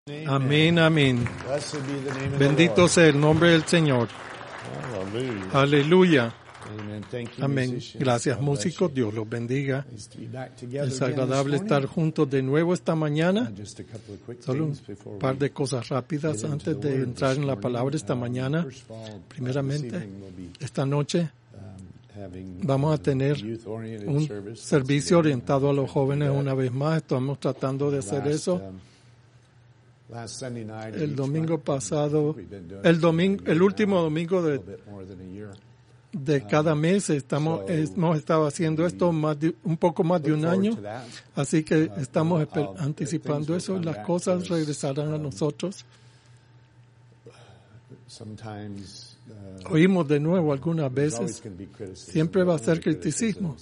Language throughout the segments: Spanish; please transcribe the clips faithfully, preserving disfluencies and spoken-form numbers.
Amén, amén. Bendito sea el nombre del Señor. Aleluya. Amén. Gracias, músicos. Dios los bendiga. Es agradable estar juntos de nuevo esta mañana. Solo un par de cosas rápidas antes de entrar en la palabra esta mañana. Primeramente, esta noche vamos a tener un servicio orientado a los jóvenes una vez más. Estamos tratando de hacer eso. El domingo pasado, el domingo, el último domingo de, de cada mes, estamos hemos estado haciendo esto más de, un poco más de un año, así que estamos anticipando eso. Las cosas regresarán a nosotros. Oímos de nuevo algunas veces, siempre va a ser criticismo.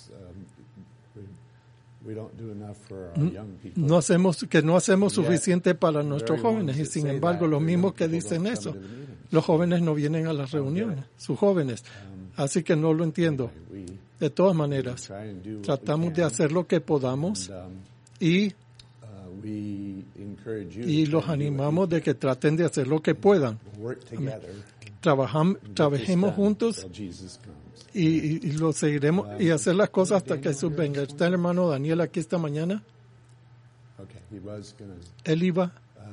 No hacemos, que no hacemos suficiente para nuestros jóvenes, y sin embargo los mismos que dicen eso, los jóvenes no vienen a las reuniones, sus jóvenes, así que no lo entiendo. De todas maneras, tratamos de hacer lo que podamos y, y los animamos de que traten de hacer lo que puedan. Trabajam, trabajemos juntos y, y, y lo seguiremos y hacer las cosas hasta que Jesús venga. ¿Está el hermano Daniel aquí esta mañana? Él iba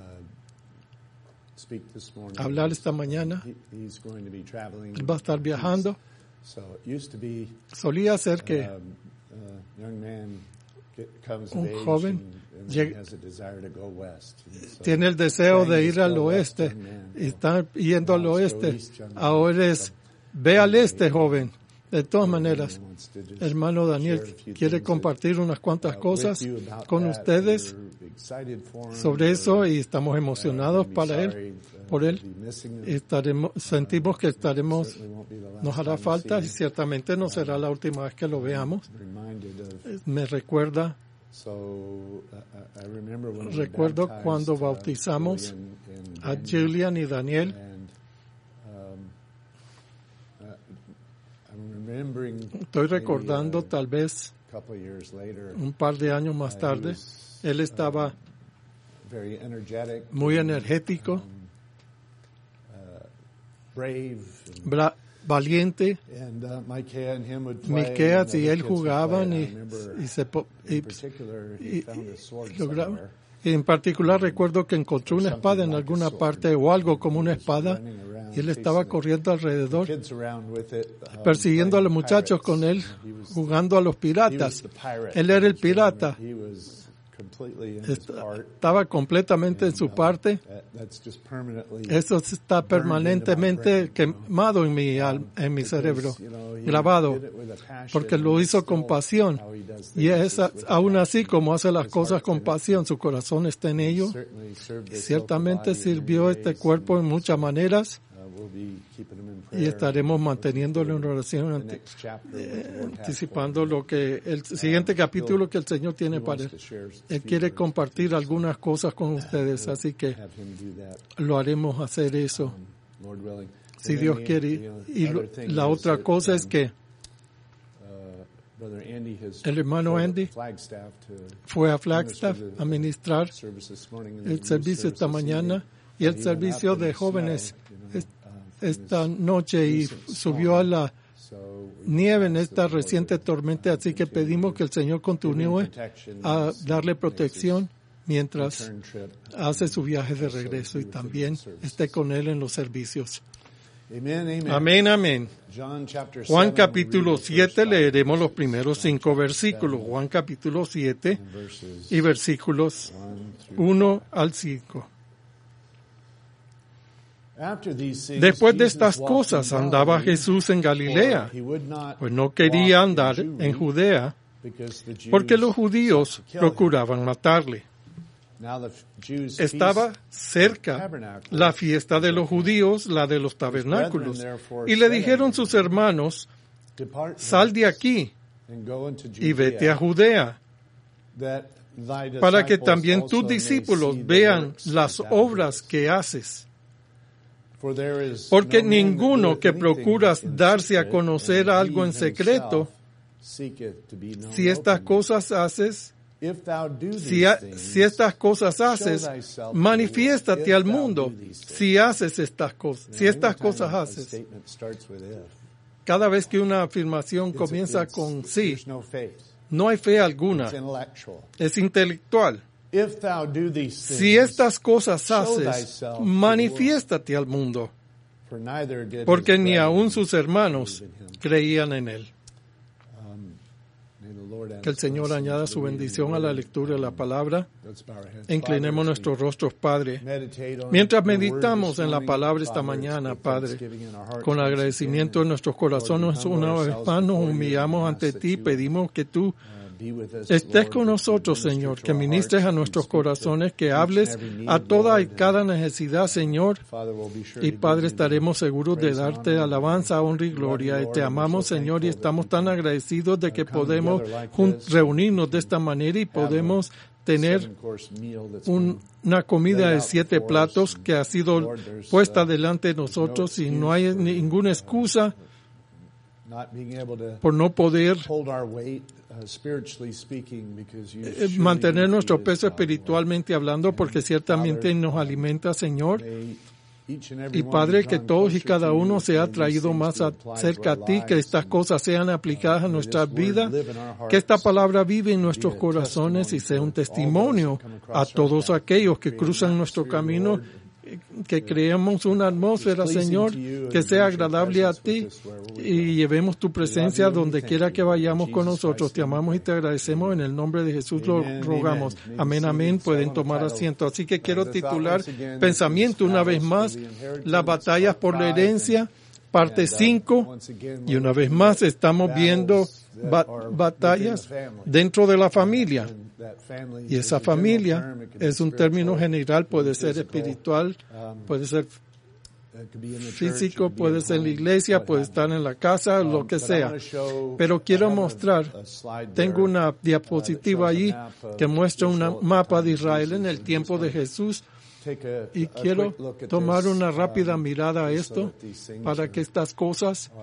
a hablar esta mañana. Él va a estar viajando. Solía ser que un joven llega, tiene el deseo de ir al oeste y está yendo al oeste. Ahora es, ve al este, joven. De todas maneras, hermano Daniel quiere compartir unas cuantas cosas con ustedes sobre eso y estamos emocionados para él, por él. Estaremos, sentimos que estaremos, nos hará falta y ciertamente no será la última vez que lo veamos. Me recuerda, recuerdo cuando bautizamos a Julian y Daniel. Estoy recordando tal vez un par de años más tarde, él estaba muy energético, bra- valiente. Miqueas y él jugaban y, y se y, y, y lograban. Y en particular recuerdo que encontró una espada en alguna parte o algo como una espada y él estaba corriendo alrededor persiguiendo a los muchachos con él, jugando a los piratas. Él era el pirata. Estaba completamente en su parte. Eso está permanentemente quemado en mi, en mi cerebro, grabado, porque lo hizo con pasión. Y es aún así como hace las cosas con pasión, su corazón está en ello. Y ciertamente sirvió este cuerpo en muchas maneras. Y estaremos manteniéndolo en oración, ante, eh, anticipando lo que el siguiente capítulo que el Señor tiene para él. Él quiere compartir algunas cosas con ustedes, así que lo haremos hacer eso, si Dios quiere. Y lo, la otra cosa es que el hermano Andy fue a Flagstaff a ministrar el servicio esta mañana y el servicio de jóvenes esta noche, y subió a la nieve en esta reciente tormenta, así que pedimos que el Señor continúe a darle protección mientras hace su viaje de regreso y también esté con él en los servicios. Amén, amén. Juan capítulo siete, leeremos los primeros cinco versículos. Juan capítulo siete y versículos uno al cinco. Después de estas cosas andaba Jesús en Galilea, pues no quería andar en Judea, porque los judíos procuraban matarle. Estaba cerca la fiesta de los judíos, la de los tabernáculos, y le dijeron sus hermanos: sal de aquí y vete a Judea, para que también tus discípulos vean las obras que haces. Porque ninguno que procura darse a conocer algo en secreto, si estas cosas haces, Si, ha, si estas cosas haces, manifiéstate al mundo. Si haces estas cosas, si estas cosas haces. Cada vez que una afirmación comienza con sí, no hay fe alguna. Es intelectual. Si estas cosas haces, manifiéstate al mundo. Porque ni aun sus hermanos creían en él. Que el Señor añada su bendición a la lectura de la palabra. Inclinemos nuestros rostros, Padre. Mientras meditamos en la palabra esta mañana, Padre, con agradecimiento en nuestros corazones, una vez más nos humillamos ante ti, pedimos que tú estés con nosotros, Señor, que ministres a nuestros corazones, que hables a toda y cada necesidad, Señor. Y, Padre, estaremos seguros de darte alabanza, honra y gloria. Y te amamos, Señor, y estamos tan agradecidos de que podemos reunirnos de esta manera y podemos tener un, una comida de siete platos que ha sido puesta delante de nosotros y no hay ninguna excusa por no poder mantener nuestro peso espiritualmente hablando, porque ciertamente nos alimenta, Señor. Y, Padre, que todos y cada uno sea traído más a, cerca a ti, que estas cosas sean aplicadas a nuestras vidas, que esta palabra vive en nuestros corazones y sea un testimonio a todos aquellos que cruzan nuestro camino, que creemos una atmósfera, Señor, que sea agradable a ti y llevemos tu presencia donde quiera que vayamos con nosotros. Te amamos y te agradecemos. En el nombre de Jesús lo rogamos. Amén, amén. Pueden tomar asiento. Así que quiero titular Pensamiento una vez más, las batallas por la herencia, parte cinco. Y una vez más estamos viendo ba- batallas dentro de la familia. Y esa familia es un término general, puede ser espiritual, puede ser físico, puede ser en la iglesia, puede estar en la casa, lo que sea. Pero quiero mostrar, tengo una diapositiva allí que muestra un mapa de Israel en el tiempo de Jesús. Y quiero tomar una rápida mirada a esto para que estas cosas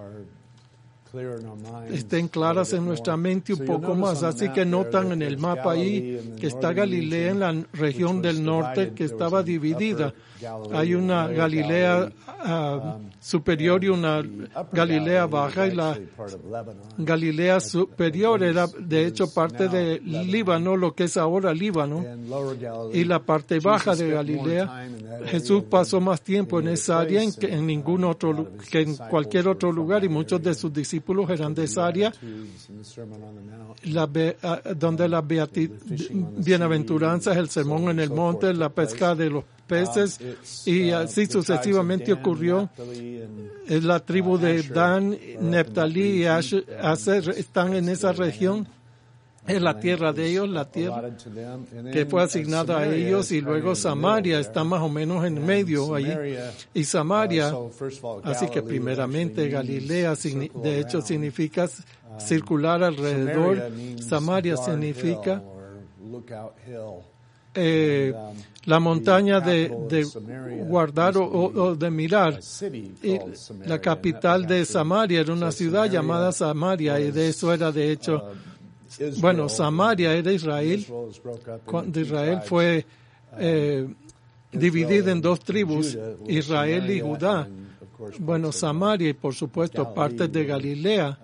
estén claras en nuestra mente un poco más. Así que notan en el mapa ahí que está Galilea en la región del norte que estaba dividida. Hay una Galilea uh, superior y una Galilea baja, y la Galilea superior era de hecho parte de Líbano, lo que es ahora Líbano, y la parte baja de Galilea. Jesús pasó más tiempo en esa área en que en ningún otro que en cualquier otro lugar, y muchos de sus discípulos eran de esa área, la be, donde las beati, bienaventuranzas, el sermón en el monte, la pesca de los peces, y así sucesivamente ocurrió. Es la tribu de Dan, Neftalí y Aser están en esa región. Es la tierra de ellos, la tierra que fue asignada a ellos, y luego Samaria está más o menos en medio allí. Y Samaria, así que primeramente Galilea, de hecho significa circular alrededor. Samaria significa Eh, la montaña de, de guardar o, o de mirar. Y la capital de Samaria era una ciudad llamada Samaria, y de eso era de hecho, bueno, Samaria era Israel, cuando Israel fue eh, dividido en dos tribus, Israel y Judá. Bueno, Samaria y por supuesto partes de Galilea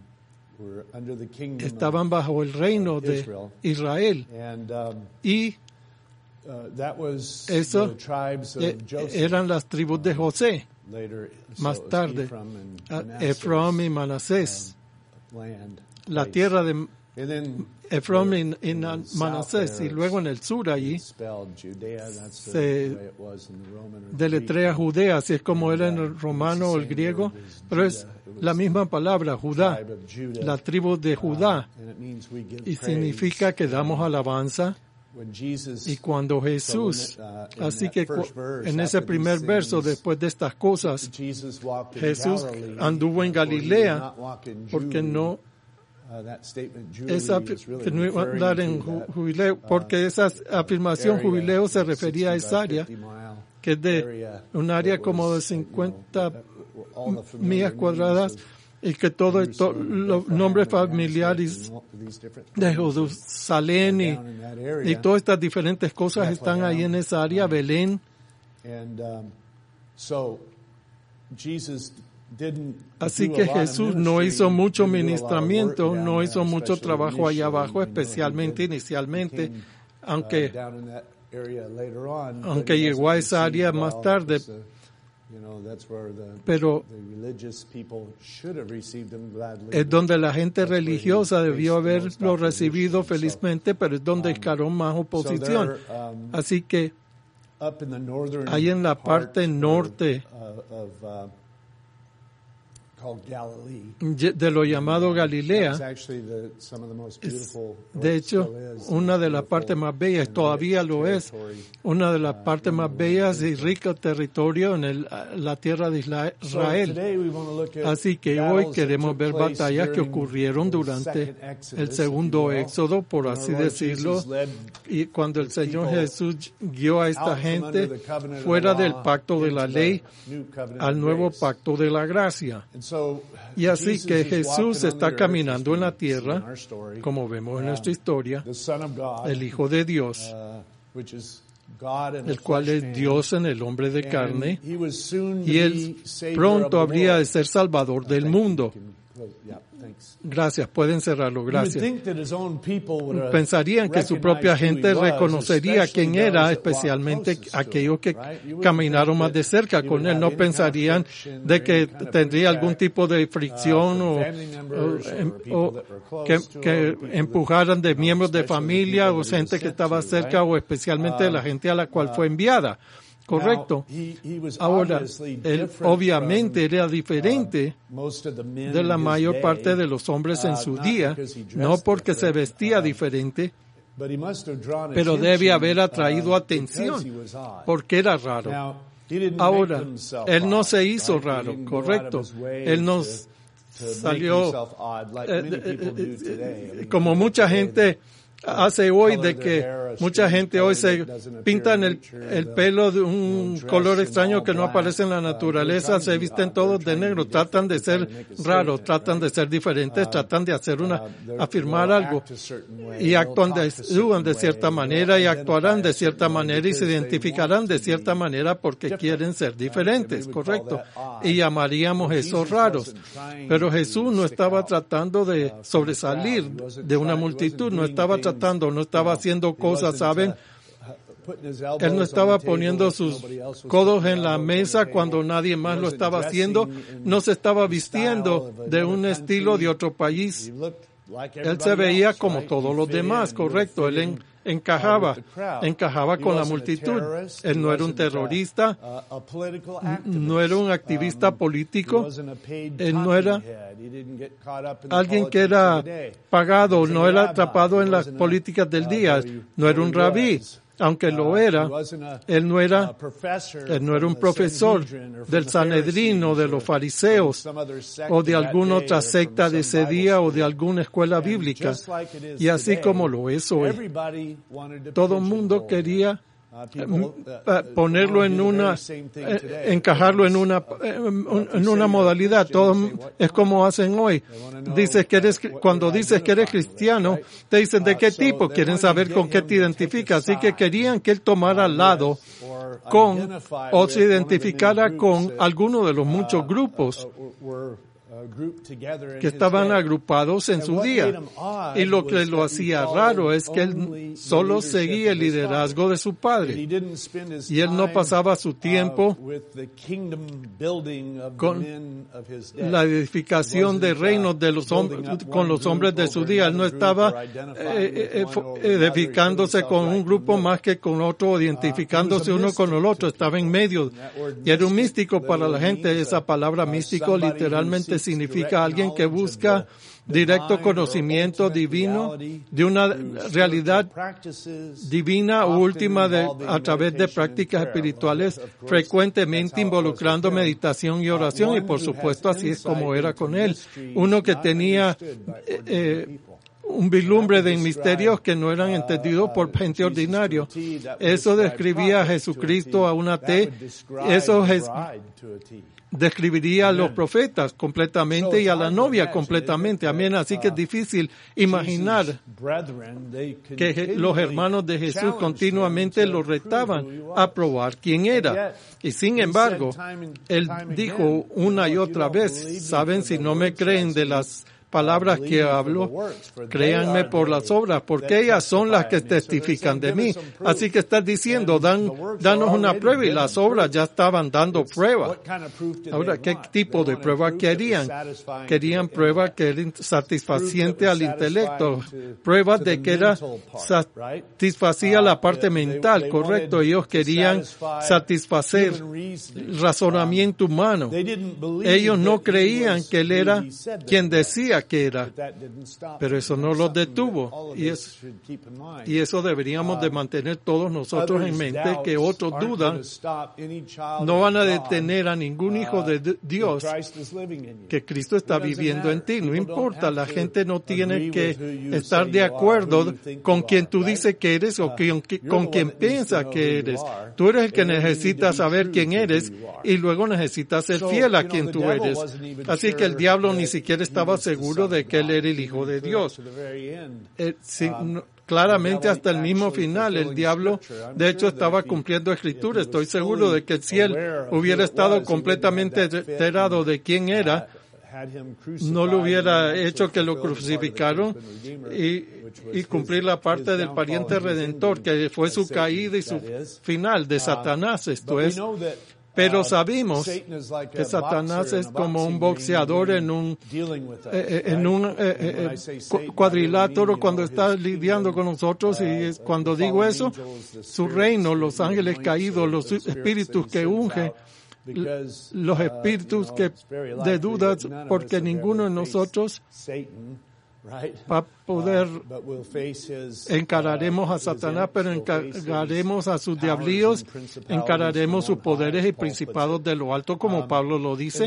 estaban bajo el reino de Israel, y eso eran las tribus de José. Más tarde, Efraín y Manasés, la tierra de Efraín y Manasés, y luego en el sur allí se deletrea Judea, así es como era en el romano o el griego, pero es la misma palabra, Judá, la tribu de Judá, y significa que damos alabanza. Y cuando Jesús, así que en ese primer verso, después de estas cosas, Jesús anduvo en Galilea, porque no esa que no iba a andar en jubileo, porque esa afirmación jubileo se refería a esa área, que es de un área como de cincuenta millas cuadradas, y que todos to, los nombres familiares de Jerusalén y, y todas estas diferentes cosas están ahí en esa área, Belén. Así que Jesús no hizo mucho ministramiento, no hizo mucho trabajo allá abajo, especialmente inicialmente, aunque, aunque llegó a esa área más tarde. Pero es donde la gente religiosa debió haberlo recibido felizmente, pero es donde escaló más oposición. Así que ahí en la parte norte de lo llamado Galilea, es, de hecho, una de las partes más bellas, todavía lo es, una de las partes más bellas y ricos territorios en el, la tierra de Israel. Así que hoy queremos ver batallas que ocurrieron durante el segundo éxodo, por así decirlo, y cuando el Señor Jesús guió a esta gente fuera del pacto de la ley al nuevo pacto de la gracia. Y así que Jesús está caminando en la tierra, como vemos en nuestra historia, el Hijo de Dios, el cual es Dios en el hombre de carne, y Él pronto habría de ser Salvador del mundo. Gracias, pueden cerrarlo, gracias. Pensarían que su propia gente reconocería quién era, especialmente aquellos que caminaron más de cerca con él. No pensarían de que tendría algún tipo de fricción o, o, o que, que empujaran de miembros de familia o gente que estaba cerca o especialmente de la gente a la cual fue enviada. Correcto. Ahora, él obviamente era diferente de la mayor parte de los hombres en su día, no porque se vestía diferente, pero debe haber atraído atención, porque era raro. Ahora, él no se hizo raro, correcto. Él no salió eh, eh, como mucha gente hace hoy, de que mucha gente hoy se pintan el, el pelo de un color extraño que no aparece en la naturaleza, se visten todos de negro, tratan de ser raros, tratan de ser diferentes, tratan de hacer una, afirmar algo y actúan de, actúan de cierta manera y actuarán de cierta manera y se identificarán de cierta manera porque quieren ser diferentes, correcto. Y llamaríamos eso raros. Pero Jesús no estaba tratando de sobresalir de una multitud, no estaba tratando no estaba haciendo cosas, ¿saben? Él no estaba poniendo sus codos en la mesa cuando nadie más lo estaba haciendo. No se estaba vistiendo de un estilo de otro país. Él se veía como todos los demás, correcto. Él en, encajaba, encajaba con la multitud. Él no era un terrorista, no era un activista político, él no era alguien que era pagado, no era atrapado en las políticas del día, no era un rabí. Aunque lo era, él no era, él no era un profesor del Sanedrín o de los fariseos o de alguna otra secta de ese día o de alguna escuela bíblica. Y así como lo es hoy, todo el mundo quería ponerlo en una, encajarlo en una, en una modalidad. Todo es como hacen hoy. Dices que eres, cuando dices que eres cristiano, te dicen de qué tipo, quieren saber con qué te identificas. Así que querían que él tomara al lado con, o se identificara con alguno de los muchos grupos que estaban agrupados en su día. Y lo que lo hacía raro es que él solo seguía el liderazgo de su padre. Y él no pasaba su tiempo con la edificación de reinos de los hombres, con los hombres de su día. Él no estaba eh, eh, edificándose con un grupo más que con otro, o identificándose uno con el otro. Estaba en medio. Y era un místico para la gente. Esa palabra místico literalmente significa alguien que busca directo conocimiento divino de una realidad divina o última de, a través de prácticas espirituales, frecuentemente involucrando meditación y oración, y por supuesto así es como era con él. Uno que tenía eh, un vislumbre de misterios que no eran entendidos por gente ordinaria. Eso describía a Jesucristo a una T. Eso es, describiría a los profetas completamente y a la novia completamente. Amén. Así que es difícil imaginar que los hermanos de Jesús continuamente lo retaban a probar quién era. Y sin embargo, él dijo una y otra vez, saben, si no me creen de las palabras que hablo, créanme por las obras, porque ellas son las que testifican de mí. Así que estás diciendo, dan, danos una prueba, y las obras ya estaban dando prueba. Ahora, ¿qué tipo de prueba querían? Querían pruebas que eran satisfacientes al intelecto, pruebas de que era satisfacía la parte mental, correcto. Ellos querían satisfacer el razonamiento humano. Ellos no creían que él era quien decía que era, pero eso no los detuvo, y eso, y eso deberíamos de mantener todos nosotros en mente, que otros dudan no van a detener a ningún hijo de Dios que Cristo está viviendo en ti. No importa, la gente no tiene que estar de acuerdo con quien tú dices que eres o con, con quien piensa que eres. Tú eres el que necesita saber quién eres y luego necesitas ser fiel a quien tú eres. Así que el diablo ni siquiera estaba seguro de que él era el Hijo de Dios. Eh, sí, no, claramente hasta el mismo final, el diablo, de hecho, estaba cumpliendo escritura. Estoy seguro de que si él hubiera estado completamente enterado de quién era, no lo hubiera hecho que lo crucificaron y, y cumplir la parte del pariente redentor, que fue su caída y su final de Satanás. Esto es. Pero sabemos que Satanás es como un boxeador en un, eh, en un eh, eh, cuadrilátero cuando está lidiando con nosotros, y es, cuando digo eso, su reino, los ángeles caídos, los espíritus que ungen, los espíritus que de dudas, porque ninguno de nosotros va a poder, encararemos a Satanás, pero encararemos a sus diablillos, encararemos sus poderes y principados de lo alto, como Pablo lo dice.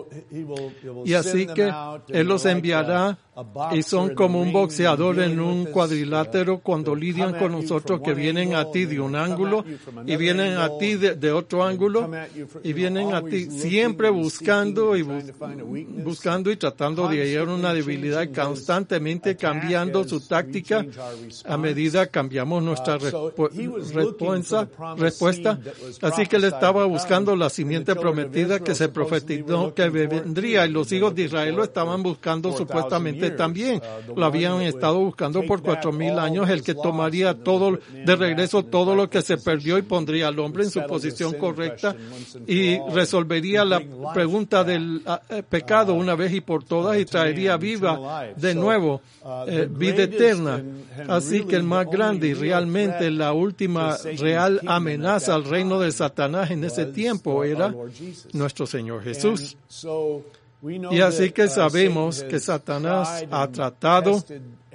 Y así que Él los enviará, y son como un boxeador en un cuadrilátero cuando lidian con nosotros, que vienen a ti de un ángulo y vienen a ti de, de otro ángulo y vienen a ti siempre buscando y bu- buscando y tratando de hallar una debilidad, constantemente cambiando su táctica a medida cambiamos nuestra respu- respuesta, respuesta. Así que él estaba buscando la simiente prometida que se profetizó que vendría, y los hijos de Israel lo estaban buscando supuestamente también. Lo habían estado buscando por cuatro mil años, el que tomaría todo de regreso todo lo que se perdió y pondría al hombre en su posición correcta y resolvería la pregunta del uh, pecado una vez y por todas, y traería viva de nuevo eh, vida eterna. Así que el más grande y realmente la última real amenaza al reino de Satanás en ese tiempo era nuestro Señor Jesús. Y así que sabemos que Satanás ha tratado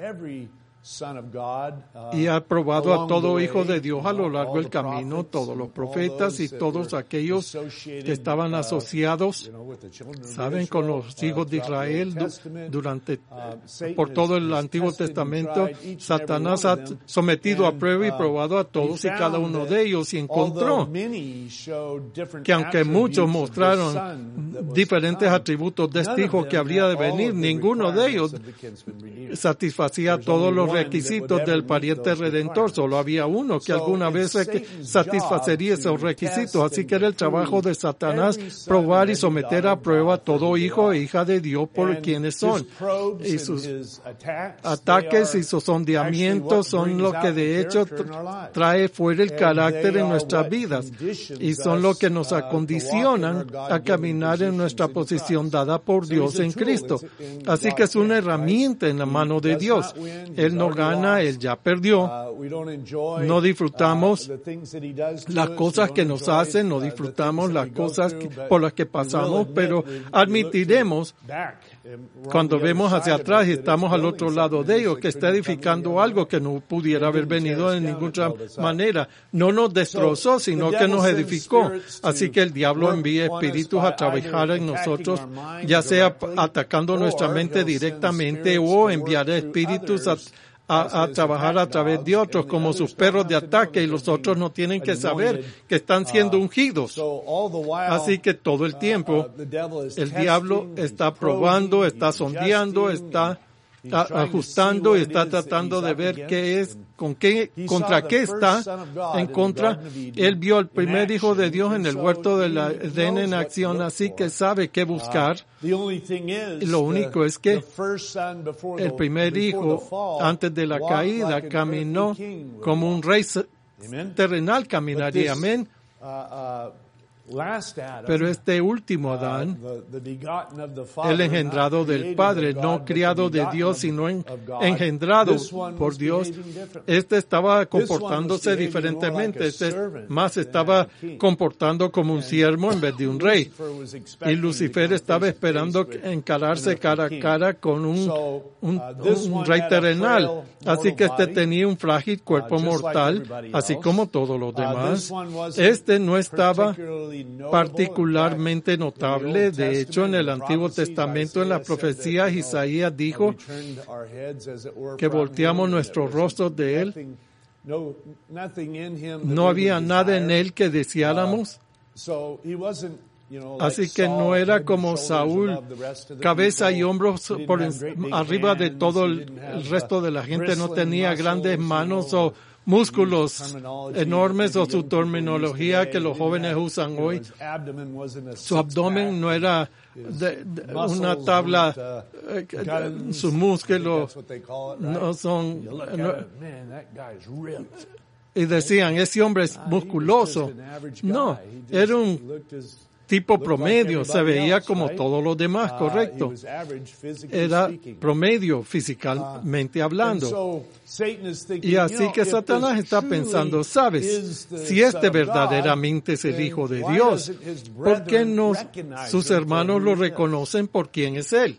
y ha probado a todo hijo de Dios a lo largo del camino, todos los profetas y todos aquellos que estaban asociados, saben, con los hijos de Israel durante, por todo el Antiguo Testamento. Satanás ha sometido a prueba y probado a todos y cada uno de ellos, y encontró que aunque muchos mostraron diferentes atributos de este hijo que habría de venir, ninguno de ellos satisfacía todos los requisitos del pariente redentor. Solo había uno que alguna vez satisfacería esos requisitos. Así que era el trabajo de Satanás probar y someter a prueba a todo hijo e hija de Dios por quienes son. Y sus ataques y sus sondeamientos son lo que de hecho trae fuera el carácter en nuestras vidas, y son lo que nos acondicionan a caminar en nuestra posición dada por Dios en Cristo. Así que es una herramienta en la mano de Dios. Él no gana, Él ya perdió. No disfrutamos las cosas que nos hacen, no disfrutamos las cosas que, por las que pasamos, pero admitiremos cuando vemos hacia atrás y estamos al otro lado de ellos, que está edificando algo que no pudiera haber venido de ninguna otra manera. No nos destrozó, sino que nos edificó. Así que el diablo envía espíritus a trabajar en nosotros, ya sea atacando nuestra mente directamente o enviar espíritus a A, a trabajar a través de otros como sus perros de ataque, y los otros no tienen que saber que están siendo ungidos. Así que todo el tiempo el diablo está probando, está sondeando, está ajustando y está tratando de ver qué es, con qué, contra qué está en contra. Él vio al primer hijo de Dios en el huerto del Edén en acción, así que sabe qué buscar. Lo único es que el primer hijo, antes de la caída, caminó como un rey terrenal caminaría. Amén. Pero este último Adán, el engendrado del Padre, no criado de Dios, sino en, engendrado por Dios, este estaba comportándose diferentemente. Este más estaba comportando como un siervo en vez de un rey. Y Lucifer estaba esperando encararse cara a cara con un, un, un rey terrenal. Así que este tenía un frágil cuerpo mortal, así como todos los demás. Este no estaba particularmente notable. De hecho, en el Antiguo Testamento, en las profecías, Isaías dijo que volteamos nuestros rostros de él. No había nada en él que deseáramos. Así que no era como Saúl, cabeza y hombros por arriba de todo el resto de la gente. No tenía grandes manos o músculos enormes, o su terminología que los jóvenes usan hoy. Su abdomen no era de, de una tabla, eh, sus músculos no son... No, y decían, ese hombre es musculoso. No, era un tipo promedio, se veía como todos los demás, correcto. Era promedio físicamente hablando. Y así que Satanás está pensando, ¿sabes? Si este verdaderamente es el Hijo de Dios, ¿por qué no sus hermanos lo reconocen por quién es Él?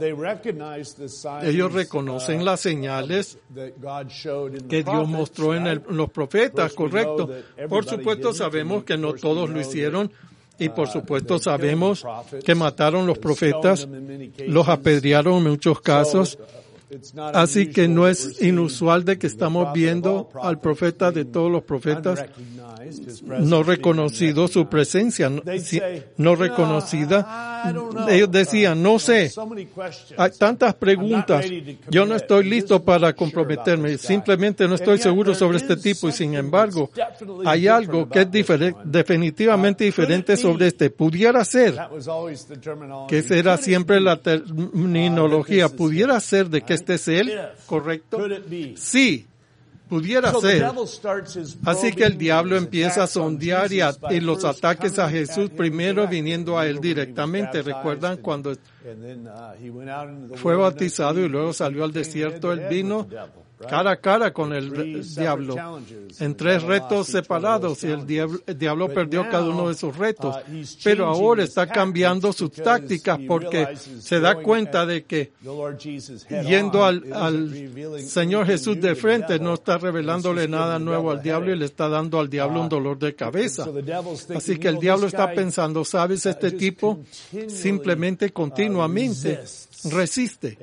Ellos reconocen las señales que Dios mostró en, el, en los profetas, correcto. Por supuesto sabemos que no todos lo hicieron. Y por supuesto sabemos que mataron los profetas, los apedrearon en muchos casos. Así que no es inusual de que estamos viendo al profeta de todos los profetas no reconocido su presencia, no, no reconocida. Ellos decían, no sé, hay tantas preguntas, yo no estoy listo para comprometerme, simplemente no estoy seguro sobre este tipo, y sin embargo, hay algo que es diferente, definitivamente diferente sobre este. Pudiera ser, que esa era siempre la terminología, pudiera ser de que este es Él, ¿correcto? Sí. Pudiera ser. Así que el diablo empieza a sondear y, a, y los ataques a Jesús, primero viniendo a Él directamente. ¿Recuerdan cuando fue bautizado y luego salió al desierto? Él vino cara a cara con el diablo en tres retos separados, y el diablo, el diablo perdió cada uno de esos retos. Pero ahora está cambiando sus tácticas porque se da cuenta de que yendo al, al Señor Jesús de frente no está revelándole nada nuevo al diablo, y le está dando al diablo un dolor de cabeza. Así que el diablo está pensando, ¿sabes? Este tipo simplemente continuamente resiste.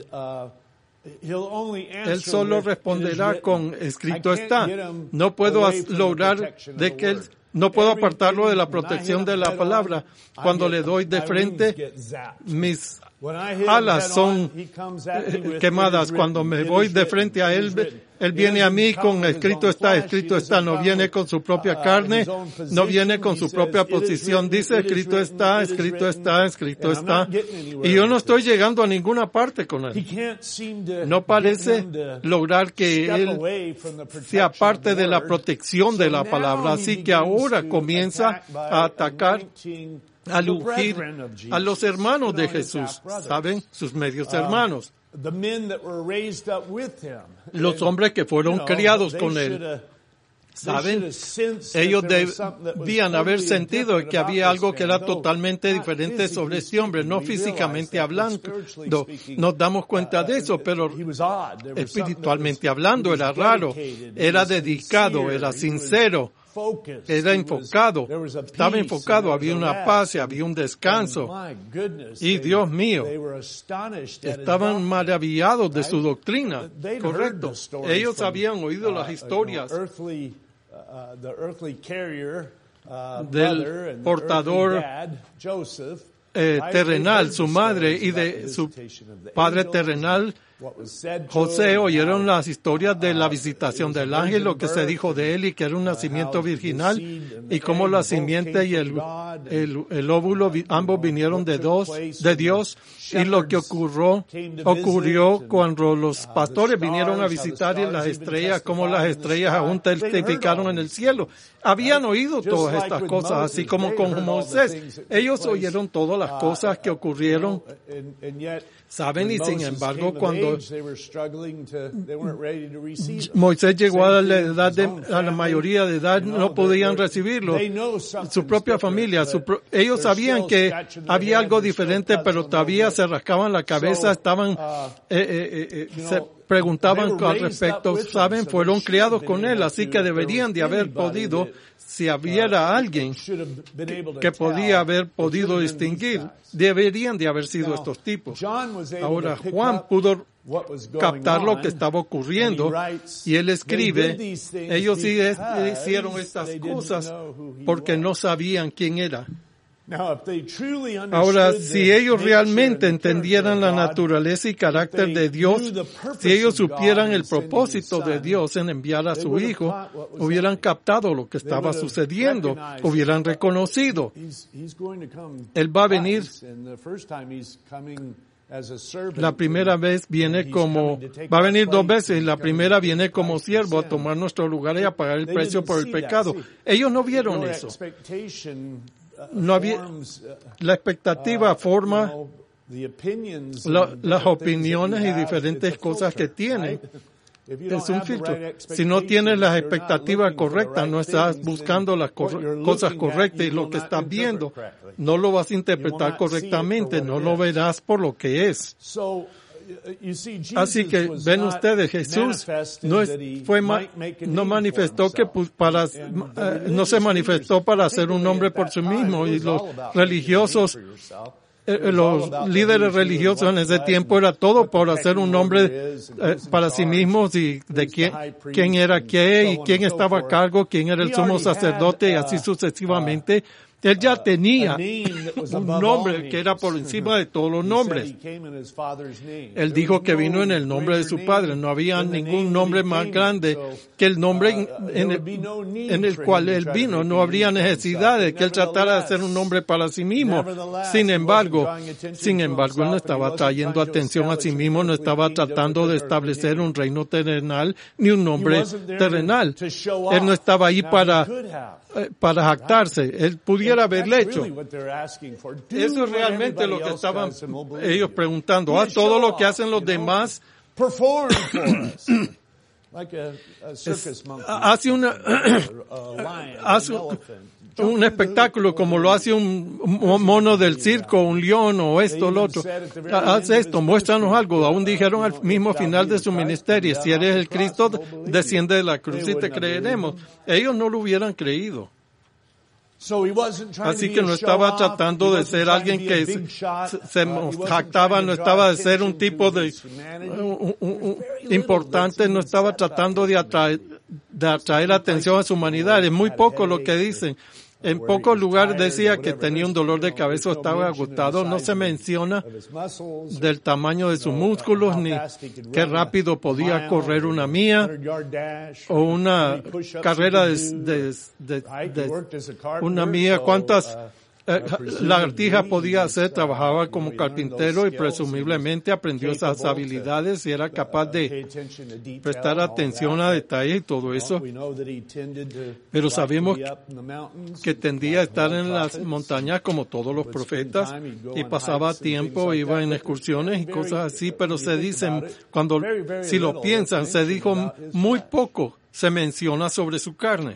Él solo responderá con escrito está. No puedo lograr de que él, no puedo apartarlo de la protección de la palabra. Cuando le doy de frente, mis alas son quemadas. Cuando me voy de frente a él, él viene a mí con escrito está, escrito está. No viene con su propia carne, no viene con su propia posición. Dice escrito está, escrito está, escrito está. Y yo no estoy llegando a ninguna parte con él. No parece lograr que él sea parte de la protección de la palabra. Así que ahora comienza a atacar, al ungir a los hermanos de Jesús, ¿saben? Sus medios hermanos. los hombres que fueron criados con él. ¿Saben? Ellos debían haber sentido que había algo que era totalmente diferente sobre este hombre, no físicamente hablando. Nos damos cuenta de eso, pero espiritualmente hablando era raro, era dedicado, era sincero, era enfocado, estaba enfocado, había una paz, había un descanso. Y Dios mío, estaban maravillados de su doctrina, correcto. Ellos habían oído las historias del portador eh, terrenal, su madre, y de su padre terrenal, José. Oyeron las historias de la visitación del ángel, lo que se dijo de él y que era un nacimiento virginal, y cómo la simiente y el, el, el óvulo ambos vinieron de, dos, de Dios, y lo que ocurrió, ocurrió cuando los pastores vinieron a visitar y las estrellas, cómo las estrellas aún testificaron en el cielo. Habían oído todas estas cosas, así como con Moisés. Ellos oyeron todas las cosas que ocurrieron. Saben, y sin embargo, cuando Moisés llegó a la edad de, a la mayoría de edad, no podían recibirlo. Su propia familia, su pro, ellos sabían que había algo diferente, pero todavía se rascaban la cabeza, estaban, eh, eh, eh, se preguntaban al respecto. Saben, fueron criados con él, así que deberían de haber podido, si hubiera alguien que podía haber podido distinguir, deberían de haber sido estos tipos. Ahora, Juan pudo captar lo que estaba ocurriendo, y él escribe, ellos hicieron estas cosas porque no sabían quién era. Ahora, si ellos realmente entendieran la naturaleza y carácter de Dios, si ellos supieran el propósito de Dios en enviar a su Hijo, hubieran captado lo que estaba sucediendo, hubieran reconocido. Él va a venir. La primera vez viene como, va a venir dos veces, y la primera viene como siervo a tomar nuestro lugar y a pagar el precio por el pecado. Ellos no vieron eso. No había, la expectativa forma la, las opiniones y diferentes cosas que tienen. Es un filtro. Si no tienes las expectativas correctas, no estás buscando las cor- cosas correctas, y lo que estás viendo no lo vas a interpretar correctamente, no lo verás por lo que es. Así que ven ustedes, Jesús no es, fue ma, no manifestó que para eh, no se manifestó para hacer un nombre por sí mismo, y los religiosos, eh, los líderes religiosos en ese tiempo era todo por hacer un nombre eh, para sí mismos, y de quién, quién era qué y quién estaba a cargo, quién era el sumo sacerdote, y así sucesivamente. Él ya tenía un nombre que era por encima de todos los nombres. Él dijo que vino en el nombre de su Padre. No había ningún nombre más grande que el nombre en el, en el cual Él vino. No habría necesidad de que Él tratara de hacer un nombre para sí mismo. Sin embargo, sin embargo, Él no estaba trayendo atención a sí mismo, no estaba tratando de establecer un reino terrenal ni un nombre terrenal. Él no estaba ahí para para jactarse. Él pudiera haberle hecho. Eso es realmente lo que estaban ellos preguntando. Haz todo lo que hacen los demás. Hace una hace un espectáculo como lo hace un mono del circo, un león o esto o lo otro. Haz esto, muéstranos algo. Aún dijeron al mismo final de su ministerio, si eres el Cristo, desciende de la cruz y te creeremos. Ellos no lo hubieran creído. Así que no estaba tratando de ser alguien que se, se jactaba, no estaba de ser un tipo de un, un, un, importante, no estaba tratando de atraer, de atraer atención a su humanidad. Es muy poco lo que dicen. En pocos lugares decía que tenía un dolor de cabeza o estaba agotado. No se menciona del tamaño de sus músculos, ni qué rápido podía correr una milla o una carrera de, de, de, de una milla. ¿Cuántas eh, lagartija podía hacer, trabajaba como carpintero y presumiblemente aprendió esas habilidades y era capaz de prestar atención a detalles y todo eso. Pero sabemos que tendía a estar en las montañas como todos los profetas y pasaba tiempo, iba en excursiones y cosas así, pero se dicen, cuando si lo piensan, se dijo muy poco, se menciona sobre su carne.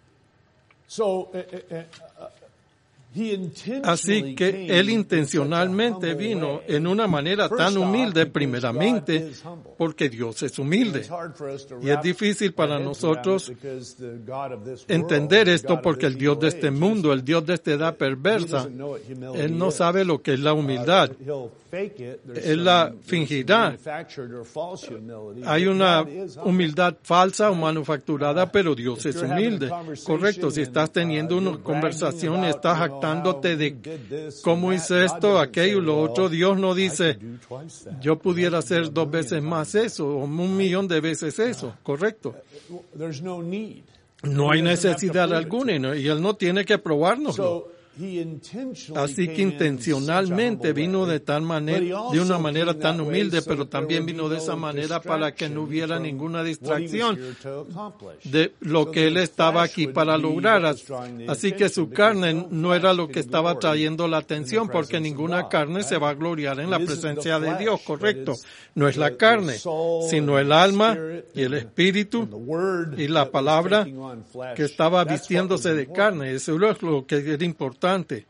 Así que él intencionalmente vino en una manera tan humilde, primeramente, porque Dios es humilde. Y es difícil para nosotros entender esto porque el Dios de este mundo, el Dios de esta edad perversa, Él no sabe lo que es la humildad. Él la fingirá. Hay una humildad falsa o manufacturada, pero Dios es humilde. Correcto, si estás teniendo una conversación y estás jactándote de cómo hice esto, aquello, lo otro, Dios no dice, yo pudiera hacer dos veces más eso, o un millón de veces eso. Correcto. No hay necesidad alguna y Él no tiene que probárnoslo. Así que intencionalmente vino de tal manera, de una manera tan humilde, pero también vino de esa manera para que no hubiera ninguna distracción de lo que él estaba aquí para lograr. Así que su carne no era lo que estaba trayendo la atención, porque ninguna carne se va a gloriar en la presencia de Dios, correcto. No es la carne, sino el alma y el espíritu y la palabra que estaba vistiéndose de carne. Eso es lo que era importante.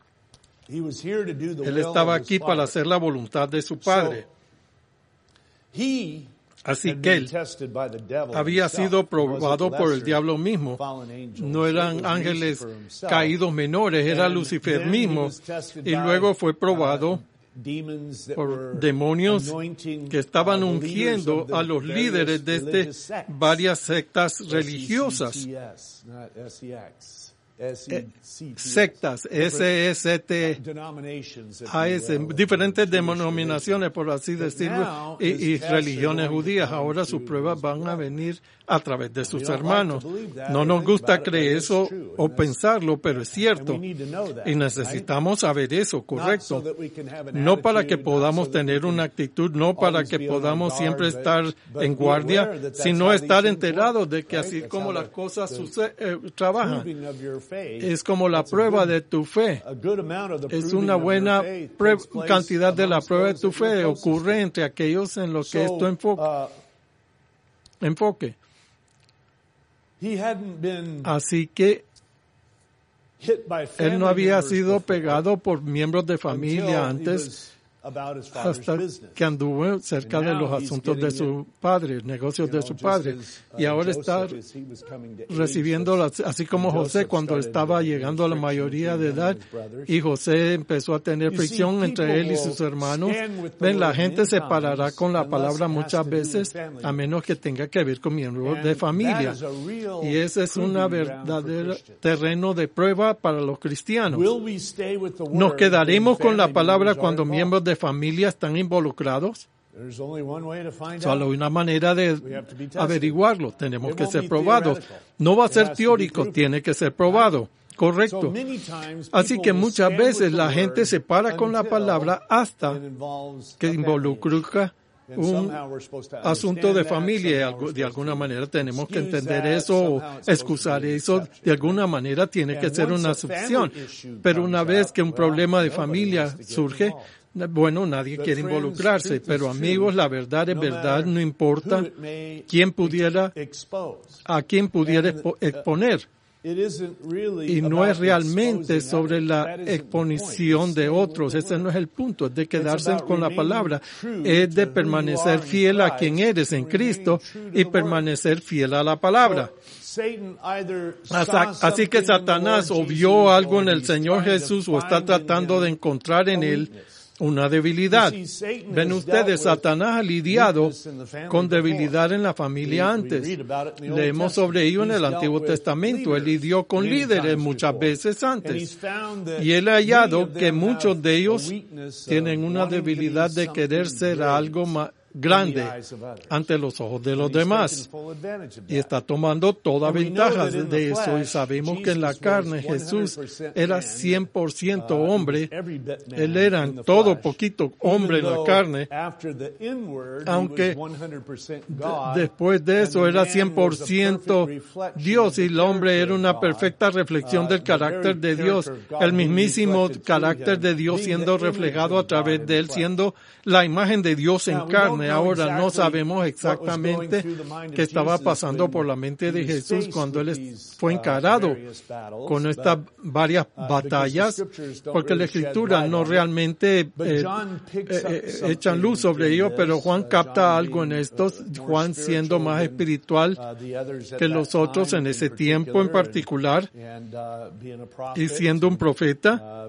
Él estaba aquí para hacer la voluntad de su Padre. Así que él había sido probado por el diablo mismo. No eran ángeles caídos menores, era Lucifer mismo. Y luego fue probado por demonios que estaban ungiendo a los líderes de este, varias sectas religiosas. Eh, sectas, S S T A S, diferentes denominaciones, por así decirlo, y, y religiones judías. Ahora sus pruebas van a venir a través de sus hermanos. No nos gusta creer eso o pensarlo, pero es cierto. Y necesitamos saber eso, correcto. No para que podamos tener una actitud, no para que podamos siempre estar en guardia, sino estar enterados de que así como las cosas suceden, eh, trabajan. Es como la prueba de tu fe. Es una buena cantidad de la prueba de tu fe. Ocurre entre aquellos en los que esto enfoque. enfoque. Así que él no había sido pegado por miembros de familia antes, hasta que anduvo cerca de los asuntos de su padre, negocios de su padre. Y ahora está recibiendo, así como José cuando estaba llegando a la mayoría de edad, y José empezó a tener fricción entre él y sus hermanos. Ven, la gente se parará con la palabra muchas veces, a menos que tenga que ver con miembros de familia. Y ese es un verdadero terreno de prueba para los cristianos. ¿Nos quedaremos con la palabra cuando miembros de familia están involucrados? Solo hay una manera de averiguarlo. Tenemos que ser probados. No va a ser teórico, tiene que ser probado. Correcto. Así que muchas veces la gente se para con la palabra hasta que involucra un asunto de familia. De alguna manera tenemos que entender eso o excusar eso. De alguna manera tiene que ser una excepción. Pero una vez que un problema de familia surge, bueno, nadie quiere involucrarse, pero amigos, la verdad es verdad, no importa quién pudiera, a quién pudiera exponer. Y no es realmente sobre la exposición de otros, ese no es el punto, es de quedarse con la palabra, es de permanecer fiel a quien eres en Cristo y permanecer fiel a la palabra. Así que Satanás o vio algo en el Señor Jesús o está tratando de encontrar en él una debilidad. Ven ustedes, Satanás ha lidiado con debilidad en la familia antes. Leemos sobre ello en el Antiguo Testamento. Él lidió con líderes muchas veces antes. Y él ha hallado que muchos de ellos tienen una debilidad de querer ser algo más, grande ante los ojos de los demás. Y está tomando toda ventaja de eso. Y sabemos que en la carne Jesús era cien por ciento hombre. Él era en todo poquito hombre en la carne, aunque después de eso era cien por ciento Dios, y el hombre era una perfecta reflexión del carácter de Dios, el mismísimo carácter de Dios siendo reflejado a través de él, siendo la imagen de Dios en carne. Ahora no sabemos exactamente qué estaba pasando por la mente de Jesús cuando él fue encarado con estas varias batallas, porque la Escritura no realmente eh, eh, eh, echan luz sobre ello, pero Juan capta algo en estos, Juan siendo más espiritual que los otros en ese tiempo en particular, y siendo un profeta,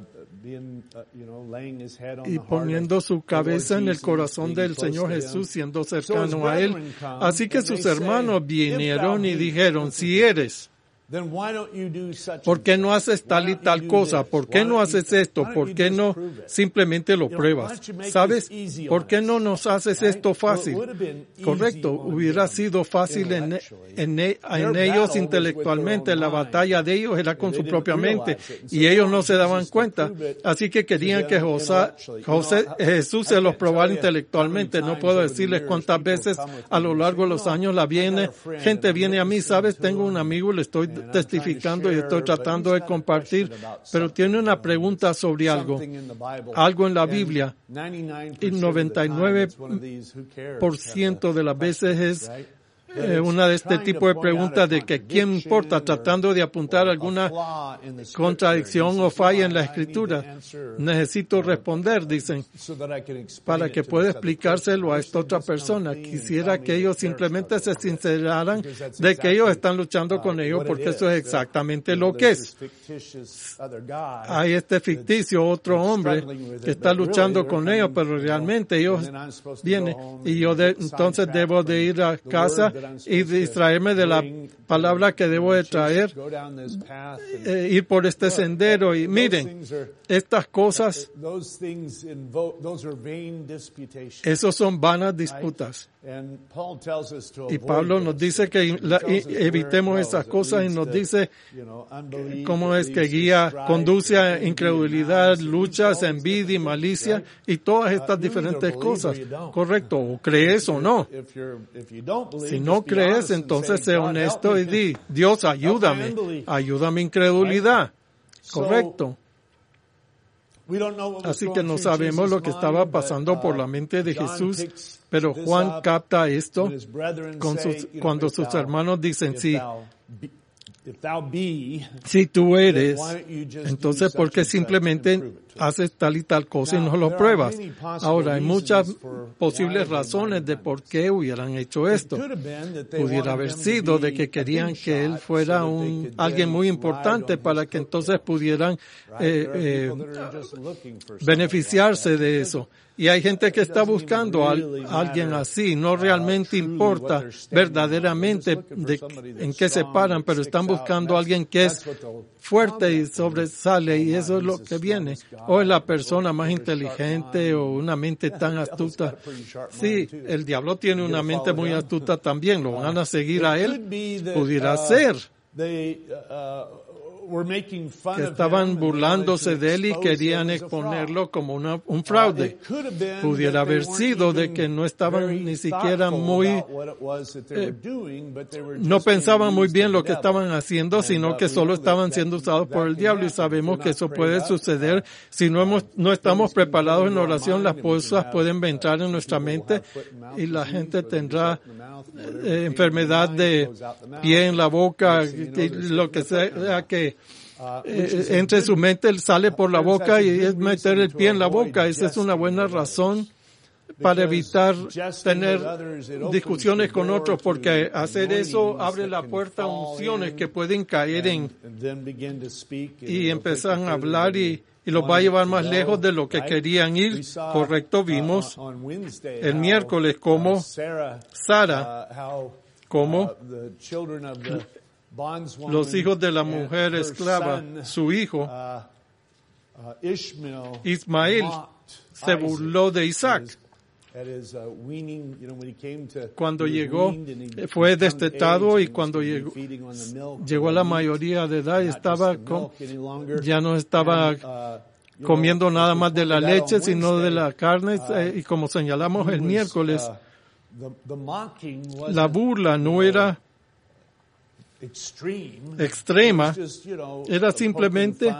y poniendo su cabeza en el corazón del Señor Jesús, siendo cercano a él. Así que sus hermanos vinieron y dijeron, si eres, ¿por qué no haces tal y tal cosa? ¿Por qué no haces esto? ¿Por qué no simplemente lo pruebas? ¿Sabes? ¿Por qué no nos haces esto fácil? Correcto, hubiera sido fácil en, en, en ellos intelectualmente. La batalla de ellos era con su propia mente y ellos no se daban cuenta. Así que querían que José, José, Jesús se los probara intelectualmente. No puedo decirles cuántas veces a lo largo de los años la viene, gente viene a mí, ¿sabes? Tengo un amigo y le estoy testificando y estoy tratando de compartir, pero tiene una pregunta sobre algo, algo en la Biblia, y noventa y nueve por ciento de las veces es eh, una de este tipo de preguntas de que quién importa, tratando de apuntar alguna contradicción o falla en la Escritura. Necesito responder, dicen, para que pueda explicárselo a esta otra persona. Quisiera que ellos simplemente se sinceraran de que ellos están luchando con ellos, porque eso es exactamente lo que es. Hay este ficticio otro hombre que está luchando con ellos, pero realmente ellos vienen y yo de, entonces debo de ir a casa y distraerme de la palabra que debo de traer, eh, ir por este sendero. Y miren, estas cosas, esos son vanas disputas. Y Pablo nos dice que la, evitemos esas cosas, y nos dice cómo es que guía, conduce a incredulidad, luchas, envidia y malicia, y todas estas diferentes cosas. Correcto, o crees o no. Si no crees, entonces sé honesto y di, Dios, ayúdame, ayúdame incredulidad. Correcto. Así que no sabemos lo que estaba pasando por la mente de Jesús, pero Juan capta esto con sus, cuando sus hermanos dicen, sí, si tú eres, entonces ¿por qué simplemente haces tal y tal cosa y no lo pruebas? Ahora, hay muchas posibles razones de por qué hubieran hecho esto. Pudiera haber sido de que querían que él fuera un alguien muy importante para que entonces pudieran eh, eh, beneficiarse de eso. Y hay gente que está buscando a alguien así. No realmente importa verdaderamente de, en qué se paran, pero están buscando a alguien que es fuerte y sobresale, y eso es lo que viene. O es la persona más inteligente o una mente tan astuta. Sí, el diablo tiene una mente muy astuta también. ¿Lo van a seguir a él? Pudiera ser que estaban burlándose de él y querían exponerlo como una, un fraude. Pudiera haber sido de que no estaban ni siquiera muy, eh, no pensaban muy bien lo que estaban haciendo, sino que solo estaban siendo usados por el diablo, y sabemos que eso puede suceder. Si no hemos, no estamos preparados en oración, las cosas pueden entrar en nuestra mente y la gente tendrá eh, enfermedad de pie en la boca, y lo que sea que Eh, entre su mente él sale por la boca y es meter el pie en la boca. Esa es una buena razón para evitar tener discusiones con otros, porque hacer eso abre la puerta a unciones que pueden caer en y empiezan a hablar y, y los va a llevar más lejos de lo que querían ir. Correcto, vimos el miércoles cómo Sara, cómo los hijos de la mujer esclava, su hijo Ismael, se burló de Isaac. Cuando llegó, fue destetado y cuando llegó, llegó a la mayoría de edad, estaba con, ya no estaba comiendo nada más de la leche, sino de la carne, y como señalamos el miércoles, la burla no era extrema, era simplemente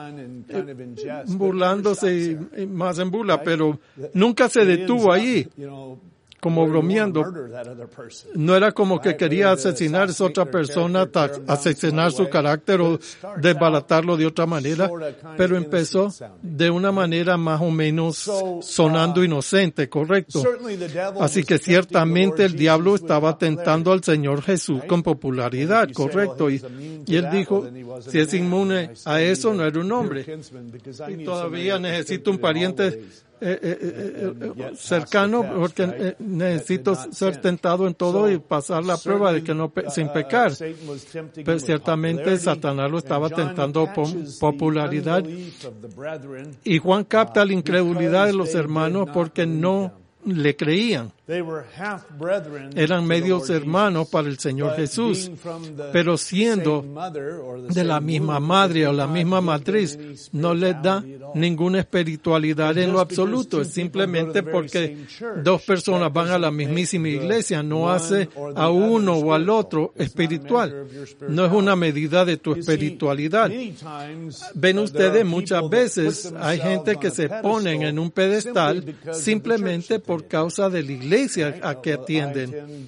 burlándose y más en burla, pero nunca se detuvo allí, como bromeando. No era como que quería asesinar a esa otra persona, asesinar su carácter o desbaratarlo de otra manera, pero empezó de una manera más o menos sonando inocente, ¿correcto? Así que ciertamente el diablo estaba tentando al Señor Jesús con popularidad, ¿correcto? Y, y él dijo, si es inmune a eso, no era un hombre. Y todavía necesito un pariente Eh, eh, eh, eh, cercano, porque eh, necesito ser tentado en todo y pasar la prueba de que no pe- sin pecar. Pero ciertamente Satanás lo estaba tentando por popularidad, y Juan capta la incredulidad de los hermanos porque no le creían. Eran medios hermanos para el Señor Jesús, pero siendo de la misma madre o la misma matriz, no les da ninguna espiritualidad en lo absoluto. Es simplemente porque dos personas van a la mismísima iglesia, no hace a uno o al otro espiritual. No es una medida de tu espiritualidad. Ven ustedes, muchas veces hay gente que se ponen en un pedestal simplemente por causa de la iglesia a que atienden.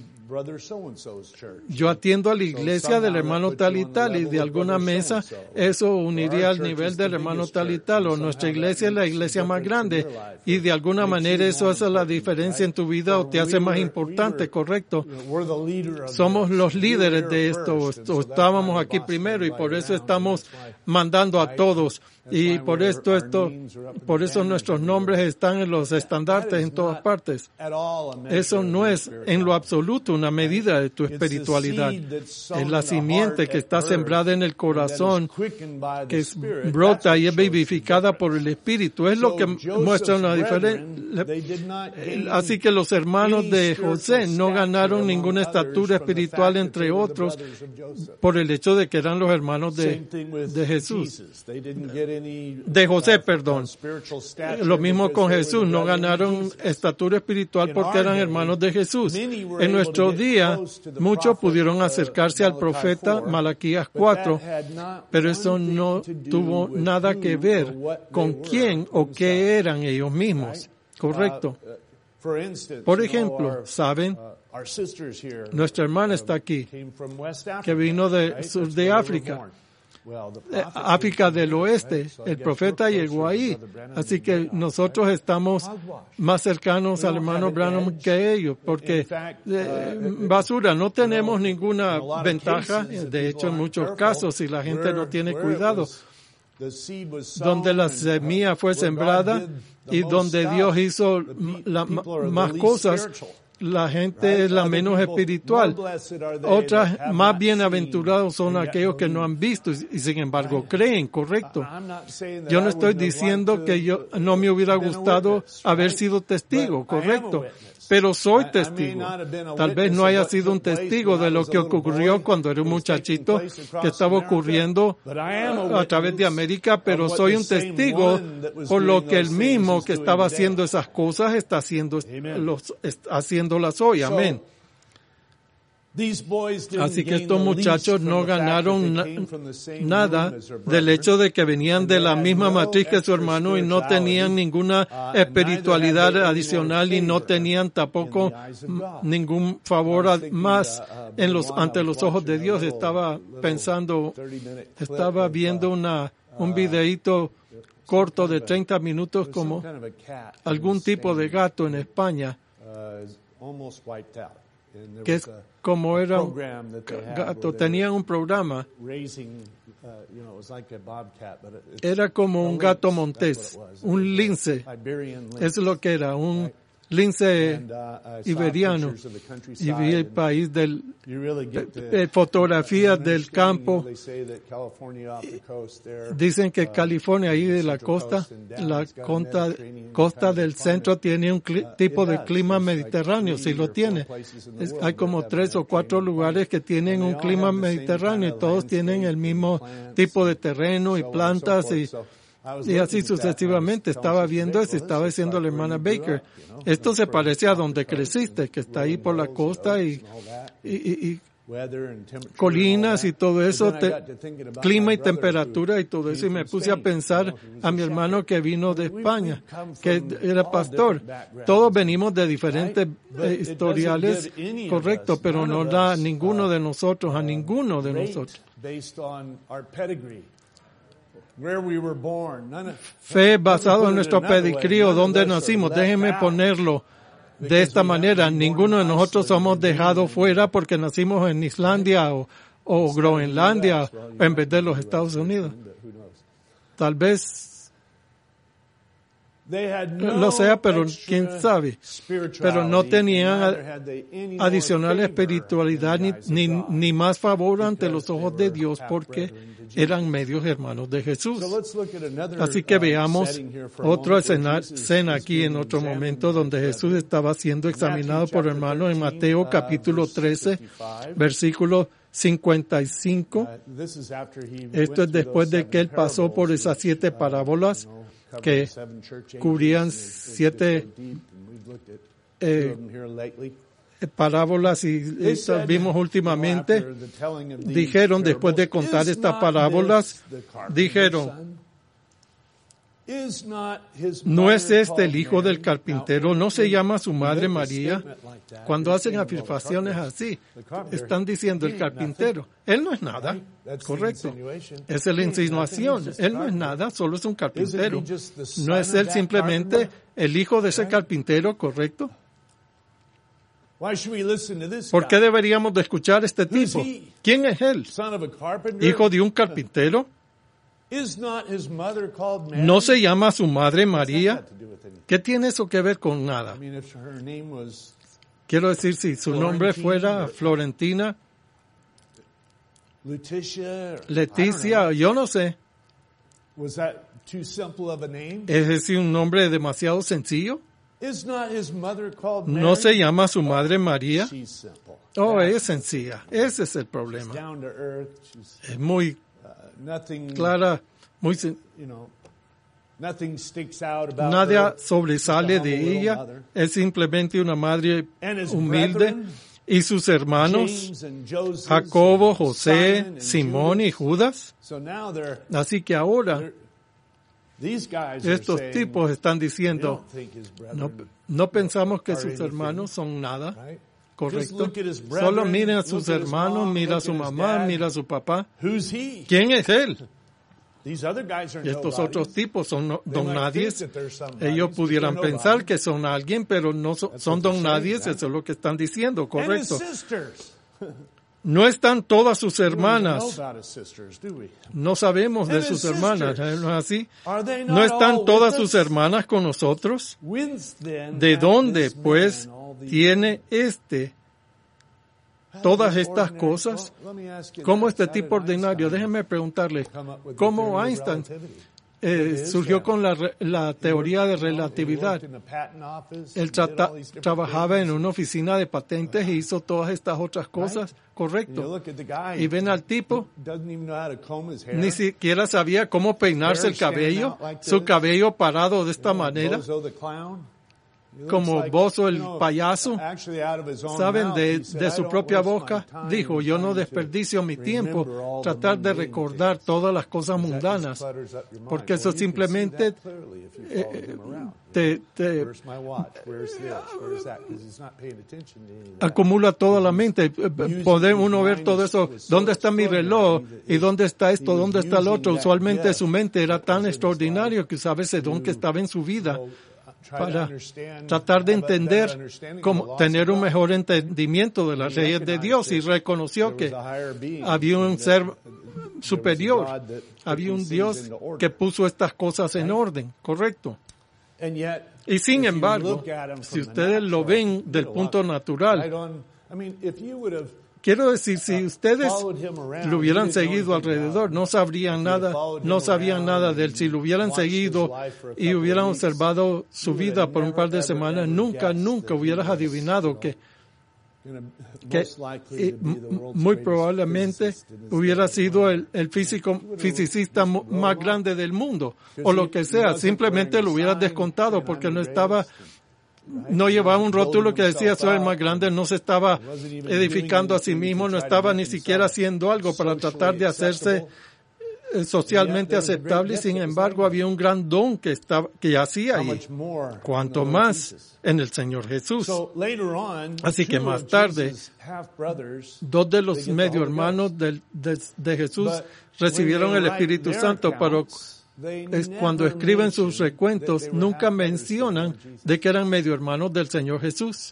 Yo atiendo a la iglesia del hermano tal y tal, y de alguna mesa eso uniría al nivel del hermano tal y tal, o nuestra iglesia es la iglesia más grande, y de alguna manera eso hace la diferencia en tu vida o te hace más importante, ¿correcto? Somos los líderes de esto, o estábamos aquí primero, y por eso estamos mandando a todos. Y por esto, esto, por eso nuestros nombres están en los estandartes en todas partes. Eso no es en lo absoluto una medida de tu espiritualidad. Es la simiente que está sembrada en el corazón, que es, brota y es vivificada por el Espíritu. Es lo que muestra una diferencia. Así que los hermanos de José no ganaron ninguna estatura espiritual entre otros por el hecho de que eran los hermanos de, de Jesús. De José, perdón. Lo mismo con Jesús, no ganaron estatura espiritual porque eran hermanos de Jesús. En nuestro día, muchos pudieron acercarse al profeta Malaquías cuatro, pero eso no tuvo nada que ver con quién o qué eran ellos mismos. Correcto. Por ejemplo, ¿saben? Nuestra hermana está aquí, que vino de sur de África. África del Oeste, el profeta llegó ahí, así que nosotros estamos más cercanos al hermano Branham que ellos, porque eh, basura, no tenemos ninguna ventaja, de hecho en muchos casos, si la gente no tiene cuidado, donde la semilla fue sembrada y donde Dios hizo la, más cosas, la gente es la menos espiritual. Otras más bienaventurados son aquellos que no han visto y sin embargo creen, correcto. Yo no estoy diciendo que yo no me hubiera gustado haber sido testigo, correcto. Pero soy testigo. Tal vez no haya sido un testigo de lo que ocurrió cuando era un muchachito que estaba ocurriendo a través de América, pero soy un testigo por lo que el mismo que estaba haciendo esas cosas está haciendo, los, está haciéndolas hoy. Amén. Así que estos muchachos no ganaron na- nada del hecho de que venían de la misma matriz que su hermano y no tenían ninguna espiritualidad adicional y no tenían tampoco ningún favor más en los, ante los ojos de Dios. Estaba pensando, estaba viendo una, un videíto corto de treinta minutos como algún tipo de gato en España, que es como era un gato, tenían un programa, era como un gato montés, un lince, es lo que era, un lince iberiano y vi el país del eh, fotografías del campo. Dicen que California, ahí de la costa, la costa, costa del centro tiene un cli- tipo de clima mediterráneo, si lo tiene. Es, hay como tres o cuatro lugares que tienen un clima mediterráneo y todos tienen el mismo tipo de terreno y plantas y Y así sucesivamente. Estaba viendo eso, estaba diciendo la hermana Baker, esto se parece a donde creciste, que está ahí por la costa y, y, y, y colinas y todo eso, te, clima y temperatura y todo eso. Y me puse a pensar a mi hermano que vino de España, que era pastor. Todos venimos de diferentes eh, historiales, correcto, pero no da ninguno de nosotros, a ninguno de nosotros. Fe basado en nuestro pedigrí, donde nacimos. Déjenme ponerlo de esta manera. Ninguno de nosotros somos dejados fuera porque nacimos en Islandia o, o Groenlandia en vez de los Estados Unidos. Tal vez lo sea, pero quién sabe. Pero no tenían adicional espiritualidad ni, ni, ni más favor ante los ojos de Dios porque eran medios hermanos de Jesús. Así que veamos otra escena, escena aquí en otro momento donde Jesús estaba siendo examinado por hermanos en Mateo capítulo trece, versículo cincuenta y cinco. Esto es después de que él pasó por esas siete parábolas que cubrían siete eh, parábolas y, y vimos últimamente, dijeron después de contar estas parábolas, dijeron, ¿no es este el hijo del carpintero? ¿No se llama su madre María? Cuando hacen afirmaciones así, están diciendo el carpintero. Él no es nada, correcto. Esa es la insinuación. Él no es nada, solo es un carpintero. ¿No es él simplemente el hijo de ese carpintero, correcto? ¿Por qué deberíamos de escuchar a este tipo? ¿Quién es él? ¿Hijo de un carpintero? ¿No se llama su madre María? ¿Qué tiene eso que ver con nada? Quiero decir, si su nombre fuera Florentina, Leticia, yo no sé. ¿Es decir, un nombre demasiado sencillo? ¿No se llama su madre María? Oh, es sencilla. Ese es el problema. Es muy clara, muy sen- Nada sobresale de ella. Es simplemente una madre humilde. Y sus hermanos, Jacobo, José, Simón y Judas. Así que ahora estos tipos están diciendo, no, no pensamos que sus hermanos son nada, correcto. Solo miren a sus hermanos, mira a su mamá, mira a su papá. ¿Quién es él? Y estos otros tipos son don nadies. Ellos pudieran pensar que son alguien, pero no son, son don nadies, eso es lo que están diciendo, correcto. No están todas sus hermanas. No sabemos de sus hermanas, ¿no es así? ¿No están todas sus hermanas con nosotros? ¿De dónde, pues, tiene este todas estas cosas? ¿Cómo este tipo ordinario? Déjenme preguntarle, ¿cómo Einstein eh, surgió con la, la teoría de relatividad? Él trata, trabajaba en una oficina de patentes y hizo todas estas otras cosas, correcto. Y ven al tipo, ni siquiera sabía cómo peinarse el cabello, su cabello parado de esta manera, como Bozo el payaso. Saben, de, de su propia boca dijo, yo no desperdicio mi tiempo tratar de recordar todas las cosas mundanas, porque eso simplemente eh, te, te acumula toda la mente. Puede uno ver todo eso, ¿dónde está mi reloj? ¿Y dónde está esto? ¿Dónde está el otro? Usualmente su mente era tan extraordinario que sabe ese don que estaba en su vida, para tratar de entender, cómo tener un mejor entendimiento de las leyes de Dios, y reconoció que había un ser superior, había un Dios que puso estas cosas en orden, correcto. Y sin embargo, si ustedes lo ven del punto natural, quiero decir, si ustedes lo hubieran seguido alrededor, no sabrían nada, no sabían nada de él. Si lo hubieran seguido y hubieran observado su vida por un par de semanas, nunca, nunca hubieras adivinado que, que eh, muy probablemente hubiera sido el, el físico, fisicista más grande del mundo, o lo que sea. Simplemente lo hubieras descontado porque no estaba... No llevaba un rótulo que decía soy el más grande, no se estaba edificando a sí mismo, no estaba ni siquiera haciendo algo para tratar de hacerse socialmente aceptable, y sin embargo había un gran don que estaba, que hacía ahí. Cuanto más en el Señor Jesús. Así que más tarde, dos de los medio hermanos de, de, de Jesús recibieron el Espíritu Santo, pero es cuando escriben sus recuentos, nunca mencionan de que eran medio hermanos del Señor Jesús.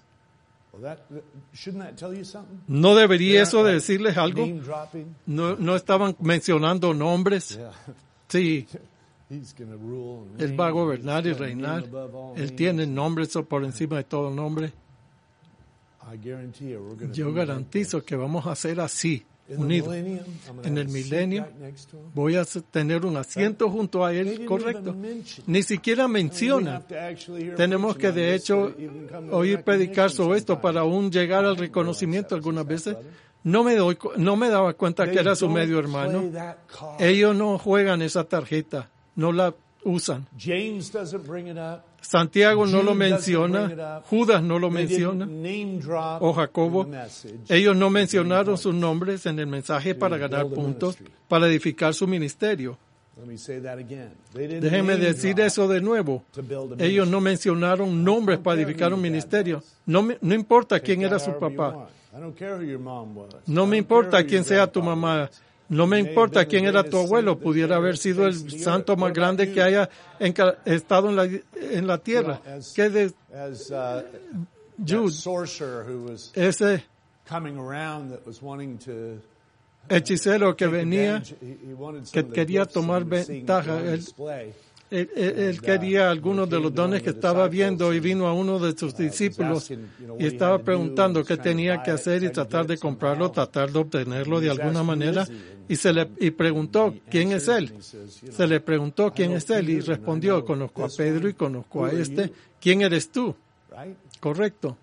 ¿No debería eso de decirles algo? No, no estaban mencionando nombres. Sí. Él va a gobernar y reinar. Él tiene nombres por encima de todo nombre. Yo garantizo que vamos a hacer así. Unido. En el milenio voy a tener un asiento junto a él, correcto. Ni siquiera menciona. Tenemos que de hecho oír predicar sobre esto para aún llegar al reconocimiento algunas veces. No me doy, no me daba cuenta que era su medio hermano. Ellos no juegan esa tarjeta, no la usan. Santiago no lo menciona, Judas no lo menciona, o Jacobo. Ellos no mencionaron sus nombres en el mensaje para ganar puntos, para edificar su ministerio. Déjenme decir eso de nuevo. Ellos no mencionaron nombres para edificar un ministerio. No, me, no importa quién era su papá. No me importa quién sea tu mamá. No me importa quién era tu abuelo, pudiera haber sido el santo más grande que haya enca- estado en la, en la tierra. Que de Jude, ese hechicero que venía, que quería tomar ventaja, él, él, él, él quería algunos de los dones que estaba viendo y vino a uno de sus discípulos y estaba preguntando qué tenía que hacer y tratar de comprarlo, tratar de obtenerlo de alguna manera. Y se le y preguntó, ¿quién es él? Se le preguntó, ¿quién es él? Y respondió, conozco a Pedro y conozco a este. ¿Quién eres tú? Correcto.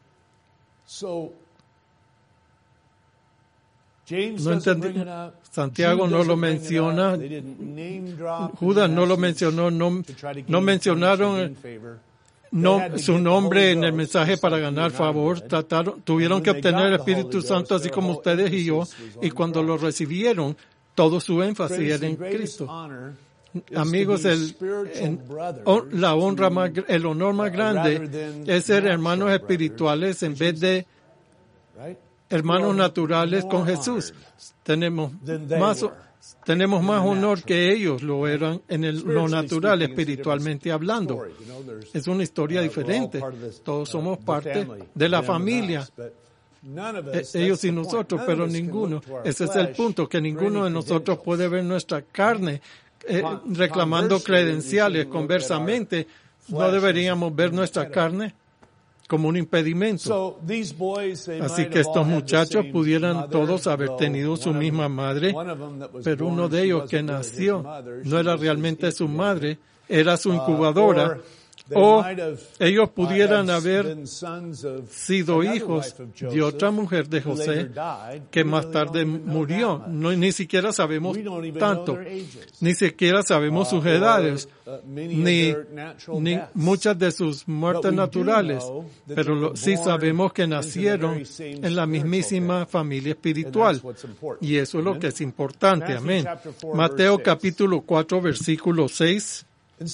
No entendí. Santiago no lo menciona. Judas no lo mencionó. No, no mencionaron no, su nombre en el mensaje para ganar favor. Trataron, tuvieron que obtener el Espíritu Santo así como ustedes y yo. Y cuando lo recibieron, todo su énfasis era en Cristo. Amigos, el, en, la honra más, el honor más grande es ser hermanos espirituales en vez de hermanos naturales con Jesús. Tenemos más, tenemos más honor que ellos lo eran en el, lo natural, espiritualmente hablando. Es una historia diferente. Todos somos parte de la familia. Ellos y nosotros, pero ninguno. Ese es el punto, que ninguno de nosotros puede ver nuestra carne eh, reclamando credenciales. Conversamente, no deberíamos ver nuestra carne como un impedimento. Así que estos muchachos pudieran todos haber tenido su misma madre, pero uno de ellos que nació no era realmente su madre, era su incubadora. O ellos pudieran haber sido hijos de otra mujer de José que más tarde murió. No, ni siquiera sabemos tanto. Ni siquiera sabemos sus edades, ni, ni muchas de sus muertes naturales. Pero lo, sí sabemos que nacieron en la mismísima familia espiritual. Y eso es lo que es importante. Amén. Mateo capítulo cuatro, versículo seis.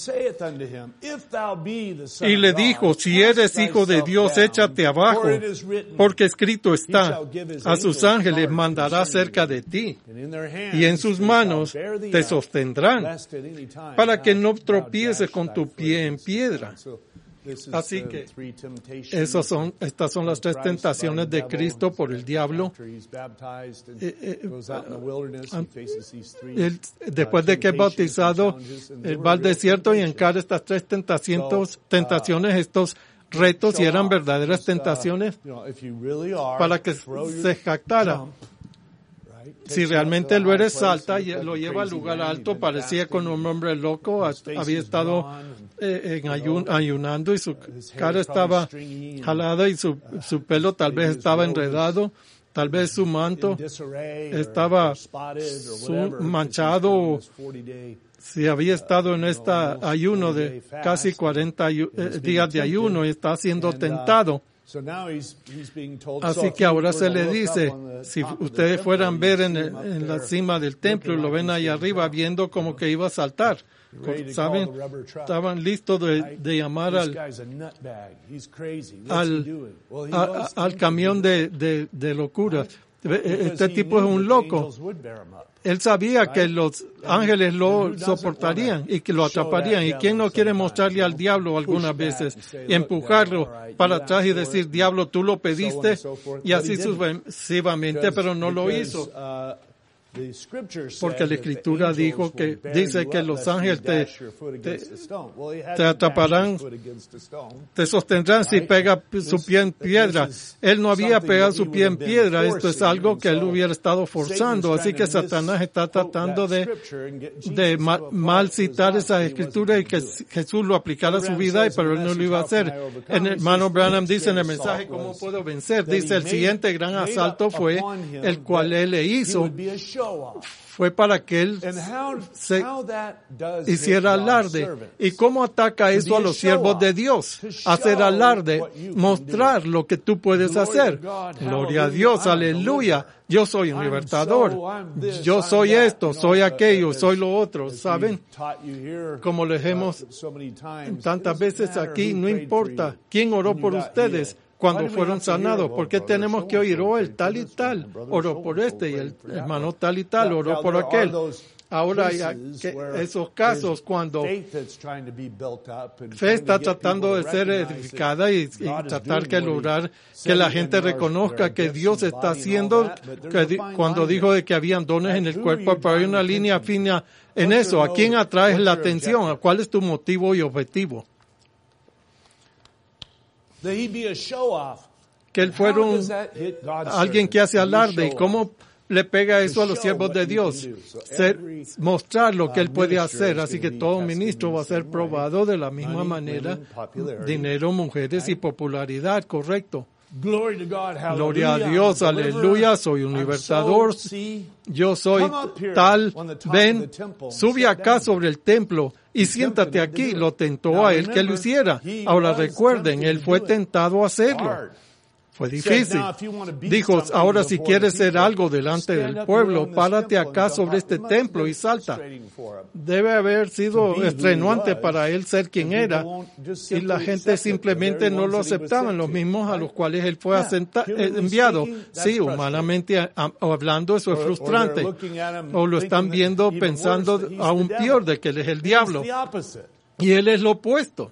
Y le dijo, si eres hijo de Dios, échate abajo, porque escrito está, a sus ángeles mandará cerca de ti, y en sus manos te sostendrán, para que no tropieces con tu pie en piedra. Así que esos son, estas son las tres tentaciones de Cristo por el diablo. Eh, eh, él, después de que es bautizado, él va al desierto y encara estas tres tentaciones, tentaciones estos retos, y eran verdaderas tentaciones para que se jactara. Si realmente lo eres, salta y lo lleva al lugar alto. Parecía con un hombre loco, había estado eh, en ayun, ayunando y su cara estaba jalada y su, su pelo tal vez estaba enredado, tal vez su manto estaba su, manchado. Si había estado en este ayuno de casi cuarenta eh, días de ayuno y está siendo tentado. Así que ahora se le dice, si ustedes fueran a ver en, el, en la cima del templo y lo ven ahí arriba viendo como que iba a saltar, ¿saben? Estaban listos de, de llamar al, al, a, al camión de, de, de locura. Este tipo es un loco. Él sabía que los ángeles lo soportarían y que lo atraparían. ¿Y quién no quiere mostrarle al diablo algunas veces y empujarlo para atrás y decir, diablo, tú lo pediste, y así sucesivamente, pero no lo hizo? Porque la Escritura dijo que dice que los ángeles te, te, te atraparán, te sostendrán si pega su pie en piedra. Él no había pegado su pie en piedra. Esto es algo que él hubiera estado forzando. Así que Satanás está tratando de, de mal, mal citar esas escrituras y que Jesús lo aplicara a su vida, pero él no lo iba a hacer. El hermano Branham dice en el mensaje, ¿cómo puedo vencer? Dice, el siguiente gran asalto fue el cual él le hizo. Fue para que él se hiciera alarde. ¿Y cómo ataca eso a los siervos de Dios? Hacer alarde, mostrar lo que tú puedes hacer. Gloria a Dios, aleluya. Yo soy un libertador. Yo soy esto, soy aquello, soy lo otro. ¿Saben? Como les hemos tantas veces aquí, no importa quién oró por ustedes cuando fueron sanados, ¿por qué tenemos que oír, oh, el tal y tal oró por este y el hermano tal y tal oró por aquel? Ahora hay que esos casos cuando fe está tratando de ser edificada y, y tratar de lograr que la gente reconozca que Dios está haciendo, que di, cuando dijo de que habían dones en el cuerpo, pero hay una línea fina en eso. ¿A quién atraes la atención? ¿Cuál es tu motivo y objetivo? Que él fuera un, alguien que hace alarde. ¿Y cómo le pega eso a los siervos de Dios? Ser, mostrar lo que él puede hacer. Así que todo ministro va a ser probado de la misma manera. Dinero, mujeres y popularidad, correcto. Gloria a Dios, aleluya, soy un libertador. Yo soy tal. Ven, sube acá sobre el templo y siéntate aquí. Lo tentó a él que lo hiciera. Ahora recuerden, él fue tentado a hacerlo. Fue difícil. Dijo, ahora si quieres ser algo delante del pueblo, párate acá sobre este templo y salta. Debe haber sido extenuante para él ser quien era, y la gente simplemente no lo aceptaban, los mismos a los cuales él fue asenta, enviado. Sí, humanamente hablando, eso es frustrante. O lo están viendo pensando aún peor de que él es el diablo. Y él es lo opuesto.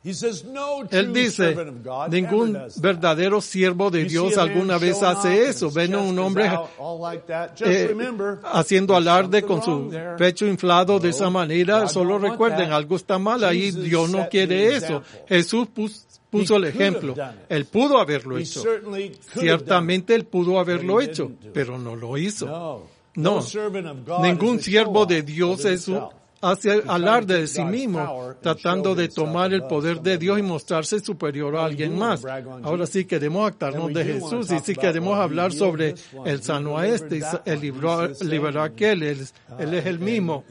Él dice, ningún verdadero siervo de Dios alguna vez hace eso. Ven a un hombre eh, haciendo alarde con su pecho inflado de esa manera. Solo recuerden, algo está mal ahí. Dios no quiere eso. Jesús puso, puso el ejemplo. Él pudo haberlo hecho. Ciertamente él pudo haberlo hecho, pero no lo hizo. No, ningún siervo de Dios es un hace alarde de sí mismo, tratando de tomar el poder de Dios y mostrarse superior a alguien más. Ahora sí queremos actarnos de Jesús y sí queremos hablar sobre el sano a este, el liberó a aquel, él, él es el mismo.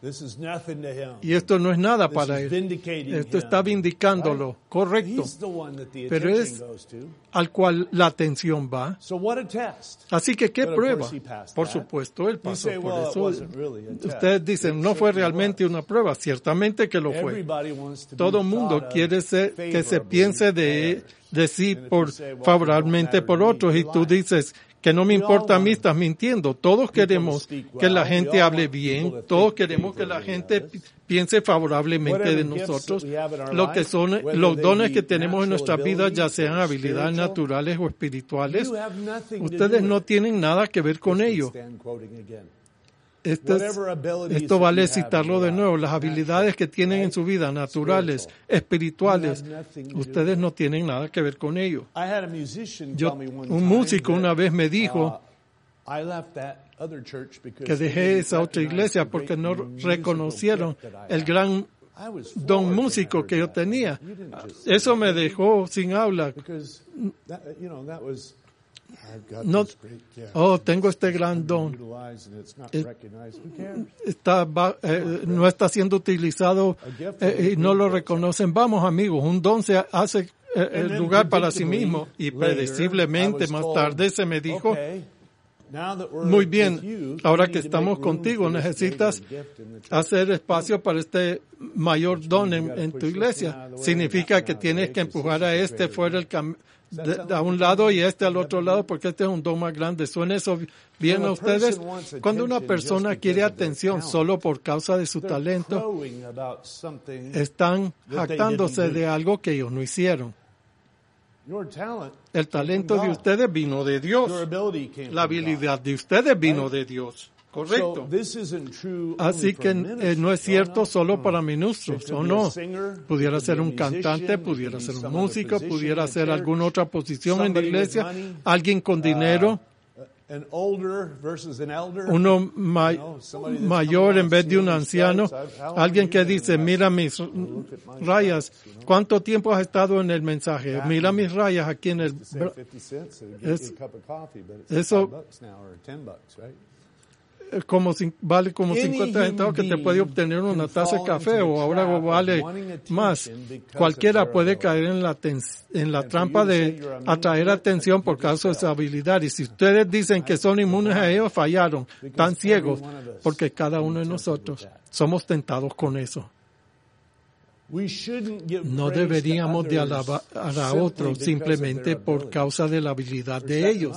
Y esto no es nada para él. Esto está vindicándolo, correcto. Pero es al cual la atención va. Así que, ¿qué prueba? Por supuesto, él pasó por eso. Ustedes dicen, no fue realmente una prueba. Ciertamente que lo fue. Todo el mundo quiere ser, que se piense de decir por favorablemente por otros y tú dices que no me importa a mí, estás mintiendo. Todos queremos que la gente hable bien, todos queremos que la gente piense favorablemente de nosotros. Lo que son los dones que tenemos en nuestras vidas, ya sean habilidades naturales o espirituales, ustedes no tienen nada que ver con ello. Esto, es, esto vale citarlo de nuevo. Las habilidades que tienen en su vida, naturales, espirituales, ustedes no tienen nada que ver con ello. Yo, un músico una vez me dijo que dejé esa otra iglesia porque no reconocieron el gran don músico que yo tenía. Eso me dejó sin habla. No, oh, tengo este gran don. Está, eh, no está siendo utilizado eh, y no lo reconocen. Vamos, amigos, un don se hace eh, el lugar para sí mismo. Y predeciblemente más tarde se me dijo, muy bien, ahora que estamos contigo, necesitas hacer espacio para este mayor don en, en tu iglesia. Significa que tienes que empujar a este fuera el camino. De, de a un lado y este al otro lado, porque este es un don más grande. ¿Suena eso bien a ustedes? Cuando una persona quiere atención solo por causa de su talento, están jactándose de algo que ellos no hicieron. El talento de ustedes vino de Dios. La habilidad de ustedes vino de Dios. Correcto. Así que eh, no es cierto solo para ministros, o no. Pudiera ser un cantante, pudiera ser un músico, pudiera ser alguna otra posición en la iglesia, alguien con dinero, uno ma- mayor en vez de un anciano, alguien que dice, mira mis rayas, ¿cuánto tiempo has estado en el mensaje? Mira mis rayas aquí en el... Es, eso... como vale como cincuenta centavos que te puede obtener una taza de café o ahora vale más. Cualquiera puede caer en la ten, en la trampa de atraer atención por causa de su habilidad. Y si ustedes dicen que son inmunes a ellos, fallaron, tan ciegos, porque cada uno de nosotros somos tentados con eso. No deberíamos de alabar a otros simplemente por causa de la habilidad de ellos.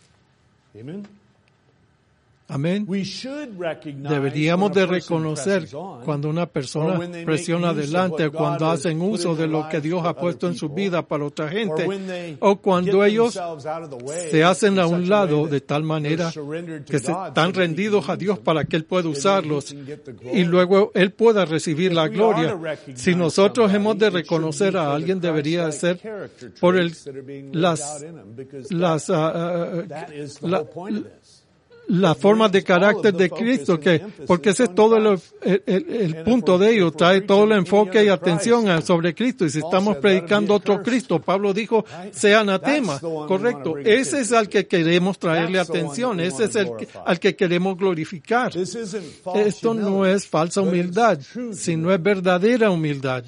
Amén. Deberíamos de reconocer cuando una persona presiona adelante, cuando hacen uso de lo que Dios ha puesto en su vida para otra gente, o cuando ellos se hacen a un lado de tal manera que se están rendidos a Dios para que Él pueda usarlos y luego Él pueda recibir la gloria. Si nosotros hemos de reconocer a alguien, debería ser por el, las, las, uh, uh, la, las formas de carácter de Cristo, que porque ese es todo el, el, el, el punto de ello, trae todo el enfoque y atención sobre Cristo. Y si estamos predicando otro Cristo, Pablo dijo, sea anatema, correcto. Ese es al que queremos traerle atención, ese es el que, al que queremos glorificar. Esto no es falsa humildad, sino es verdadera humildad.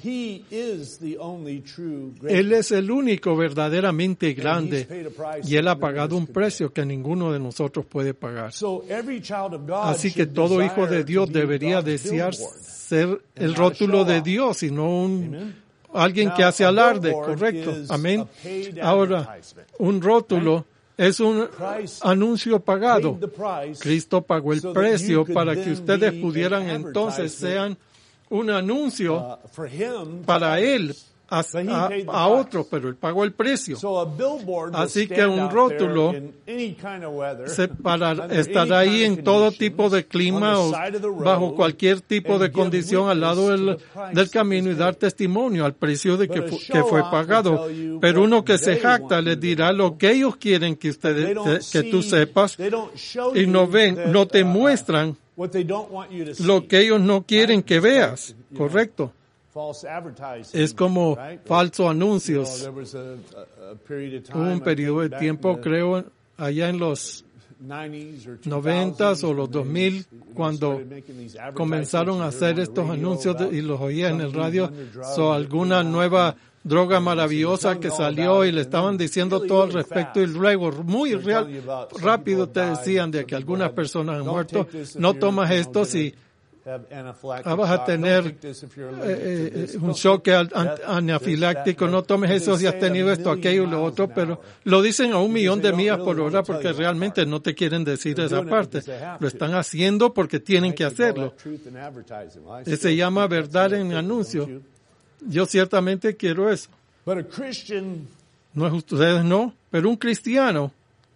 Él es el único verdaderamente grande y Él ha pagado un precio que ninguno de nosotros puede pagar. Así que todo hijo de Dios debería desear ser el rótulo de Dios y no un alguien que hace alarde, correcto. Amén. Ahora, un rótulo es un anuncio pagado. Cristo pagó el precio para que ustedes pudieran entonces sean un anuncio para Él. A, a, a otros, pero Él pagó el precio. Así que un rótulo se para, estará ahí en todo tipo de clima o bajo cualquier tipo de condición al lado del, del camino y dar testimonio al precio de que, fu, que fue pagado. Pero uno que se jacta les dirá lo que ellos quieren que ustedes, que tú sepas y no ven, no te muestran lo que ellos no quieren que veas. Correcto. Es como falsos anuncios. Hubo un periodo de tiempo, creo, allá en los noventas o los dos mil, cuando comenzaron a hacer estos anuncios de, y los oía en el radio, so alguna nueva droga maravillosa que salió y le estaban diciendo todo al respecto y luego muy real, rápido te decían de que algunas personas han muerto. No tomas esto si Ah, vas a tener eh, eh, un choque anafiláctico, no tomes eso si has tenido esto, aquello, lo otro, pero lo dicen a un millón de millas por hora porque realmente no te quieren decir esa parte. Lo están haciendo porque tienen que hacerlo. Se llama verdad en anuncio. Yo ciertamente quiero eso. No es ustedes no, pero un cristiano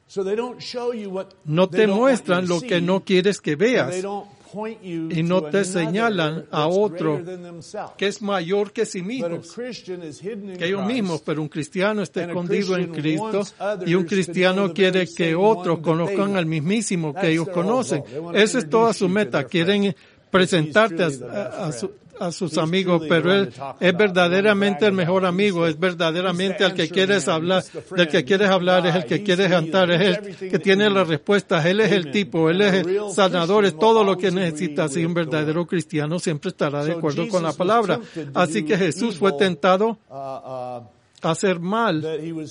no te muestran lo que no quieres que veas. Y no te señalan a otro que es mayor que sí mismos, que ellos mismos, pero un cristiano está escondido en Cristo y un cristiano quiere que otros conozcan al mismísimo que ellos conocen. Esa es toda su meta. Quieren presentarte a, a, a, su, a sus amigos, pero él es verdaderamente el mejor amigo, es verdaderamente el que quieres hablar, del que quieres hablar, es el que quieres cantar, es el que tiene las respuestas, él es el tipo, él es el sanador, es todo lo que necesitas, y un verdadero cristiano siempre estará de acuerdo con la palabra. Así que Jesús fue tentado a hacer mal.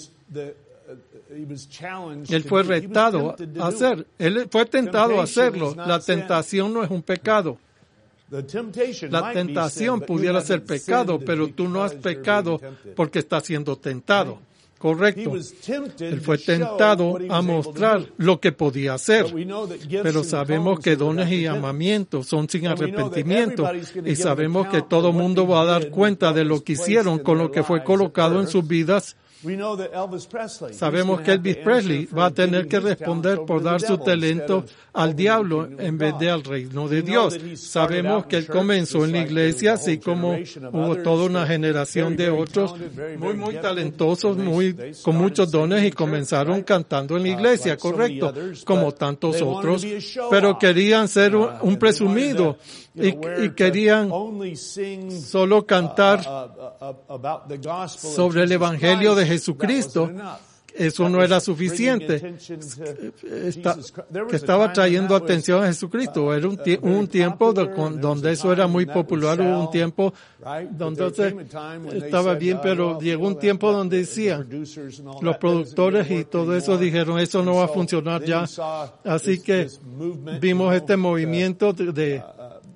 Él fue retado a hacer, él fue tentado a hacerlo. La tentación no es un pecado. La tentación pudiera ser pecado, pero tú no has pecado porque estás siendo tentado. Correcto. Él fue tentado a mostrar lo que podía hacer. Pero sabemos que dones y llamamientos son sin arrepentimiento. Y sabemos que todo mundo va a dar cuenta de lo que hicieron con lo que fue colocado en sus vidas. Sabemos que Elvis Presley va a tener que responder por dar su talento al diablo en vez de al reino de Dios. Sabemos que él comenzó en la iglesia, así como hubo toda una generación de otros muy, muy talentosos, muy, con muchos dones, y comenzaron cantando en la iglesia, correcto, como tantos otros, pero querían ser un, un presumido y, y querían solo cantar sobre el evangelio de Jesucristo. Eso no era suficiente. Está, que estaba trayendo atención a Jesucristo. Era un, tie- un tiempo de, con, donde eso era muy popular. Hubo un tiempo donde estaba bien, pero llegó un tiempo donde decían, los productores y todo eso dijeron, eso no va a funcionar ya. Así que vimos este movimiento de, de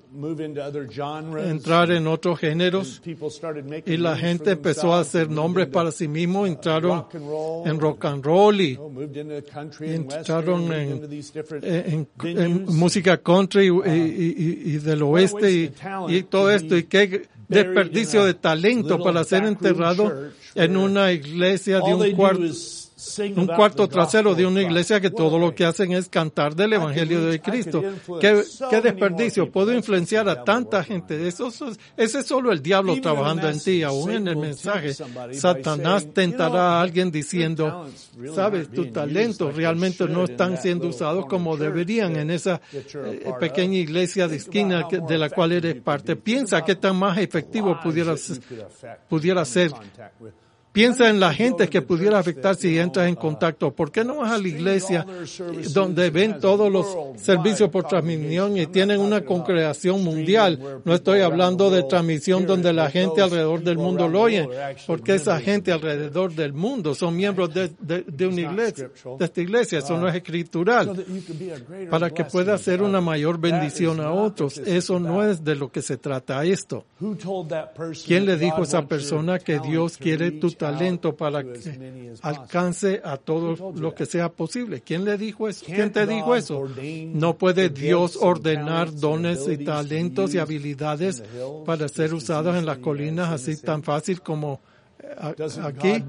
entrar en otros géneros, y la gente empezó a hacer nombres para sí mismos, entraron en rock and roll y entraron en, en, en música country y, y, y del oeste y, y todo esto, y qué desperdicio de talento para ser enterrado en una iglesia de un cuarto un cuarto trasero de una iglesia que todo lo que hacen es cantar del Evangelio de Cristo. ¿Qué, qué desperdicio? Puedo influenciar a tanta gente. Eso, ese es solo el diablo trabajando en ti, aún en el mensaje. Satanás tentará a alguien diciendo, sabes, tus talentos realmente no están siendo usados como deberían en esa eh, pequeña iglesia de esquina que, de la cual eres parte. Piensa qué tan más efectivo pudiera, pudiera ser. Piensa en la gente que pudiera afectar si entras en contacto. ¿Por qué no vas a la iglesia donde ven todos los servicios por transmisión y tienen una congregación mundial? No estoy hablando de transmisión donde la gente alrededor del mundo lo oye, porque esa gente alrededor del mundo son miembros de, de, de una iglesia, de esta iglesia. Eso no es escritural. Para que pueda ser una mayor bendición a otros. Eso no es de lo que se trata esto. ¿Quién le dijo a esa persona que Dios quiere tu talento para que alcance a todos lo que sea posible? ¿Quién le dijo eso? ¿Quién te dijo eso? No puede Dios ordenar dones y talentos y habilidades para ser usados en las colinas así tan fácil como aquí.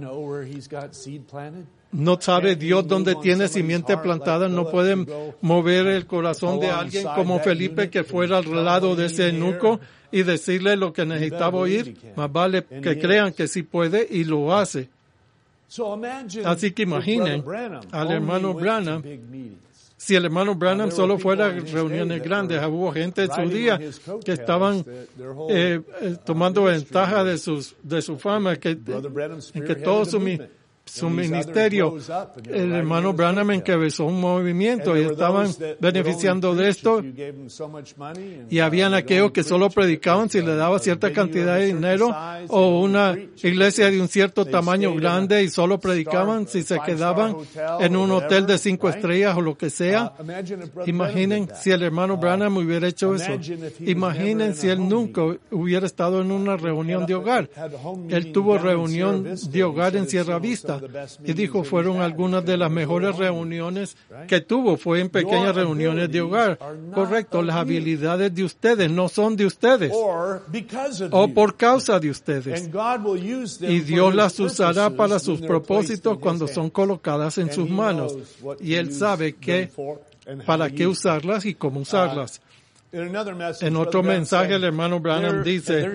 ¿No sabe Dios dónde tiene simiente plantada? No pueden mover el corazón de alguien como Felipe, que fuera al lado de ese eunuco y decirle lo que necesitaba oír. Más vale que crean que sí puede, y lo hace. Así que imaginen al hermano Branham. Si el hermano Branham solo fuera a reuniones grandes, hubo gente en su día que estaban eh, eh, tomando ventaja de sus de su fama, que, en que todo su su ministerio, el hermano Branham encabezó un movimiento y estaban beneficiando de esto. Y habían aquellos que solo predicaban si le daba cierta cantidad de dinero, o una iglesia de un cierto tamaño grande y solo predicaban si se quedaban en un hotel de cinco estrellas o lo que sea. Imaginen si el hermano Branham hubiera hecho eso. Imaginen si él nunca hubiera estado en una reunión de hogar. Él tuvo reunión de hogar en Sierra Vista y dijo fueron algunas de las mejores reuniones que tuvo. Fue en pequeñas reuniones de hogar. Correcto, las habilidades de ustedes no son de ustedes o por causa de ustedes. Y Dios las usará para sus propósitos cuando son colocadas en sus manos. Y Él sabe qué, para qué usarlas y cómo usarlas. En otro mensaje el hermano Branham dice,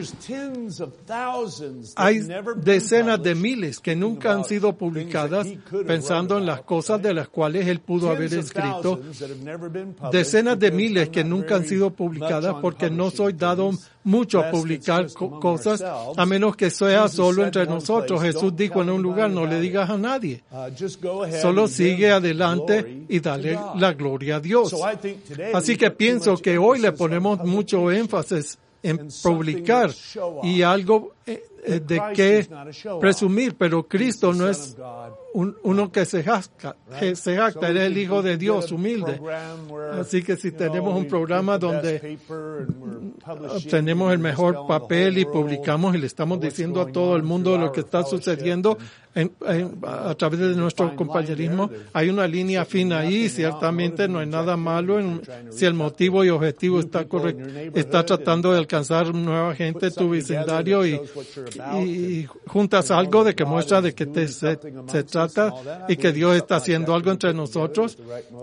hay decenas de miles que nunca han sido publicadas pensando en las cosas de las cuales él pudo haber escrito. Decenas de miles que nunca han sido publicadas porque no soy dado mucho a publicar co- cosas a menos que sea solo entre nosotros. Jesús dijo en un lugar, no le digas a nadie. Solo sigue adelante y dale la gloria a Dios. Así que pienso que hoy le ponemos mucho énfasis en publicar y algo de qué presumir, pero Cristo no es un, uno que se jacta, que se jacta, Él es el Hijo de Dios humilde. Así que si tenemos un programa donde obtenemos el mejor papel y publicamos y le estamos diciendo a todo el mundo lo que está sucediendo en, en, a través de nuestro compañerismo, hay una línea fina ahí. Ciertamente no hay nada malo en si el motivo y objetivo está correcto, está tratando de alcanzar nueva gente en tu vecindario y y juntas algo de que muestra de que te, se, se trata y que Dios está haciendo algo entre nosotros.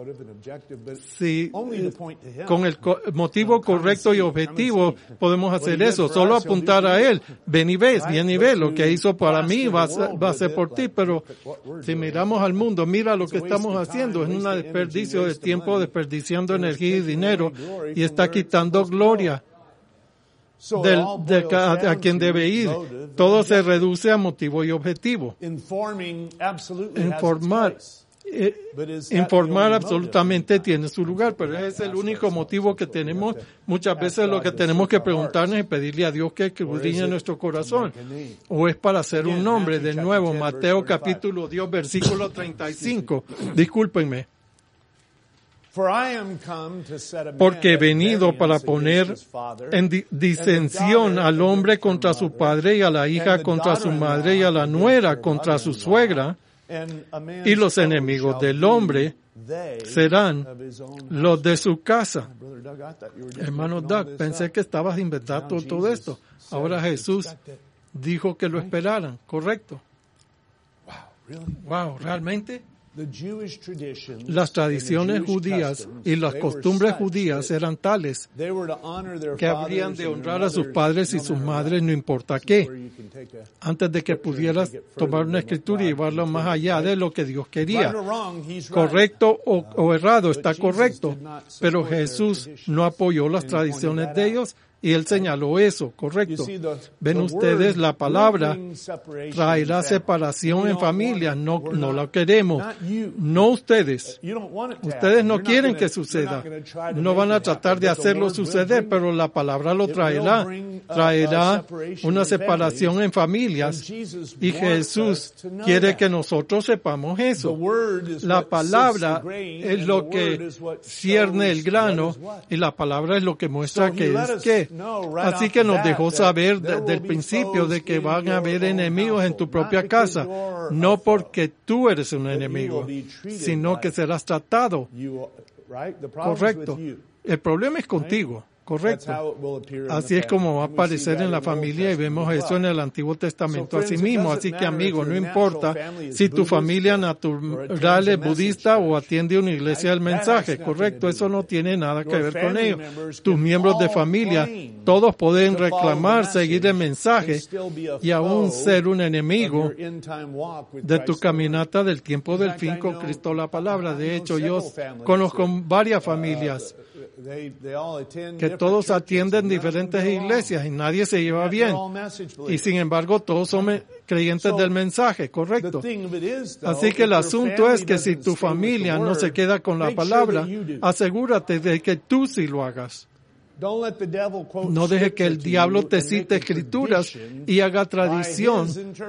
Si con el co- motivo correcto y objetivo podemos hacer eso, solo apuntar a Él. Ven y ves, ven y ves, lo que hizo para mí va a ser, va a ser por ti, pero si miramos al mundo, mira lo que estamos haciendo, es un desperdicio de tiempo, desperdiciando energía y dinero y está quitando gloria Del, de a, a quien debe ir. Todo se reduce a motivo y objetivo. Informar, eh, informar absolutamente tiene su lugar, pero ese es el único motivo que tenemos. Muchas veces lo que tenemos que preguntarnos es pedirle a Dios que escudriñe nuestro corazón. O es para hacer un nombre. De nuevo, Mateo capítulo diez, versículo treinta y cinco. Discúlpenme. Porque he venido para poner en di- disensión al hombre contra su padre y a la hija contra su madre y a la nuera contra su suegra, y los enemigos del hombre serán los de su casa. Hermano Doug, pensé que estabas inventando todo esto. Ahora Jesús dijo que lo esperaran, ¿correcto? Wow, ¿realmente? Las tradiciones judías y las costumbres judías eran tales que habrían de honrar a sus padres y sus madres no importa qué, antes de que pudieras tomar una escritura y llevarlo más allá de lo que Dios quería. Correcto o, o errado, está correcto, pero Jesús no apoyó las tradiciones de ellos. Y él señaló eso, correcto. Ven ustedes, la palabra traerá separación en familias, no, no la queremos. No ustedes. Ustedes no quieren que suceda. No van a tratar de hacerlo suceder, pero la palabra lo traerá. Traerá una separación en familias. Y Jesús quiere que nosotros sepamos eso. La palabra es lo que cierne el grano y la palabra es lo que muestra que es que. Así que nos dejó saber desde el principio de que van a haber enemigos en tu propia casa, no porque tú eres un enemigo, sino que serás tratado. Correcto. El problema es contigo. Correcto. Así es como va a aparecer en la familia y vemos eso en el Antiguo Testamento así mismo. Así que, amigo, no importa si tu familia natural es budista o atiende una iglesia del mensaje. Correcto. Eso no tiene nada que ver con ello. Tus miembros de familia, todos pueden reclamar, seguir el mensaje y aún ser un enemigo de tu caminata del tiempo del fin con Cristo la palabra. De hecho, yo conozco varias familias que todos atienden diferentes iglesias y nadie se lleva bien. Y sin embargo, todos son creyentes del mensaje, correcto. Así que el asunto es que si tu familia no se queda con la palabra, asegúrate de que tú sí lo hagas. No deje que el diablo te cite escrituras y haga tradición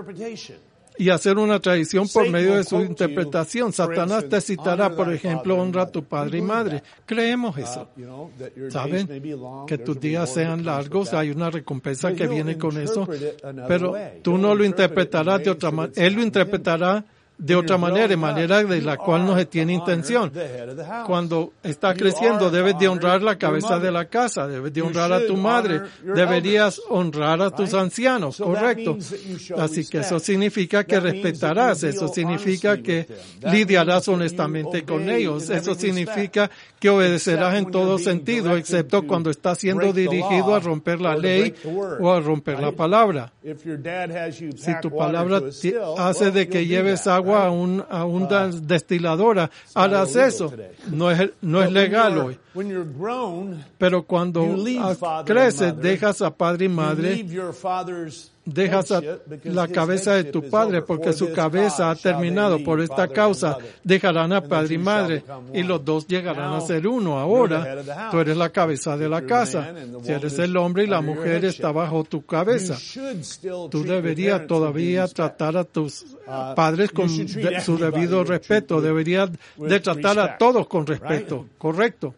y hacer una tradición por medio de su interpretación. Satanás te citará, por ejemplo, honra a tu padre y madre. Creemos eso. Saben que tus días sean largos, hay una recompensa que viene con eso, pero tú no lo interpretarás de otra manera. Él lo interpretará de otra manera, de manera de la cual no se tiene intención. Cuando estás creciendo, debes de honrar la cabeza de la casa, debes de honrar a tu madre, deberías honrar a tus ancianos, correcto. Así que eso significa que respetarás, eso significa que lidiarás honestamente con ellos, eso significa que obedecerás en todo sentido, excepto cuando estás siendo dirigido a romper la ley o a romper la palabra. Si tu palabra hace de que lleves agua a, un, a una destiladora, harás eso. No es, no es legal hoy. Pero cuando creces, dejas a padre y madre, dejas a la cabeza de tu padre, porque su cabeza ha terminado. Por esta causa dejarán a padre y madre, y los dos llegarán a ser uno. Ahora, tú eres la cabeza de la casa. Si eres el hombre y la mujer está bajo tu cabeza, tú deberías todavía tratar a tus padres con de, su debido respeto. Deberías de tratar a todos con respeto, correcto.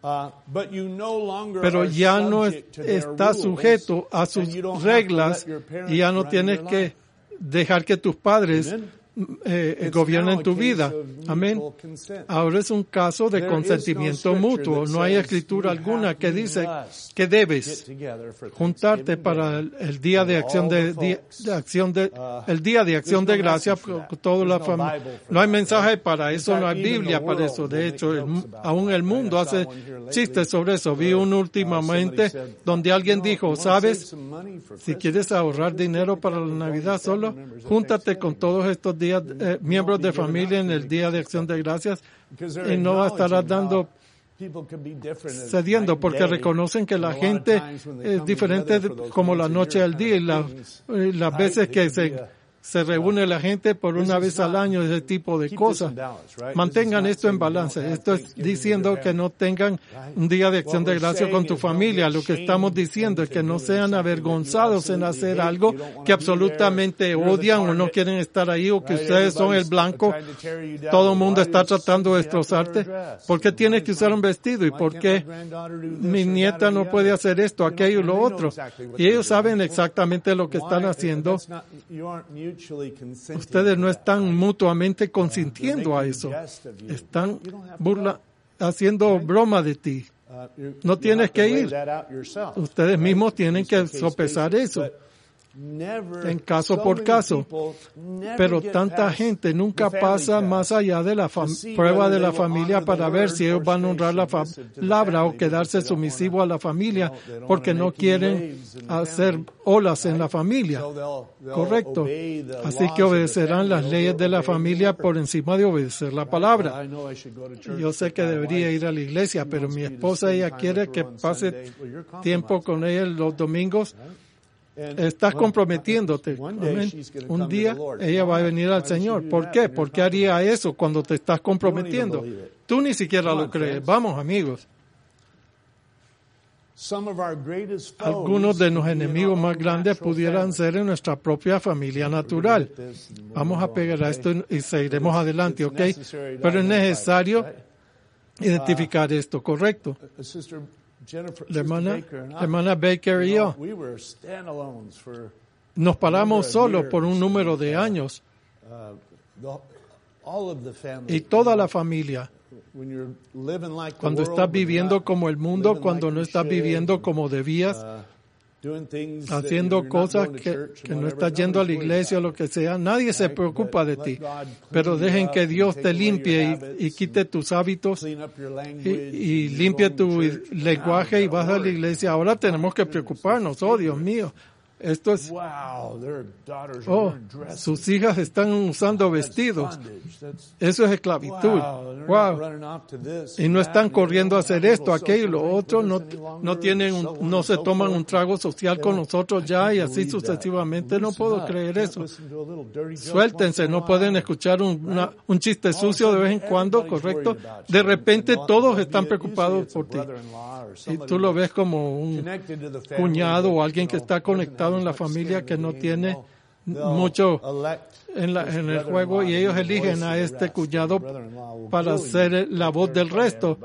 Pero ya no es, está sujeto a sus reglas y ya no tienes que dejar que tus padres eh, gobiernen tu vida. Amén. Ahora es un caso de consentimiento mutuo. No hay escritura alguna que dice que debes juntarte para el, el día de acción de, de, de acción de el día de acción de gracia con toda la familia. No hay mensaje para eso, no hay Biblia para eso. De hecho, el, aún el mundo hace chistes sobre eso. Vi uno últimamente donde alguien dijo, ¿sabes? Si quieres ahorrar dinero para la Navidad solo, júntate con todos estos días, eh, miembros de familia en el día de acción de gracias y no estarás dando cediendo, porque reconocen que la gente es diferente como la noche al día y la, las veces que se se reúne la gente por una vez al año, ese tipo de cosas. Mantengan esto en balance. Esto es diciendo que no tengan un día de acción de gracia con tu familia. Lo que estamos diciendo es que no sean avergonzados en hacer algo que absolutamente odian o no quieren estar ahí, o que ustedes son el blanco. Todo el mundo está tratando de destrozarte. ¿Por qué tienes que usar un vestido? ¿Y por qué mi nieta no puede hacer esto, aquello y lo otro? Y ellos saben exactamente lo que están haciendo. Ustedes no están mutuamente consintiendo a eso. Están burla, haciendo broma de ti. No tienes que ir. Ustedes mismos tienen que sopesar eso. En caso por caso. Pero tanta gente nunca pasa más allá de la prueba de la familia para ver si ellos van a honrar la palabra o quedarse sumisivos a la familia porque no quieren hacer olas en la familia. Correcto. Así que obedecerán las leyes de la familia por encima de obedecer la palabra. Yo sé que debería ir a la iglesia, pero mi esposa, ella quiere que pase tiempo con ella los domingos. Estás comprometiéndote. Amén. Un día ella va a venir al Señor. ¿Por qué? ¿Por qué haría eso cuando te estás comprometiendo? Tú ni siquiera lo crees. Vamos, amigos. Algunos de los enemigos más grandes pudieran ser en nuestra propia familia natural. Vamos a pegar a esto y seguiremos adelante, ¿ok? Pero es necesario identificar esto, ¿correcto? La hermana, la hermana Baker y yo nos paramos solos por un número de años. Y toda la familia, cuando estás viviendo como el mundo, cuando no estás viviendo como debías, haciendo cosas que, que no estás yendo a la iglesia o lo que sea, nadie se preocupa de ti. Pero dejen que Dios te limpie y, y quite tus hábitos y, y limpie tu lenguaje y vas a la iglesia. Ahora tenemos que preocuparnos. Oh, Dios mío. esto es, oh, sus hijas están usando vestidos. Eso es esclavitud. Wow. Y no están corriendo a hacer esto, aquello, lo otro, no, no tienen, un, no se toman un trago social con nosotros ya y así sucesivamente. No puedo creer eso. Suéltense, no pueden escuchar un, una, un chiste sucio de vez en cuando, correcto. De repente todos están preocupados por ti. Y tú lo ves como un cuñado o alguien que está conectado en la familia que no tiene mucho en, la, en el juego y ellos eligen a este cuñado para ser la voz del resto.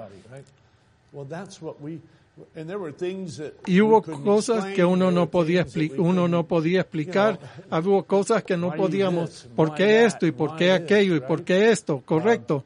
Y hubo cosas que uno no podía explicar, uno no podía explicar. Hubo cosas que no podíamos. ¿Por qué esto y por qué aquello y por qué esto? Correcto.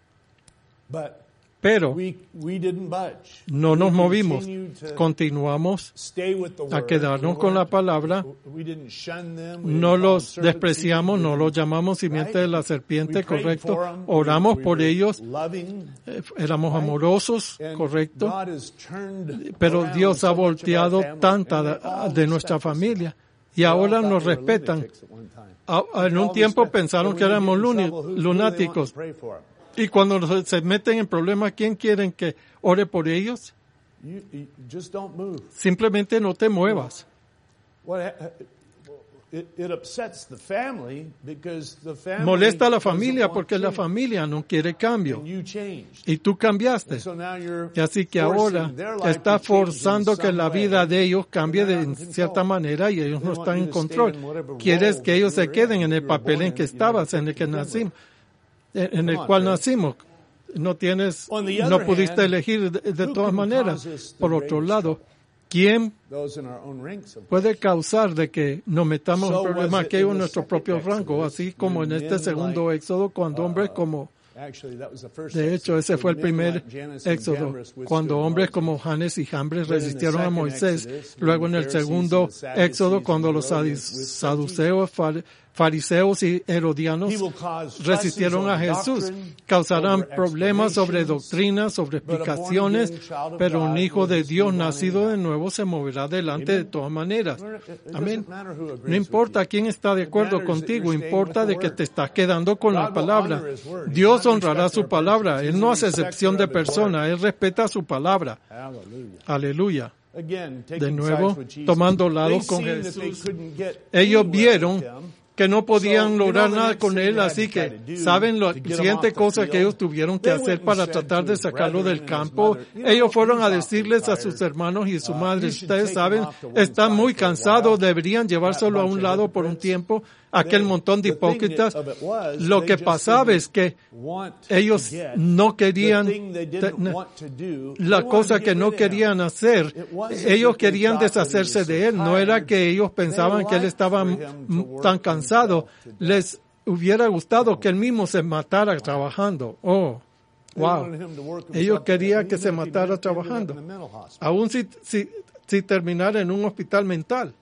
Pero no nos movimos, continuamos a quedarnos con la palabra, no los despreciamos, no los llamamos simiente de la serpiente, correcto, oramos por ellos, éramos amorosos, correcto, pero Dios ha volteado tanta de nuestra familia y ahora nos respetan. En un tiempo pensaron que éramos lunáticos. Y cuando se meten en problemas, ¿quién quieren que ore por ellos? Simplemente no te muevas. Molesta a la familia porque la familia no quiere cambio. Y tú cambiaste. Y así que ahora está forzando que la vida de ellos cambie de cierta manera y ellos no están en control. Quieres que ellos se queden en el papel en que estabas, en el que nacimos. En el cual nacimos. No tienes, no pudiste elegir de, de todas maneras. Por otro lado, ¿quién puede causar de que nos metamos en problemas que hay en nuestro propio rango? Así como en este segundo éxodo, cuando hombres como, de hecho, ese fue el primer éxodo, cuando hombres como Janes y Jambres resistieron a Moisés. Luego en el segundo éxodo, cuando los saduceos, fariseos y herodianos resistieron a Jesús, causarán problemas sobre doctrinas, sobre explicaciones, pero un hijo de Dios nacido de nuevo se moverá adelante de todas maneras. Amén. No importa quién está de acuerdo contigo, importa de que te estás quedando con la palabra. Dios honrará su palabra. Él no hace excepción de persona. Él respeta su palabra. Aleluya. De nuevo, tomando lados con Jesús. Ellos vieron que no podían lograr nada con él, así que saben la siguiente cosa que ellos tuvieron que hacer para tratar de sacarlo del campo. Ellos fueron a decirles a sus hermanos y su madre, ustedes saben, están muy cansados, deberían llevárselo a un lado por un tiempo. Aquel montón de hipócritas. Lo que pasaba es que ellos no querían la cosa que no querían hacer. Ellos querían deshacerse de él. No era que ellos pensaban que él estaba tan cansado. Les hubiera gustado que él mismo se matara trabajando. Oh, wow. Ellos querían que se matara trabajando. Aún si, si, si terminara en un hospital mental.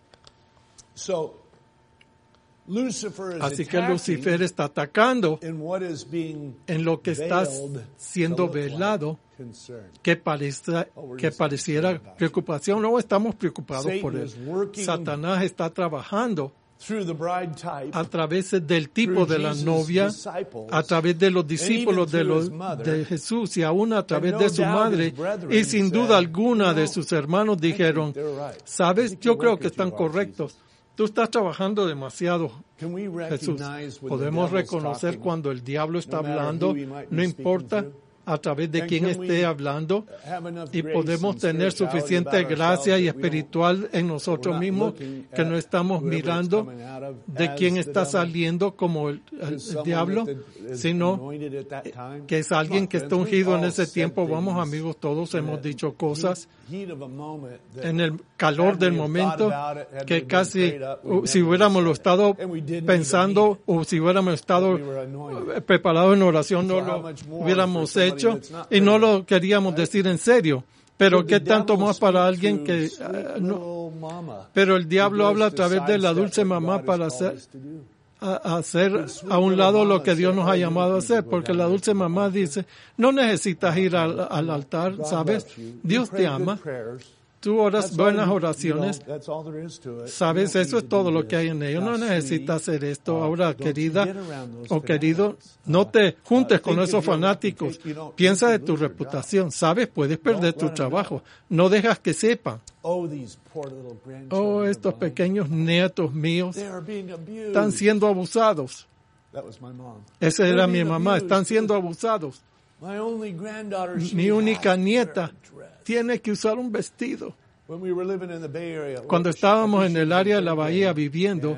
Así que Lucifer está atacando en lo que está siendo velado, que, parezca, que pareciera preocupación. No estamos preocupados por él. Satanás está trabajando a través del tipo de la novia, a través de los discípulos de, los, de Jesús y aún a través de su madre. Y sin duda alguna de sus hermanos dijeron, ¿sabes? Yo creo que están correctos. Tú estás trabajando demasiado, Jesús. Podemos reconocer cuando el diablo está hablando, no importa a través de quién esté hablando, y podemos tener suficiente gracia y espiritual en nosotros mismos que no estamos mirando de quién está saliendo como el, el, el diablo, sino que es alguien que está ungido en ese tiempo. Vamos, amigos, todos hemos dicho cosas en el calor del momento que casi si hubiéramos lo estado pensando o si hubiéramos estado preparados en oración no lo hubiéramos hecho y no lo queríamos decir en serio. Pero qué tanto más para alguien que uh, no. Pero el diablo habla a través de la dulce mamá para hacer a hacer a un lado lo que Dios nos ha llamado a hacer, porque la dulce mamá dice, no necesitas ir al, al altar, ¿sabes? Dios te ama. tú oras buenas oraciones, sabes, eso es todo lo que hay en ello. No necesitas hacer esto. Ahora, querida o querido, no te juntes con esos fanáticos. Piensa de tu reputación. Sabes, puedes perder tu trabajo. No dejas que sepan. Oh, estos pequeños nietos míos están siendo abusados. Esa era mi mamá. Están siendo abusados. Mi única nieta tiene que usar un vestido. Cuando estábamos en el área de la bahía viviendo,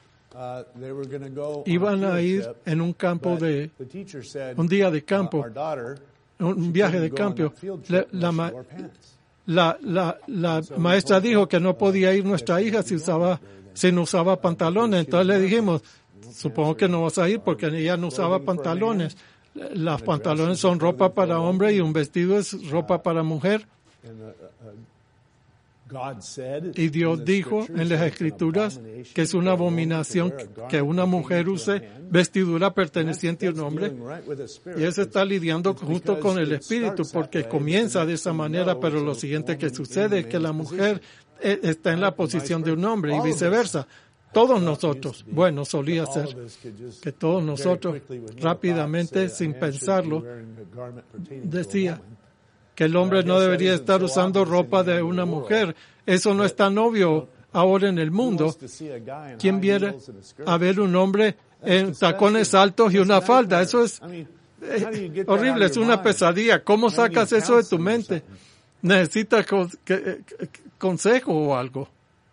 iban a ir en un campo de, un día de campo, un viaje de campo. La, la, la, la, la maestra dijo que no podía ir nuestra hija si usaba, si no usaba pantalones. Entonces le dijimos, supongo que no vas a ir porque ella no usaba pantalones. Los pantalones son ropa para hombre y un vestido es ropa para mujer. Y Dios dijo en las Escrituras que es una abominación que una mujer use vestidura perteneciente a un hombre. Y eso está lidiando justo con el Espíritu, porque comienza de esa manera, pero lo siguiente que sucede es que la mujer está en la posición de un hombre y viceversa. Todos nosotros, bueno, solía ser que todos nosotros rápidamente, sin pensarlo, decía que el hombre no debería estar usando ropa de una mujer. Eso no es tan obvio ahora en el mundo. ¿Quién viene a ver un hombre en tacones altos y una falda? Eso es eh, horrible, es una pesadilla. ¿Cómo sacas eso de tu mente? Necesitas con, que, consejo o algo.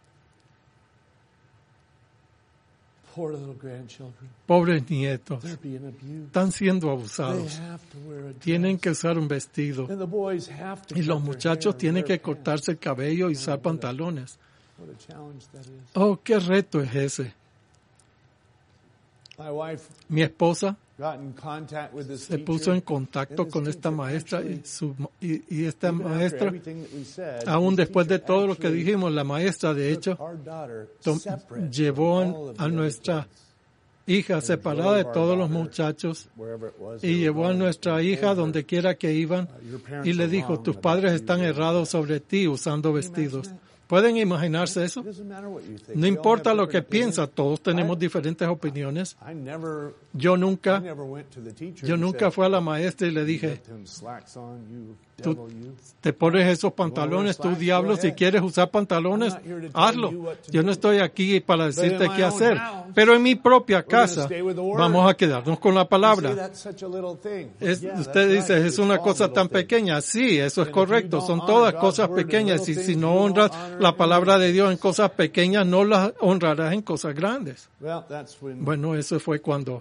Pobres nietos, están siendo abusados. Tienen que usar un vestido. Y los muchachos tienen que cortarse el cabello y usar pantalones. Oh, qué reto es ese. Mi esposa se puso en contacto con esta maestra y, su, y, y esta maestra, aún después de todo lo que dijimos, la maestra de hecho tom, llevó a nuestra hija separada de todos los muchachos y llevó a nuestra hija donde quiera que iban y le dijo, tus padres están errados sobre ti usando vestidos. ¿Pueden imaginarse eso? No importa lo que piensa, todos tenemos diferentes opiniones. Yo nunca, yo nunca fui a la maestra y le dije, tú te pones esos pantalones, tú diablo, si quieres usar pantalones, hazlo. Yo no estoy aquí para decirte qué hacer. Pero en mi propia casa vamos a quedarnos con la palabra. Es, usted dice, es una cosa tan pequeña. Sí, eso es correcto. Son todas cosas pequeñas. Y si no honras la palabra de Dios en cosas pequeñas, no las honrarás en cosas grandes. Bueno, eso fue cuando...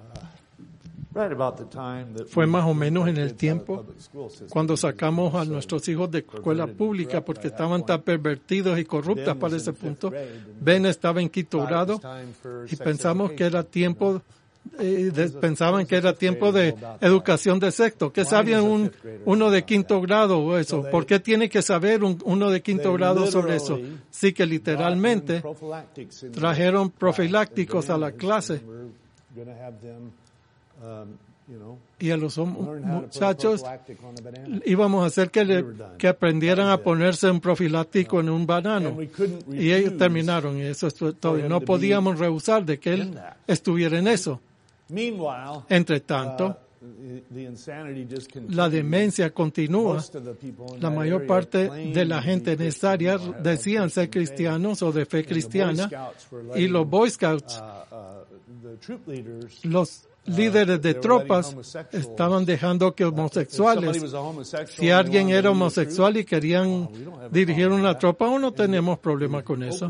Fue más o menos en el tiempo cuando sacamos a nuestros hijos de escuela pública porque estaban tan pervertidos y corruptas para ese punto. Ben estaba en quinto grado y pensamos que era tiempo, eh, de, pensaban que era tiempo de educación de sexto. ¿Qué sabía un, uno de quinto grado o eso? ¿Por qué tiene que saber un, uno de quinto grado sobre eso? Sí que literalmente trajeron profilácticos a la clase. Y a los muchachos íbamos a hacer que, le, que aprendieran a ponerse un profiláctico en un banano. Y ellos terminaron, y eso es todo. Y no podíamos rehusar de que él estuviera en eso. Entre tanto, la demencia continúa. La mayor parte de la gente en esta área decían ser cristianos o de fe cristiana. Y los Boy Scouts, los líderes de tropas estaban dejando que homosexuales, si alguien era homosexual y querían dirigir una tropa, o no tenemos problema con eso.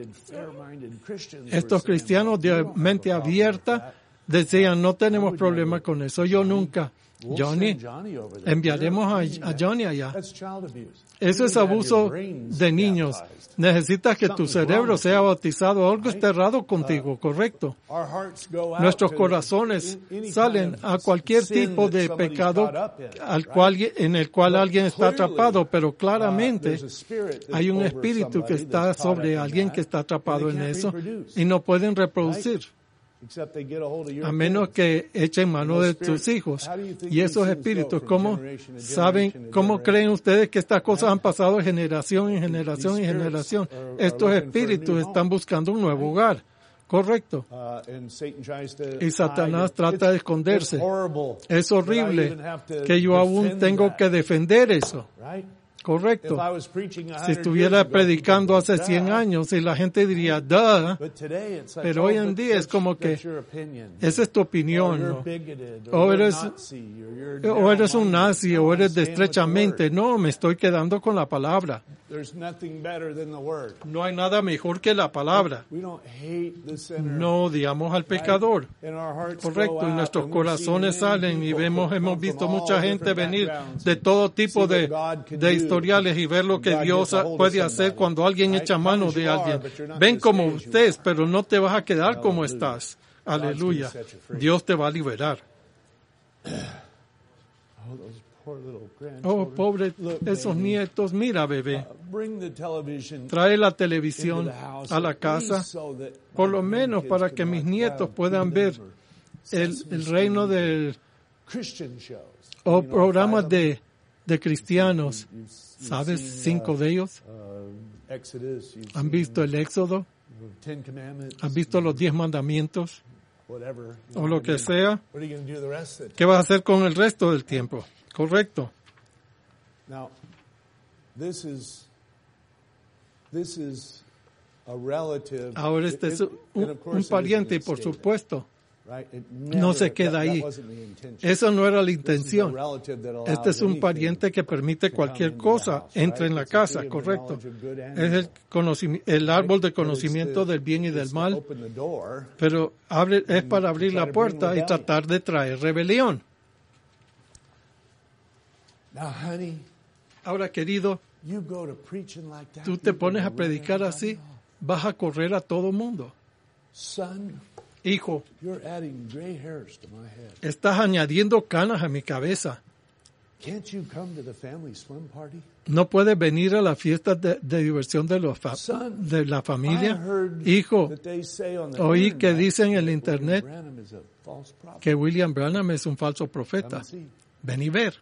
Estos cristianos de mente abierta decían, no tenemos problema con eso. Yo nunca. Johnny, enviaremos a, a Johnny allá. Eso es abuso de niños. Necesitas que tu cerebro sea bautizado. Algo está errado contigo, correcto. Nuestros corazones salen a cualquier tipo de pecado al cual, en el cual alguien está atrapado, pero claramente hay un espíritu que está sobre alguien que está atrapado en eso y no pueden reproducir. a menos que echen mano de tus hijos. Y esos espíritus, ¿cómo saben, cómo creen ustedes que estas cosas han pasado de generación en generación en generación? Estos espíritus están buscando un nuevo hogar. Correcto. Y Satanás trata de esconderse. Es horrible que yo aún tengo que defender eso. Correcto. Si estuviera predicando hace cien años y la gente diría, duh, pero hoy en día es como que esa es tu opinión, ¿no? O eres, o eres un nazi, o eres de estrechamente. No, me estoy quedando con la palabra. No hay nada mejor que la palabra. No odiamos al pecador. Correcto. Y nuestros corazones salen y vemos, hemos visto mucha gente venir de todo tipo de, de historiales y ver lo que Dios puede hacer cuando alguien echa mano de alguien. Ven como estés, pero no te vas a quedar como estás. Aleluya. Dios te va a liberar. Oh, pobre esos nietos. Mira, bebé. Trae la televisión a la casa, por lo menos para que mis nietos puedan ver el, el reino del... o programas de, de cristianos. ¿Sabes? Cinco de ellos. ¿Han visto el Éxodo? ¿Han visto los diez mandamientos? O lo que sea. ¿Qué vas a hacer con el resto del tiempo? Correcto. Ahora este es un, un pariente y por supuesto no se queda ahí. Eso no era la intención. Este es un pariente que permite cualquier cosa entre en la casa, correcto. Es el, conocimiento, el árbol de conocimiento del bien y del mal, pero abre, es para abrir la puerta y tratar de traer rebelión. Ahora, querido, tú te pones a predicar así, vas a correr a todo mundo. Hijo, estás añadiendo canas a mi cabeza. ¿No puedes venir a la fiesta de, de diversión de, los fa- de la familia? Hijo, oí que dicen en el internet que William Branham es un falso profeta. Ven y ver.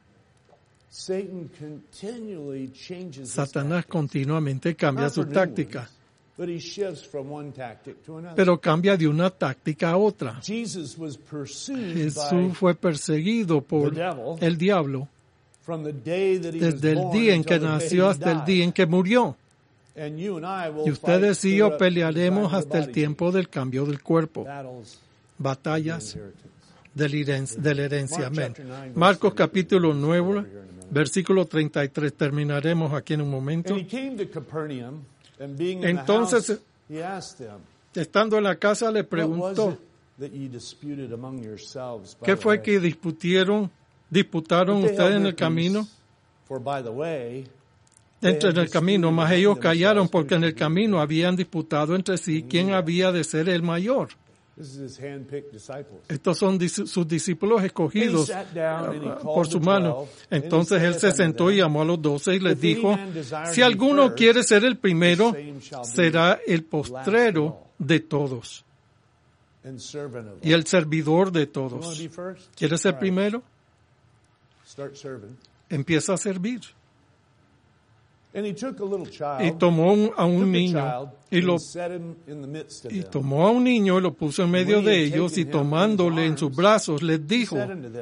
Satanás continuamente cambia su táctica, pero cambia de una táctica a otra. Jesús fue perseguido por el diablo desde el día en que nació hasta el día en que murió. Y ustedes y yo pelearemos hasta el tiempo del cambio del cuerpo. Batallas de la herencia. Amén. Marcos capítulo nueve, versículo treinta y tres. Terminaremos aquí en un momento. Entonces, estando en la casa, le preguntó, ¿qué fue que disputieron, disputaron ustedes en el camino? Entre en el camino, mas ellos callaron porque en el camino habían disputado entre sí quién había de ser el mayor. Estos son dis- sus discípulos escogidos uh, por su mano. Entonces él se sentó y llamó a los doce y les dijo, si alguno quiere ser el primero, será el postrero de todos y el servidor de todos. ¿Quieres ser primero? Empieza a servir. Y tomó un, a un niño y lo y tomó a un niño y lo puso en medio de ellos y tomándole en sus brazos les dijo,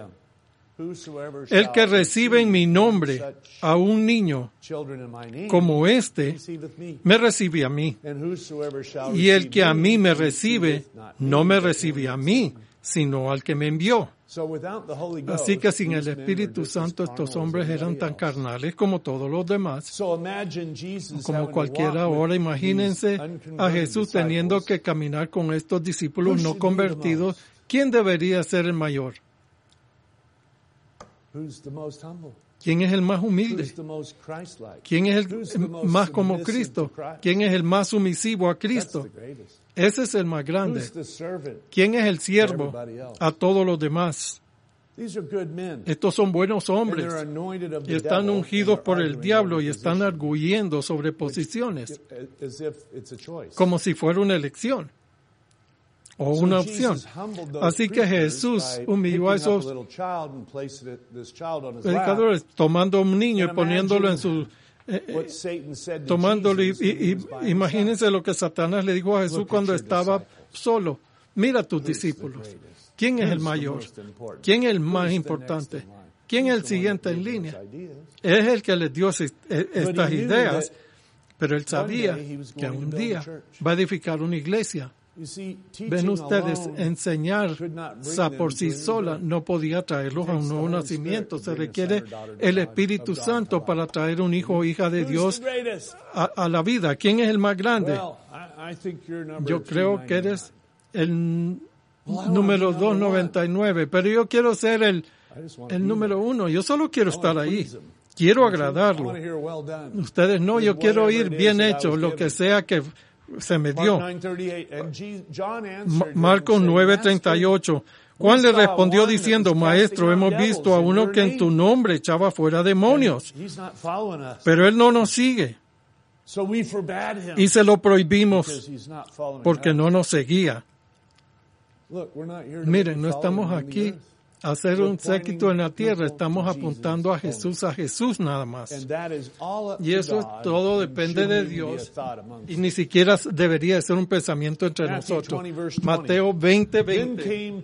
el que recibe en mi nombre a un niño como este, me recibe a mí. Y el que a mí me recibe, no me recibe a mí, sino al que me envió. Así que sin el Espíritu Santo estos hombres eran tan carnales como todos los demás. Como cualquiera ahora, imagínense a Jesús teniendo que caminar con estos discípulos no convertidos. ¿Quién debería ser el mayor? ¿Quién es el más humilde? ¿Quién es el más como Cristo? ¿Quién es el más sumisivo a Cristo? Ese es el más grande. ¿Quién es el siervo a todos los demás? Estos son buenos hombres y están ungidos por el diablo y están arguyendo sobre posiciones como si fuera una elección. o una opción. Así que Jesús humilló a esos predicadores tomando a un niño y poniéndolo en su... Eh, eh, tomándolo y, y, y imagínense lo que Satanás le dijo a Jesús cuando estaba solo. Mira a tus discípulos. ¿Quién es el mayor? ¿Quién es el más importante? ¿Quién es el siguiente en línea? Es el que les dio estas ideas, pero él sabía que un día va a edificar una iglesia. Ven ustedes, enseñar por sí sola no podía traerlos a un nuevo nacimiento. Se requiere el Espíritu Santo para traer un hijo o hija de Dios a, a la vida. ¿Quién es el más grande? Yo creo que eres el número doscientos noventa y nueve, pero yo quiero ser el, el número uno. Yo solo quiero estar ahí. Quiero agradarlo. Ustedes no, yo quiero oír bien hecho, lo que sea que se me dio. Marcos nueve treinta y ocho. Juan le respondió diciendo, Maestro, hemos visto a uno que en tu nombre echaba fuera demonios, pero él no nos sigue. Y se lo prohibimos porque no nos seguía. Miren, no estamos aquí a hacer un séquito en la tierra, estamos apuntando a Jesús, a Jesús nada más. Y eso es todo, depende de Dios, y ni siquiera debería ser un pensamiento entre nosotros. Mateo veinte veinte.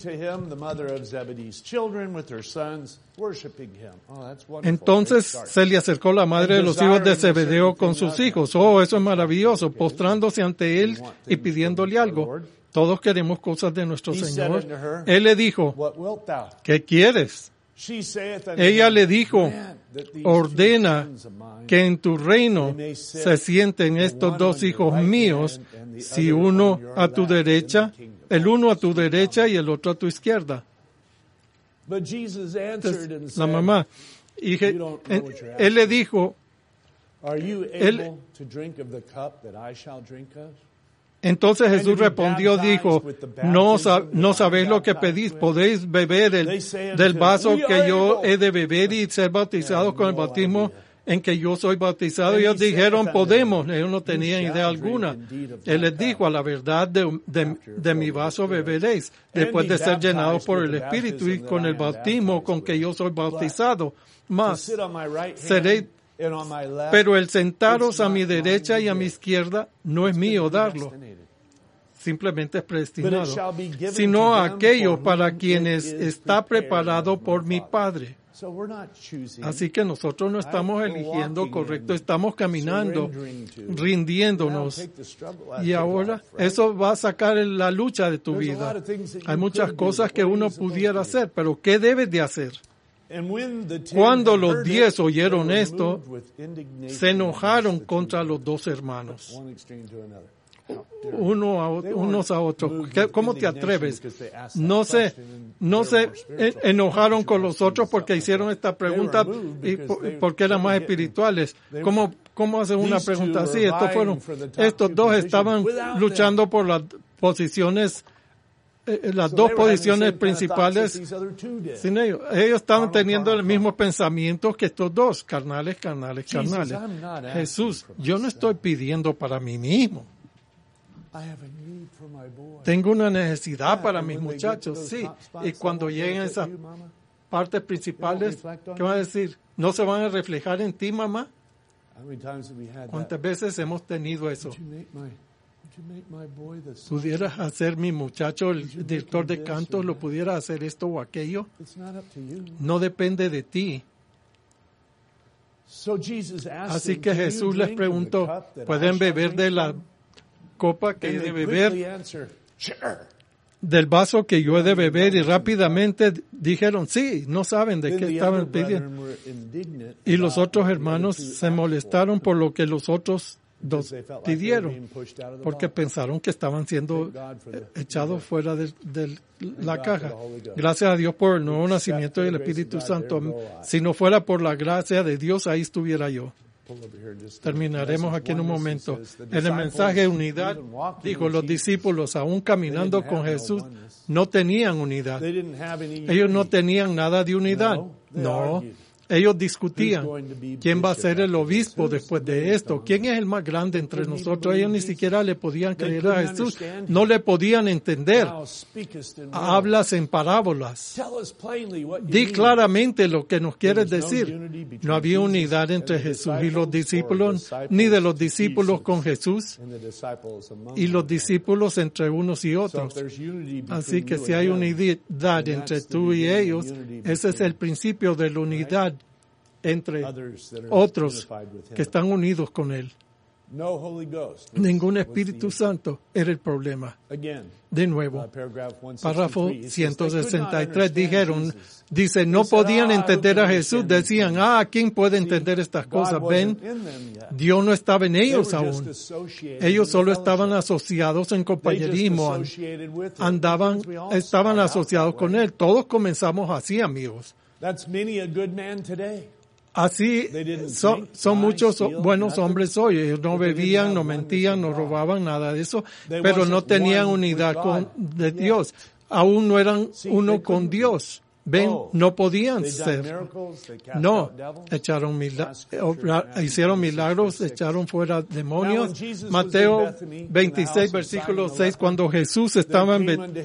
Entonces se le acercó la madre de los hijos de Zebedeo con sus hijos. Oh, eso es maravilloso, postrándose ante él y pidiéndole algo. Todos queremos cosas de nuestro Señor. Él le dijo, ¿qué quieres? Ella le dijo, ordena que en tu reino se sienten estos dos hijos míos, si uno a tu derecha, el uno a tu derecha y el otro a tu izquierda. Entonces, la mamá, y que, él, él le dijo, él, entonces Jesús respondió, dijo, no, no sabéis lo que pedís, podéis beber el, del vaso que yo he de beber y ser bautizados con el bautismo en que yo soy bautizado. Y ellos dijeron, podemos. Ellos no tenían idea alguna. Él les dijo, a la verdad de, de, de mi vaso beberéis, después de ser llenados por el Espíritu y con el bautismo con que yo soy bautizado. Mas seréis, pero el sentaros a mi derecha y a mi izquierda no es mío darlo, simplemente es predestinado, sino a aquellos para quienes está preparado por mi Padre. Así que nosotros no estamos eligiendo correcto, estamos caminando, rindiéndonos. Y ahora eso va a sacar la lucha de tu vida. Hay muchas cosas que uno pudiera hacer, pero ¿qué debes de hacer? Cuando los diez oyeron esto, se enojaron contra los dos hermanos, uno a, unos a otros. ¿Cómo te atreves? No se, no se enojaron con los otros porque hicieron esta pregunta y porque eran más espirituales. ¿Cómo, cómo hacen una pregunta así? Estos fueron, estos dos estaban luchando por las posiciones, las dos posiciones principales sin ellos. Ellos estaban teniendo el mismo pensamiento que estos dos, carnales, carnales, carnales. Jesús, yo no estoy pidiendo para mí mismo. Tengo una necesidad para mis muchachos, sí. Y cuando lleguen a esas partes principales, ¿qué van a decir? ¿No se van a reflejar en ti, mamá? ¿Cuántas veces hemos tenido eso? ¿Pudieras hacer mi muchacho el director de canto? ¿Lo pudiera hacer esto o aquello? No depende de ti. Así que Jesús les preguntó, ¿pueden beber de la copa que he de beber? Del vaso que yo he de beber. Y rápidamente dijeron, sí, no saben de qué estaban pidiendo. Y los otros hermanos se molestaron por lo que los otros dos pidieron, porque pensaron que estaban siendo echados fuera de, de la caja. Gracias a Dios por el nuevo nacimiento del Espíritu Santo. Si no fuera por la gracia de Dios, ahí estuviera yo. Terminaremos aquí en un momento. En el mensaje de unidad, dijo, los discípulos, aún caminando con Jesús, no tenían unidad. Ellos no tenían nada de unidad. No. Ellos discutían quién va a ser el obispo después de esto, quién es el más grande entre nosotros. Ellos ni siquiera le podían creer a Jesús, no le podían entender. Hablas en parábolas. Di claramente lo que nos quieres decir. No había unidad entre Jesús y los discípulos, ni de los discípulos con Jesús y los discípulos entre unos y otros. Así que si hay unidad entre tú y ellos, ese es el principio de la unidad entre otros que están unidos con Él. Ningún Espíritu Santo era el problema. De nuevo, párrafo ciento sesenta y tres dijeron, dice, no podían entender a Jesús. Decían, ah, ¿quién puede entender estas cosas? Ven, Dios no estaba en ellos aún. Ellos solo estaban asociados en compañerismo. Andaban, estaban asociados con Él. Todos comenzamos así, amigos. Así son, son muchos buenos hombres hoy. Ellos no bebían, no mentían, no robaban, nada de eso, pero no tenían unidad con, de Dios. Aún no eran uno con Dios. Ven, no podían ser. No, echaron milagros, hicieron milagros, echaron fuera demonios. Mateo veintiséis, versículo seis, cuando Jesús estaba en Bet-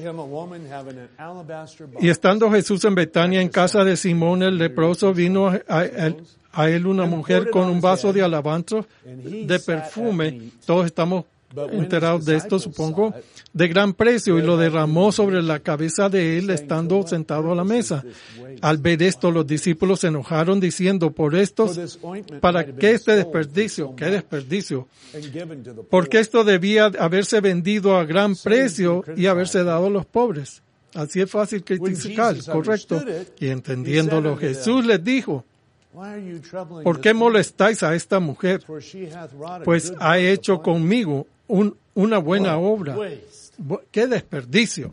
y estando Jesús en Betania, en casa de Simón el leproso, vino a, a, a él una mujer con un vaso de alabastro de perfume. Todos estamos enterados de esto, supongo, de gran precio, y lo derramó sobre la cabeza de él estando sentado a la mesa. Al ver esto, los discípulos se enojaron diciendo, por esto, ¿para qué este desperdicio? ¿Qué desperdicio? Porque esto debía haberse vendido a gran precio y haberse dado a los pobres. Así es fácil criticar, correcto. Y entendiéndolo, Jesús les dijo, ¿por qué molestáis a esta mujer? Pues ha hecho conmigo un, una buena obra. ¡Qué desperdicio!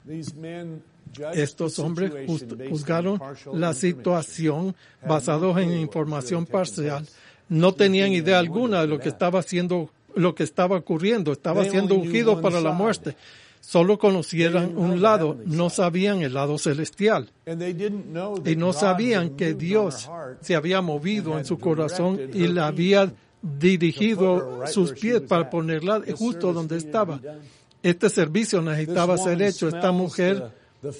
Estos hombres juzgaron la situación basados en información parcial. No tenían idea alguna de lo que estaba haciendo, lo que estaba ocurriendo. Estaba siendo ungido para la muerte. Solo conocieran un lado, no sabían el lado celestial. Y no sabían que Dios se había movido en su corazón y le había dirigido sus pies para ponerla justo donde estaba. Este servicio necesitaba ser hecho. Esta mujer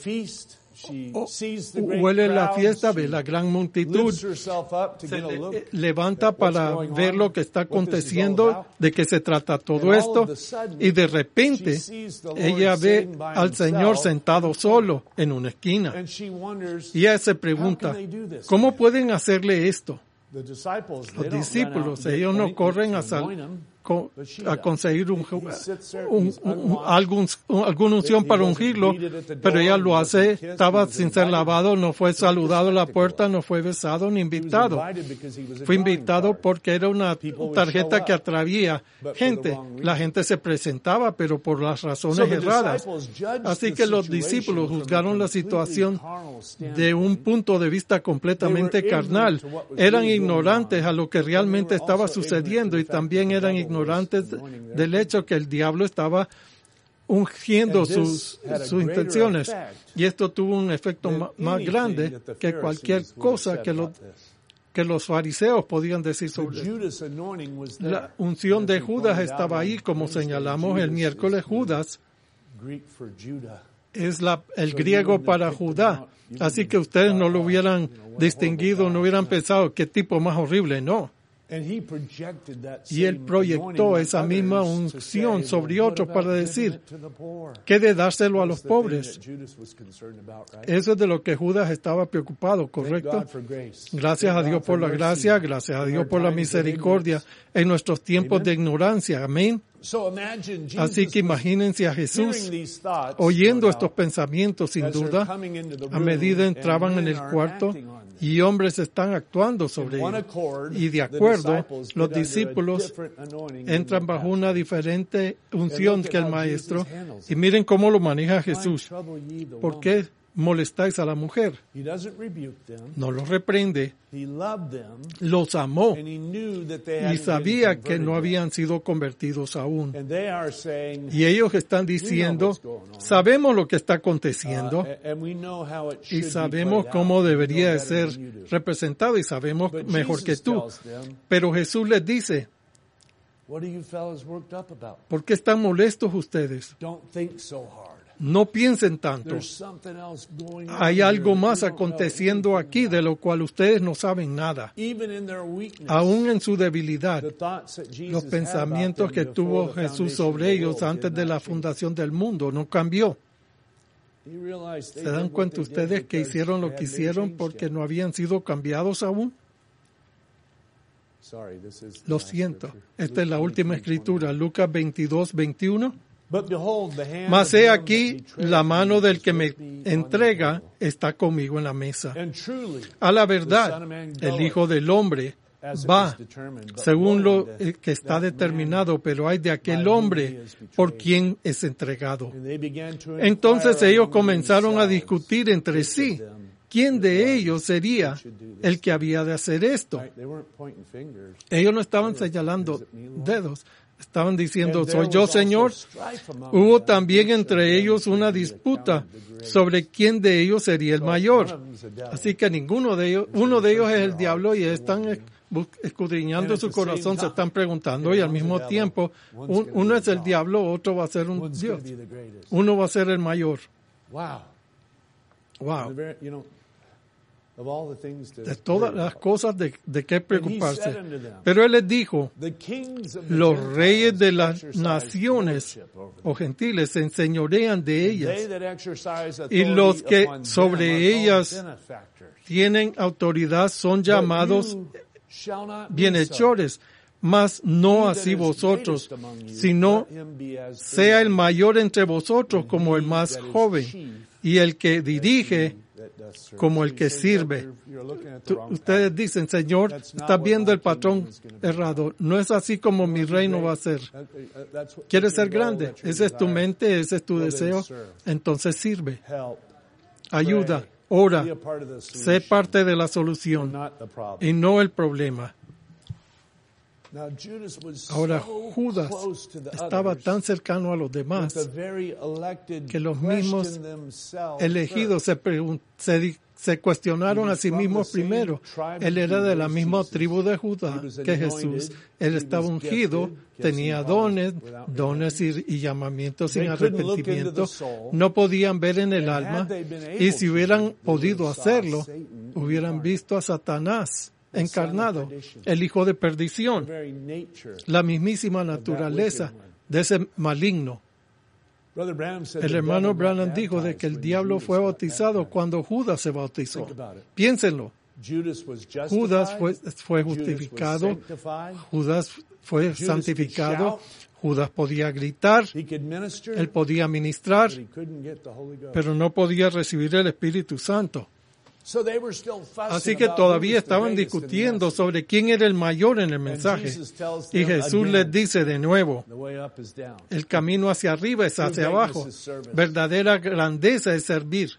Oh, huele la fiesta, ve la gran multitud, se le, levanta para ver lo que está aconteciendo, de qué se trata todo esto, y de repente ella ve al Señor sentado solo en una esquina, y ella se pregunta, ¿cómo pueden hacerle esto? Los discípulos, ellos no corren a, sal, a conseguir un, un, un, algún, alguna unción para ungirlo, pero ella lo hace, estaba sin ser lavado, no fue saludado a la puerta, no fue besado ni invitado. Fue invitado porque era una tarjeta que atraía gente. La gente se presentaba, pero por las razones erradas. Así que los discípulos juzgaron la situación de un punto de vista completamente carnal. Eran ignorantes a lo que realmente estaba sucediendo y también eran ignorantes del hecho que el diablo estaba ungiendo sus, sus intenciones. Y esto tuvo un efecto ma, más grande que cualquier cosa que los, que los fariseos podían decir sobre esto. La unción de Judas estaba ahí, como señalamos el miércoles. Judas es la, el griego para Judá. Así que ustedes no lo hubieran distinguido, no hubieran pensado qué tipo más horrible, no. Y él proyectó esa misma unción sobre otros para decir, ¿qué de dárselo a los pobres? Eso es de lo que Judas estaba preocupado, ¿correcto? Gracias a Dios por la gracia, gracias a Dios por la misericordia en nuestros tiempos de ignorancia. Amén. Así que imagínense a Jesús oyendo estos pensamientos, sin duda, a medida entraban en el cuarto y hombres están actuando sobre él. Y de acuerdo, los discípulos entran bajo una diferente unción que el Maestro. Y miren cómo lo maneja Jesús. ¿Por qué molestáis a la mujer. No los reprende. Los amó y sabía que no habían sido convertidos aún. Y ellos están diciendo, sabemos lo que está aconteciendo y sabemos cómo debería ser representado y sabemos mejor que tú. Pero Jesús les dice, ¿por qué están molestos ustedes? No piensen tanto. Hay algo más aconteciendo aquí de lo cual ustedes no saben nada. Aún en su debilidad, los pensamientos que tuvo Jesús sobre ellos antes de la fundación del mundo no cambió. ¿Se dan cuenta ustedes que hicieron lo que hicieron porque no habían sido cambiados aún? Lo siento. Esta es la última escritura, Lucas veintidós, veintiuno. Mas he aquí, la mano del que me entrega está conmigo en la mesa. A la verdad, el Hijo del Hombre va según lo que está determinado, pero hay de aquel hombre por quien es entregado. Entonces ellos comenzaron a discutir entre sí. ¿Quién de ellos sería el que había de hacer esto? Ellos no estaban señalando dedos. Estaban diciendo, ¿soy yo, Señor? Hubo también entre ellos una disputa sobre quién de ellos sería el mayor. Así que ninguno de ellos, uno de ellos es el diablo y están escudriñando su corazón, se están preguntando y al mismo tiempo, uno es el diablo, otro va a ser un Dios. Uno va a ser el mayor. Wow. De todas las cosas de, de qué preocuparse. Pero él les dijo, los reyes de las naciones o gentiles se enseñorean de ellas y los que sobre ellas tienen autoridad son llamados bienhechores. Mas no así vosotros, sino sea el mayor entre vosotros como el más joven y el que dirige como el que sirve. Tú, ustedes dicen, Señor, estás viendo el patrón errado. No es así como mi reino va a ser. ¿Quieres ser grande? Esa es tu mente, ese es tu deseo. Entonces sirve. Ayuda, ora, sé parte de la solución y no el problema. Ahora Judas estaba tan cercano a los demás que los mismos elegidos se, se, se cuestionaron a sí mismos primero. Él era de la misma tribu de Judá que Jesús. Él estaba ungido, tenía dones, dones y, y llamamientos sin arrepentimiento. No podían ver en el alma y si hubieran podido hacerlo, hubieran visto a Satanás encarnado, el hijo de perdición, la mismísima naturaleza de ese maligno. El hermano Branham dijo de que el diablo fue bautizado cuando Judas se bautizó. Piénsenlo. Judas fue, fue justificado, Judas fue santificado, Judas podía gritar, él podía ministrar, pero no podía recibir el Espíritu Santo. Así que todavía estaban discutiendo sobre quién era el mayor en el mensaje. Y Jesús les dice de nuevo, el camino hacia arriba es hacia abajo. Verdadera grandeza es servir.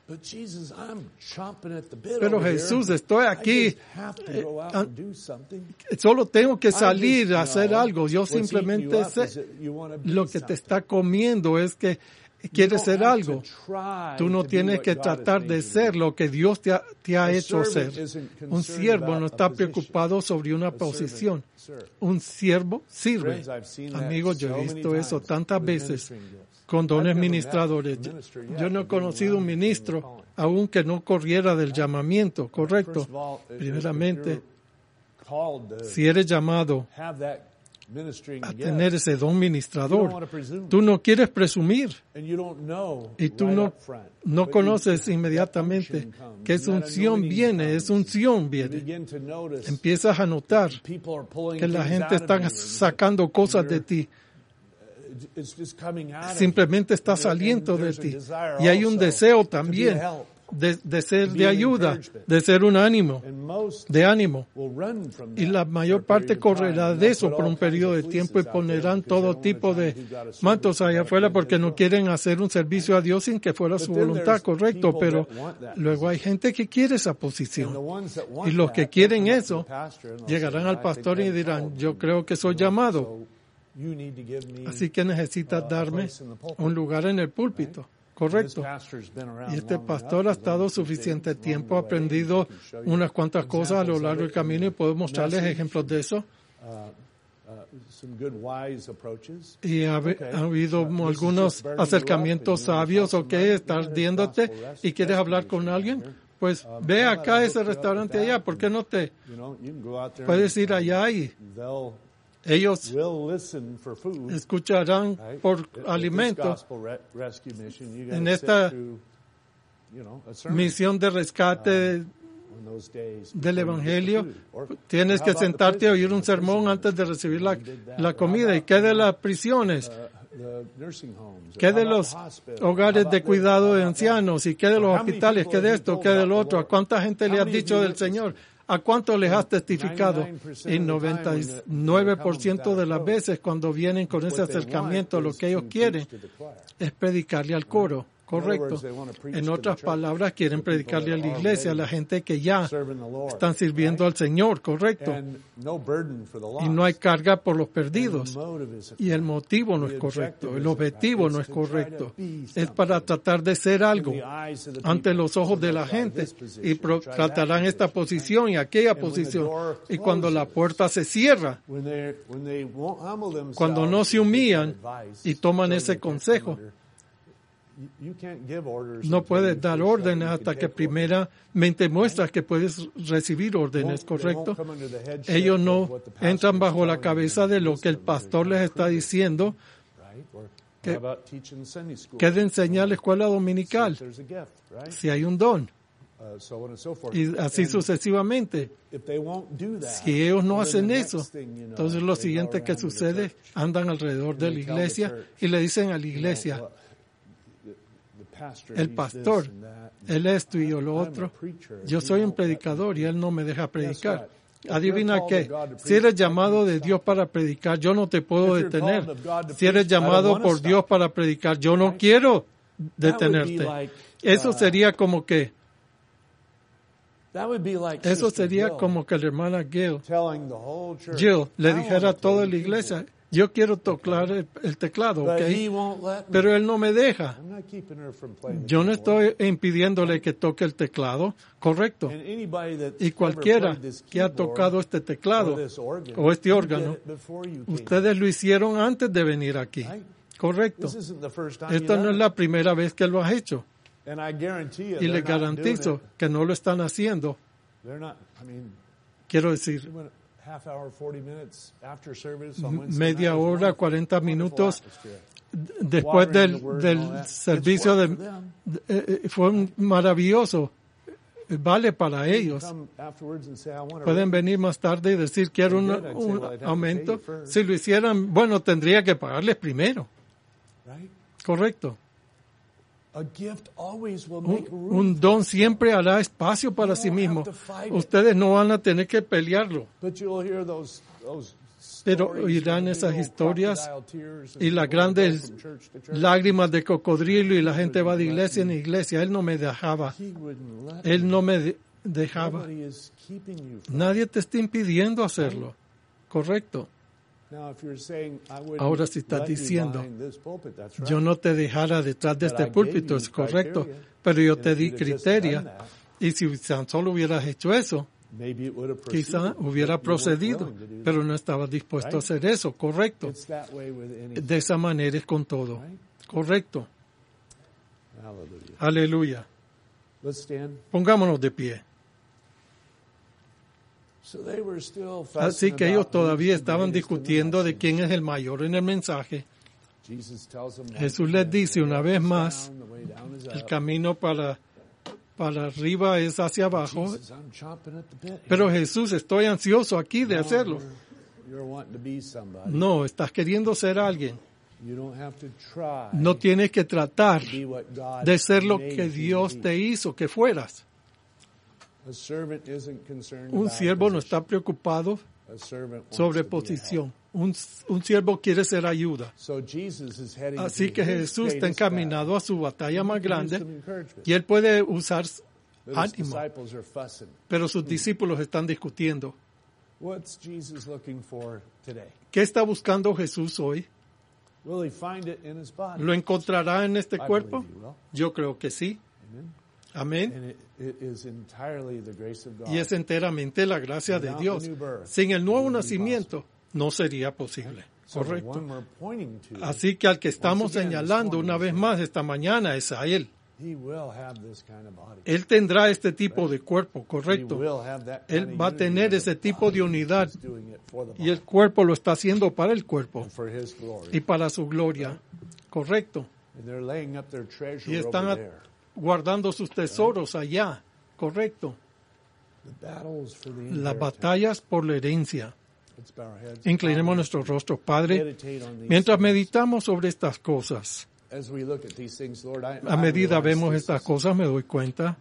Pero Jesús, estoy aquí. Eh, solo tengo que salir a hacer algo. Yo simplemente sé. Lo que te está comiendo es que quieres ser algo. Tú no tienes que tratar de ser lo que Dios te ha, te ha hecho ser. Un siervo no está preocupado sobre una posición. Un siervo sirve. Amigos, yo he visto eso tantas veces con dones ministradores. Yo, yo no he conocido un ministro aún que no corriera del llamamiento, correcto. Primeramente, si eres llamado a tener ese don ministrador, tú no quieres presumir y tú no, no conoces inmediatamente que esa unción viene, esa unción viene. Empiezas a notar que la gente está sacando cosas de ti. Simplemente está saliendo de ti. Y hay un deseo también de, de ser de ayuda, de ser un ánimo, de ánimo. Y la mayor parte correrá de eso por un periodo de tiempo y ponerán todo tipo de mantos allá afuera porque no quieren hacer un servicio a Dios sin que fuera su voluntad, correcto. Pero luego hay gente que quiere esa posición. Y los que quieren eso llegarán al pastor y dirán, yo creo que soy llamado. Así que necesitas darme un lugar en el púlpito. Correcto. Y este pastor ha estado suficiente tiempo, ha aprendido unas cuantas cosas a lo largo del camino y puedo mostrarles ejemplos de eso. Y ha, ha habido algunos acercamientos sabios, ok, estás viéndote y quieres hablar con alguien, pues ve acá a ese restaurante allá, ¿por qué no te puedes ir allá y ellos escucharán por alimentos en esta misión de rescate del Evangelio. Tienes que sentarte a oír un sermón antes de recibir la, la comida. ¿Y qué de las prisiones? ¿Qué de los hogares de cuidado de ancianos? ¿Y qué de los hospitales? ¿Qué de esto? ¿Qué de lo otro? ¿A cuánta gente le has dicho del Señor? ¿A cuánto les has testificado? Y noventa y nueve por ciento de las veces cuando vienen con ese acercamiento, lo que ellos quieren es predicarle al coro. Correcto. En otras palabras, quieren predicarle a la iglesia, a la gente que ya están sirviendo al Señor. Correcto. Y no hay carga por los perdidos. Y el motivo no es correcto. El objetivo no es correcto. Es para tratar de ser algo ante los ojos de la gente. Y pro- tratarán esta posición y aquella posición. Y cuando la puerta se cierra, cuando no se humillan y toman ese consejo, no puedes dar órdenes hasta que primeramente muestras que puedes recibir órdenes, ¿correcto? Ellos no entran bajo la cabeza de lo que el pastor les está diciendo, que, que de enseñar la escuela dominical, si hay un don, y así sucesivamente. Si ellos no hacen eso, entonces lo siguiente que sucede, andan alrededor de la iglesia y le dicen a la iglesia, el pastor, él esto y yo lo otro. Yo soy un predicador y él no me deja predicar. Adivina qué, si eres llamado de Dios para predicar, yo no te puedo detener. Si eres llamado por Dios para predicar, yo no quiero detenerte. Eso sería como que, eso sería como que la hermana Jill, Jill le dijera a toda la iglesia, yo quiero tocar el, el teclado, ¿ok? Pero él no me deja. Yo no estoy impidiéndole que toque el teclado, correcto. Y cualquiera que ha tocado este teclado o este órgano, ustedes lo hicieron antes de venir aquí, correcto. Esta no es la primera vez que lo has hecho. Y les garantizo que no lo están haciendo. Quiero decir, media hora, cuarenta minutos después del, del servicio de, de, fue maravilloso. Vale para ellos. Pueden venir más tarde y decir quiero un, un aumento. Si lo hicieran, bueno, tendría que pagarles primero. Correcto. Un, un don siempre hará espacio para sí mismo. Ustedes no van a tener que pelearlo. Pero oirán esas historias y las grandes lágrimas de cocodrilo y la gente va de iglesia en iglesia. Él no me dejaba. Él no me dejaba. Nadie te está impidiendo hacerlo. Correcto. Ahora si estás diciendo, yo no te dejara detrás de este púlpito, es correcto, pero yo te di criterio, y si tan solo hubieras hecho eso, quizá hubiera procedido, pero no estabas dispuesto a hacer eso, correcto. De esa manera es con todo, correcto. Aleluya. Pongámonos de pie. Así que ellos todavía estaban discutiendo de quién es el mayor en el mensaje. Jesús les dice una vez más, el camino para, para arriba es hacia abajo. Pero Jesús, estoy ansioso aquí de hacerlo. No, estás queriendo ser alguien. No tienes que tratar de ser lo que Dios te hizo que fueras. Un siervo no está preocupado sobre posición. Un, un siervo quiere ser ayuda. Así que Jesús está encaminado a su batalla más grande y él puede usar ánimo. Pero sus discípulos están discutiendo. ¿Qué está buscando Jesús hoy? ¿Lo encontrará en este cuerpo? Yo creo que sí. Amén. Y es enteramente la gracia de Dios. Sin el nuevo nacimiento no sería posible. Correcto. Así que al que estamos señalando una vez más esta mañana es a Él. Él tendrá este tipo de cuerpo, correcto. Él va a tener ese tipo de unidad y el cuerpo lo está haciendo para el cuerpo y para su gloria, correcto. Y están a, guardando sus tesoros allá, correcto. Las batallas por la herencia. Inclinemos nuestros rostros, Padre, mientras meditamos sobre estas cosas. A medida vemos estas cosas, me doy cuenta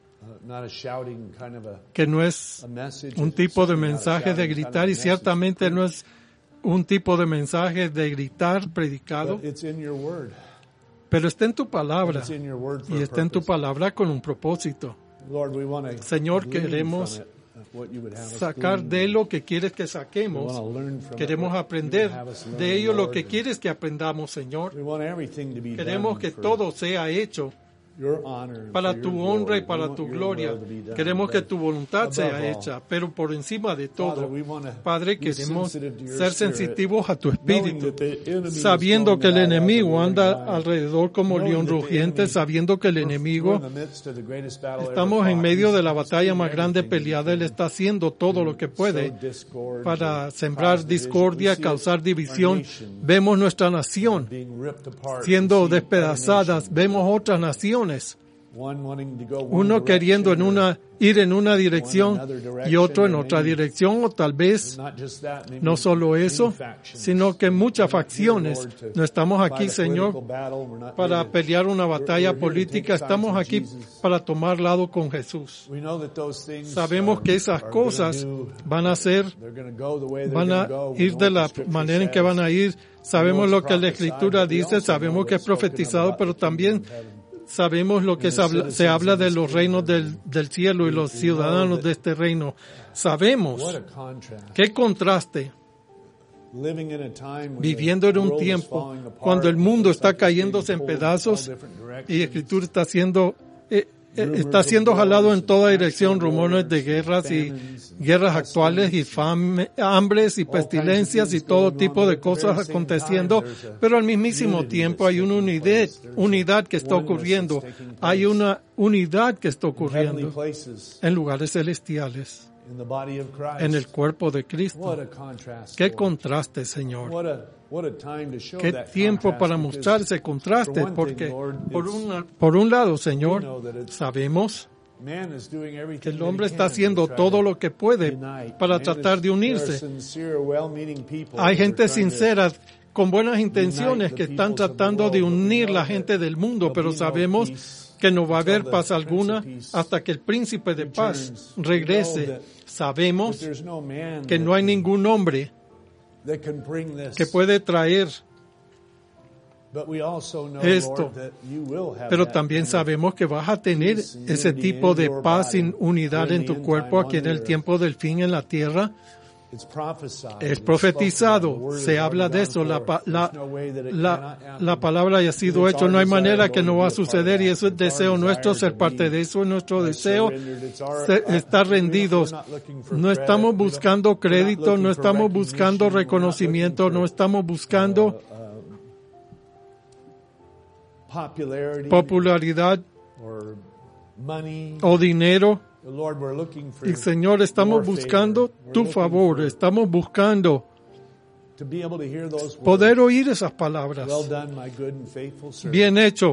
que no es un tipo de mensaje de gritar y ciertamente no es un tipo de mensaje de gritar predicado, pero está en tu palabra y está en tu palabra con un propósito. Señor, queremos sacar de lo que quieres que saquemos. Queremos aprender de ello lo que quieres que aprendamos, Señor. Queremos que todo sea hecho para tu honra y para tu gloria. Queremos que tu voluntad sea hecha, pero por encima de todo, Padre, queremos ser sensitivos a tu espíritu, sabiendo que el enemigo anda alrededor como león rugiente, sabiendo que el enemigo, estamos en medio de la batalla más grande peleada. Él está haciendo todo lo que puede para sembrar discordia, causar división. Vemos nuestra nación siendo despedazadas, vemos otras naciones, uno queriendo en una, ir en una dirección y otro en otra dirección, o tal vez no solo eso, sino que muchas facciones. No estamos aquí, Señor, para pelear una batalla política, estamos aquí para tomar lado con Jesús. Sabemos que esas cosas van a ser, van a ir de la manera en que van a ir. Sabemos lo que la Escritura dice, sabemos que es profetizado, pero también sabemos lo que se habla, se habla de los reinos del, del cielo y los ciudadanos de este reino. Sabemos qué contraste. Viviendo en un tiempo cuando el mundo está cayéndose en pedazos y la Escritura está siendo, eh, eh, está siendo jalado en toda dirección, rumores de guerras y guerras actuales y fame, hambres y pestilencias y todo tipo de cosas aconteciendo, pero al mismísimo tiempo hay una unidad, unidad que está ocurriendo, hay una unidad que está ocurriendo en lugares celestiales, en el cuerpo de Cristo. Qué contraste, Señor. Qué tiempo para mostrar ese contraste, porque por, una, por un lado, Señor, sabemos que el hombre está haciendo todo lo que puede para tratar de unirse. Hay gente sincera, con buenas intenciones, que están tratando de unir la gente del mundo, pero sabemos que no va a haber paz alguna hasta que el príncipe de paz regrese. Sabemos que no hay ningún hombre que puede traer esto, pero también sabemos que vas a tener ese tipo de paz y unidad en tu cuerpo aquí en el tiempo del fin en la tierra. Es profetizado, se habla de eso, la, la, la, la palabra ya ha sido hecha, no hay manera que no va a suceder y eso es deseo nuestro, ser parte de eso es nuestro deseo, estar rendidos. No estamos buscando crédito, no estamos buscando reconocimiento, no estamos buscando popularidad o dinero. Y Señor, estamos buscando tu favor, estamos buscando poder oír esas palabras. Bien hecho,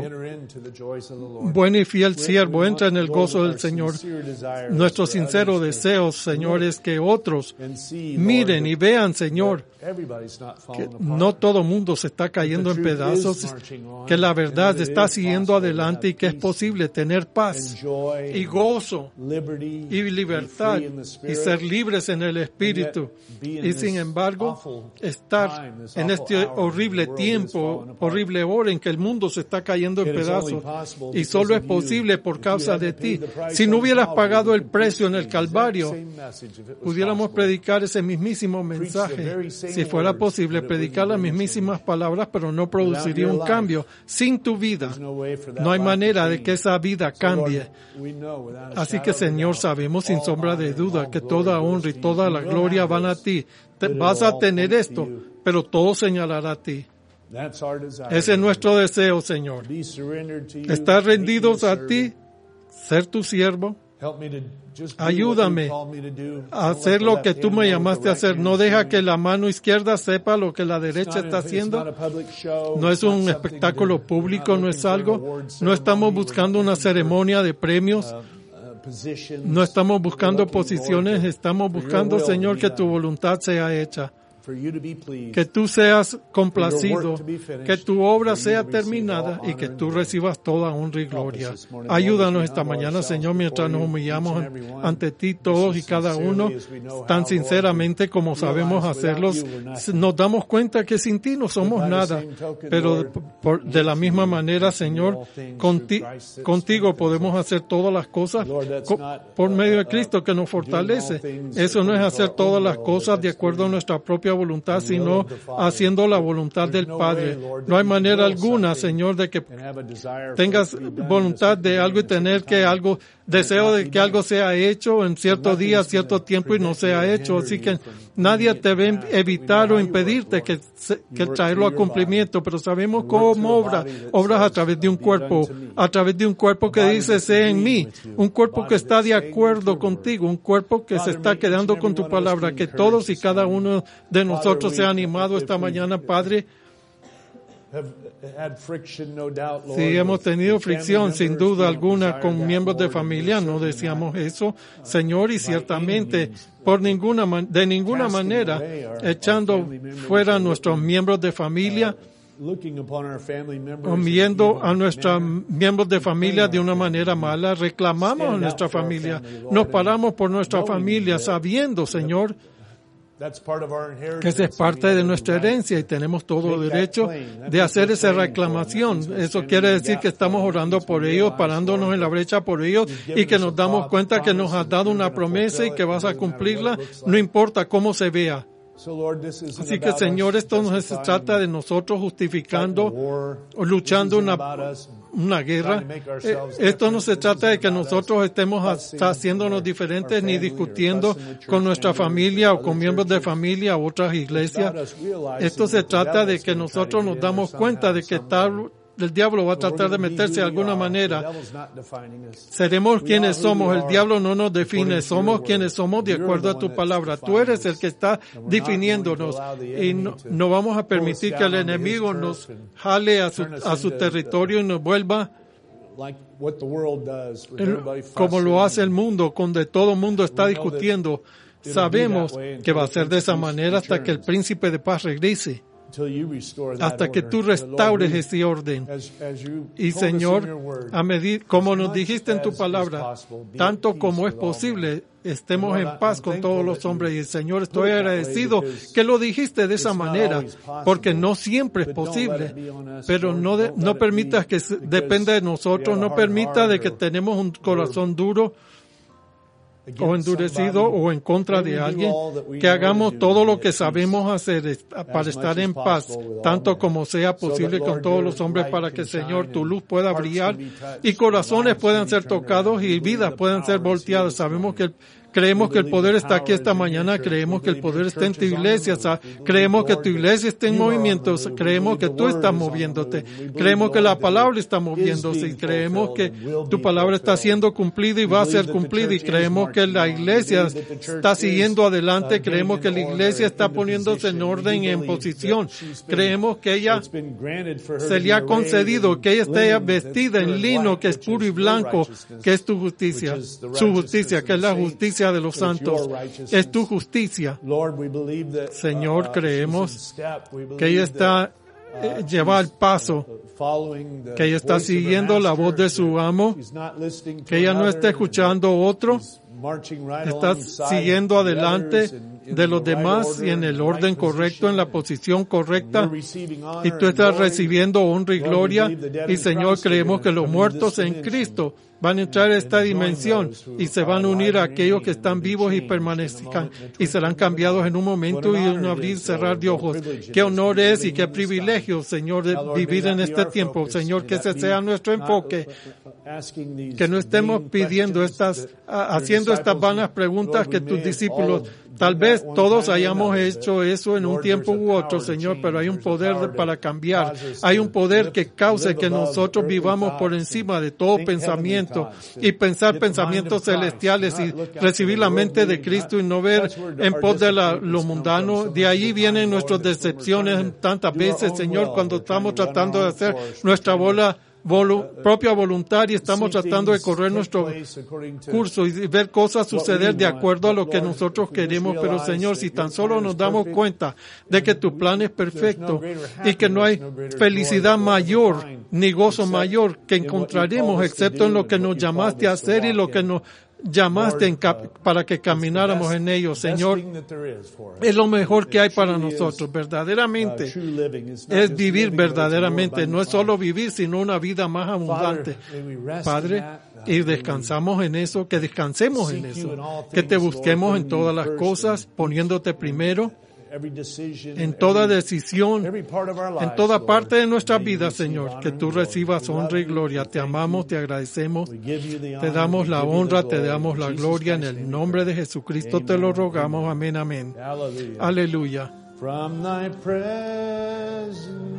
buen y fiel siervo, entra en el gozo del Señor. Nuestro sincero deseo, Señor, es que otros miren y vean, Señor, que no todo mundo se está cayendo en pedazos, que la verdad está siguiendo adelante y que es posible tener paz y gozo y libertad y ser libres en el Espíritu. Y sin embargo, estar en este horrible tiempo, horrible hora en que el mundo se está cayendo en pedazos y solo es posible por causa de ti. Si no hubieras pagado el precio en el Calvario, pudiéramos predicar ese mismísimo mensaje. Si fuera posible predicar las mismísimas palabras, pero no produciría un cambio. Sin tu vida, no hay manera de que esa vida cambie. Así que, Señor, sabemos sin sombra de duda que toda honra y toda la gloria van a ti. Te vas a tener esto, pero todo señalará a ti. Ese es nuestro deseo, Señor. Estar rendidos a ti, ser tu siervo. Ayúdame a hacer lo que tú me llamaste a hacer. No deja que la mano izquierda sepa lo que la derecha está haciendo. No es un espectáculo público, no es algo. No estamos buscando una ceremonia de premios. No estamos buscando posiciones. Estamos buscando, Señor, que tu voluntad sea hecha. Que tú seas complacido, que tu obra sea terminada y que tú recibas toda honra y gloria. Ayúdanos esta mañana, Señor, mientras nos humillamos ante ti todos y cada uno, tan sinceramente como sabemos hacerlos. Nos damos cuenta que sin ti no somos nada, pero por, de la misma manera, Señor, conti, contigo podemos hacer todas las cosas con, por medio de Cristo que nos fortalece. Eso no es hacer todas las cosas de acuerdo a nuestra propia voluntad, sino haciendo la voluntad del Padre. No hay manera alguna, Señor, de que tengas voluntad de algo y tener que algo, deseo de que algo sea hecho en cierto día, cierto tiempo y no sea hecho. Así que nadie te ve evitar o impedirte que, que traerlo a cumplimiento, pero sabemos cómo obra. Obras a través de un cuerpo, a través de un cuerpo que dice, sé en mí, un cuerpo que está de acuerdo contigo, un cuerpo que se está quedando con tu palabra, que todos y cada uno de nosotros sea animado esta mañana, Padre. Si hemos tenido fricción, sin duda alguna, con miembros de familia, no deseamos eso, Señor, y ciertamente por ninguna de ninguna manera echando fuera a nuestros miembros de familia, o viendo a nuestros miembros de familia de una manera mala, reclamamos a nuestra familia, nos paramos por nuestra familia, sabiendo, Señor, que esa es parte de nuestra herencia y tenemos todo derecho de hacer esa reclamación. Eso quiere decir que estamos orando por ellos, parándonos en la brecha por ellos y que nos damos cuenta que nos has dado una promesa y que vas a cumplirla, no importa cómo se vea. Así que, Señor, esto no se trata de nosotros justificando o luchando una, una guerra. Esto no se trata de que nosotros estemos haciéndonos diferentes ni discutiendo con nuestra familia o con miembros de familia o otras iglesias. Esto se trata de que nosotros nos damos cuenta de que tal el diablo va a tratar de meterse de alguna manera. Seremos quienes somos. El diablo no nos define. Somos quienes somos de acuerdo a tu palabra. Tú eres el que está definiéndonos. Y no, no vamos a permitir que el enemigo nos jale a su, a su territorio y nos vuelva como lo hace el mundo, donde todo el mundo está discutiendo. Sabemos que va a ser de esa manera hasta que el príncipe de paz regrese. Hasta que tú restaures ese orden. Y, Señor, a medida, como nos dijiste en tu palabra, tanto como es posible, estemos en paz con todos los hombres. Y, Señor, estoy agradecido que lo dijiste de esa manera, porque no siempre es posible. Pero no, de, no permitas que dependa de nosotros, no permita de que tenemos un corazón duro o endurecido o en contra de alguien, que hagamos todo lo que sabemos hacer para estar en paz, tanto como sea posible con todos los hombres, para que, Señor, tu luz pueda brillar y corazones puedan ser tocados y vidas puedan ser volteadas. Sabemos que, Creemos que el poder está aquí esta mañana. Creemos que el poder está en tu iglesia. Creemos que tu iglesia está en movimiento. Creemos que tú estás moviéndote. Creemos que la palabra está moviéndose. Y creemos que tu palabra está siendo cumplida y va a ser cumplida. Y creemos que la iglesia está siguiendo adelante. Creemos que la iglesia está poniéndose en orden y en posición. Creemos que ella se le ha concedido que ella esté vestida en lino que es puro y blanco, que es tu justicia, su justicia, que es la justicia de los santos, es tu justicia. Señor, creemos que ella está eh, lleva el paso, que ella está siguiendo la voz de su amo, que ella no está escuchando otro, está siguiendo adelante de los demás y en el orden correcto, en la posición correcta, y tú estás recibiendo honra y gloria. Y Señor, creemos que los muertos en Cristo van a entrar a esta dimensión y se van a unir a aquellos que están vivos y permanezcan y serán cambiados en un momento y un abrir y cerrar de ojos. Qué honor es y qué privilegio, Señor, de vivir en este tiempo. Señor, que ese sea nuestro enfoque, que no estemos pidiendo estas, haciendo estas vanas preguntas que tus discípulos, tal vez todos hayamos hecho eso en un tiempo u otro, Señor, pero hay un poder para cambiar. Hay un poder que cause que nosotros vivamos por encima de todo pensamiento y pensar pensamientos celestiales y recibir la mente de Cristo y no ver en pos de la, lo mundano. De ahí vienen nuestras decepciones tantas veces, Señor, cuando estamos tratando de hacer nuestra bola Volu- propia voluntad y estamos tratando de correr nuestro curso y ver cosas suceder de acuerdo a lo que nosotros queremos. Pero Señor, si tan solo nos damos cuenta de que tu plan es perfecto y que no hay felicidad mayor ni gozo mayor que encontraremos excepto en lo que nos llamaste a hacer y lo que nos llamaste en cap- para que camináramos en ello, Señor, es lo mejor que hay para nosotros, verdaderamente. Es vivir verdaderamente, no es solo vivir, sino una vida más abundante. Padre, y descansamos en eso, que descansemos en eso, que te busquemos en todas las cosas, poniéndote primero, en toda decisión, en toda parte de nuestra vida, Señor, que tú recibas honra y gloria. Te amamos, te agradecemos, te damos la honra, te damos la gloria. En el nombre de Jesucristo te lo rogamos. Amén, amén. Aleluya.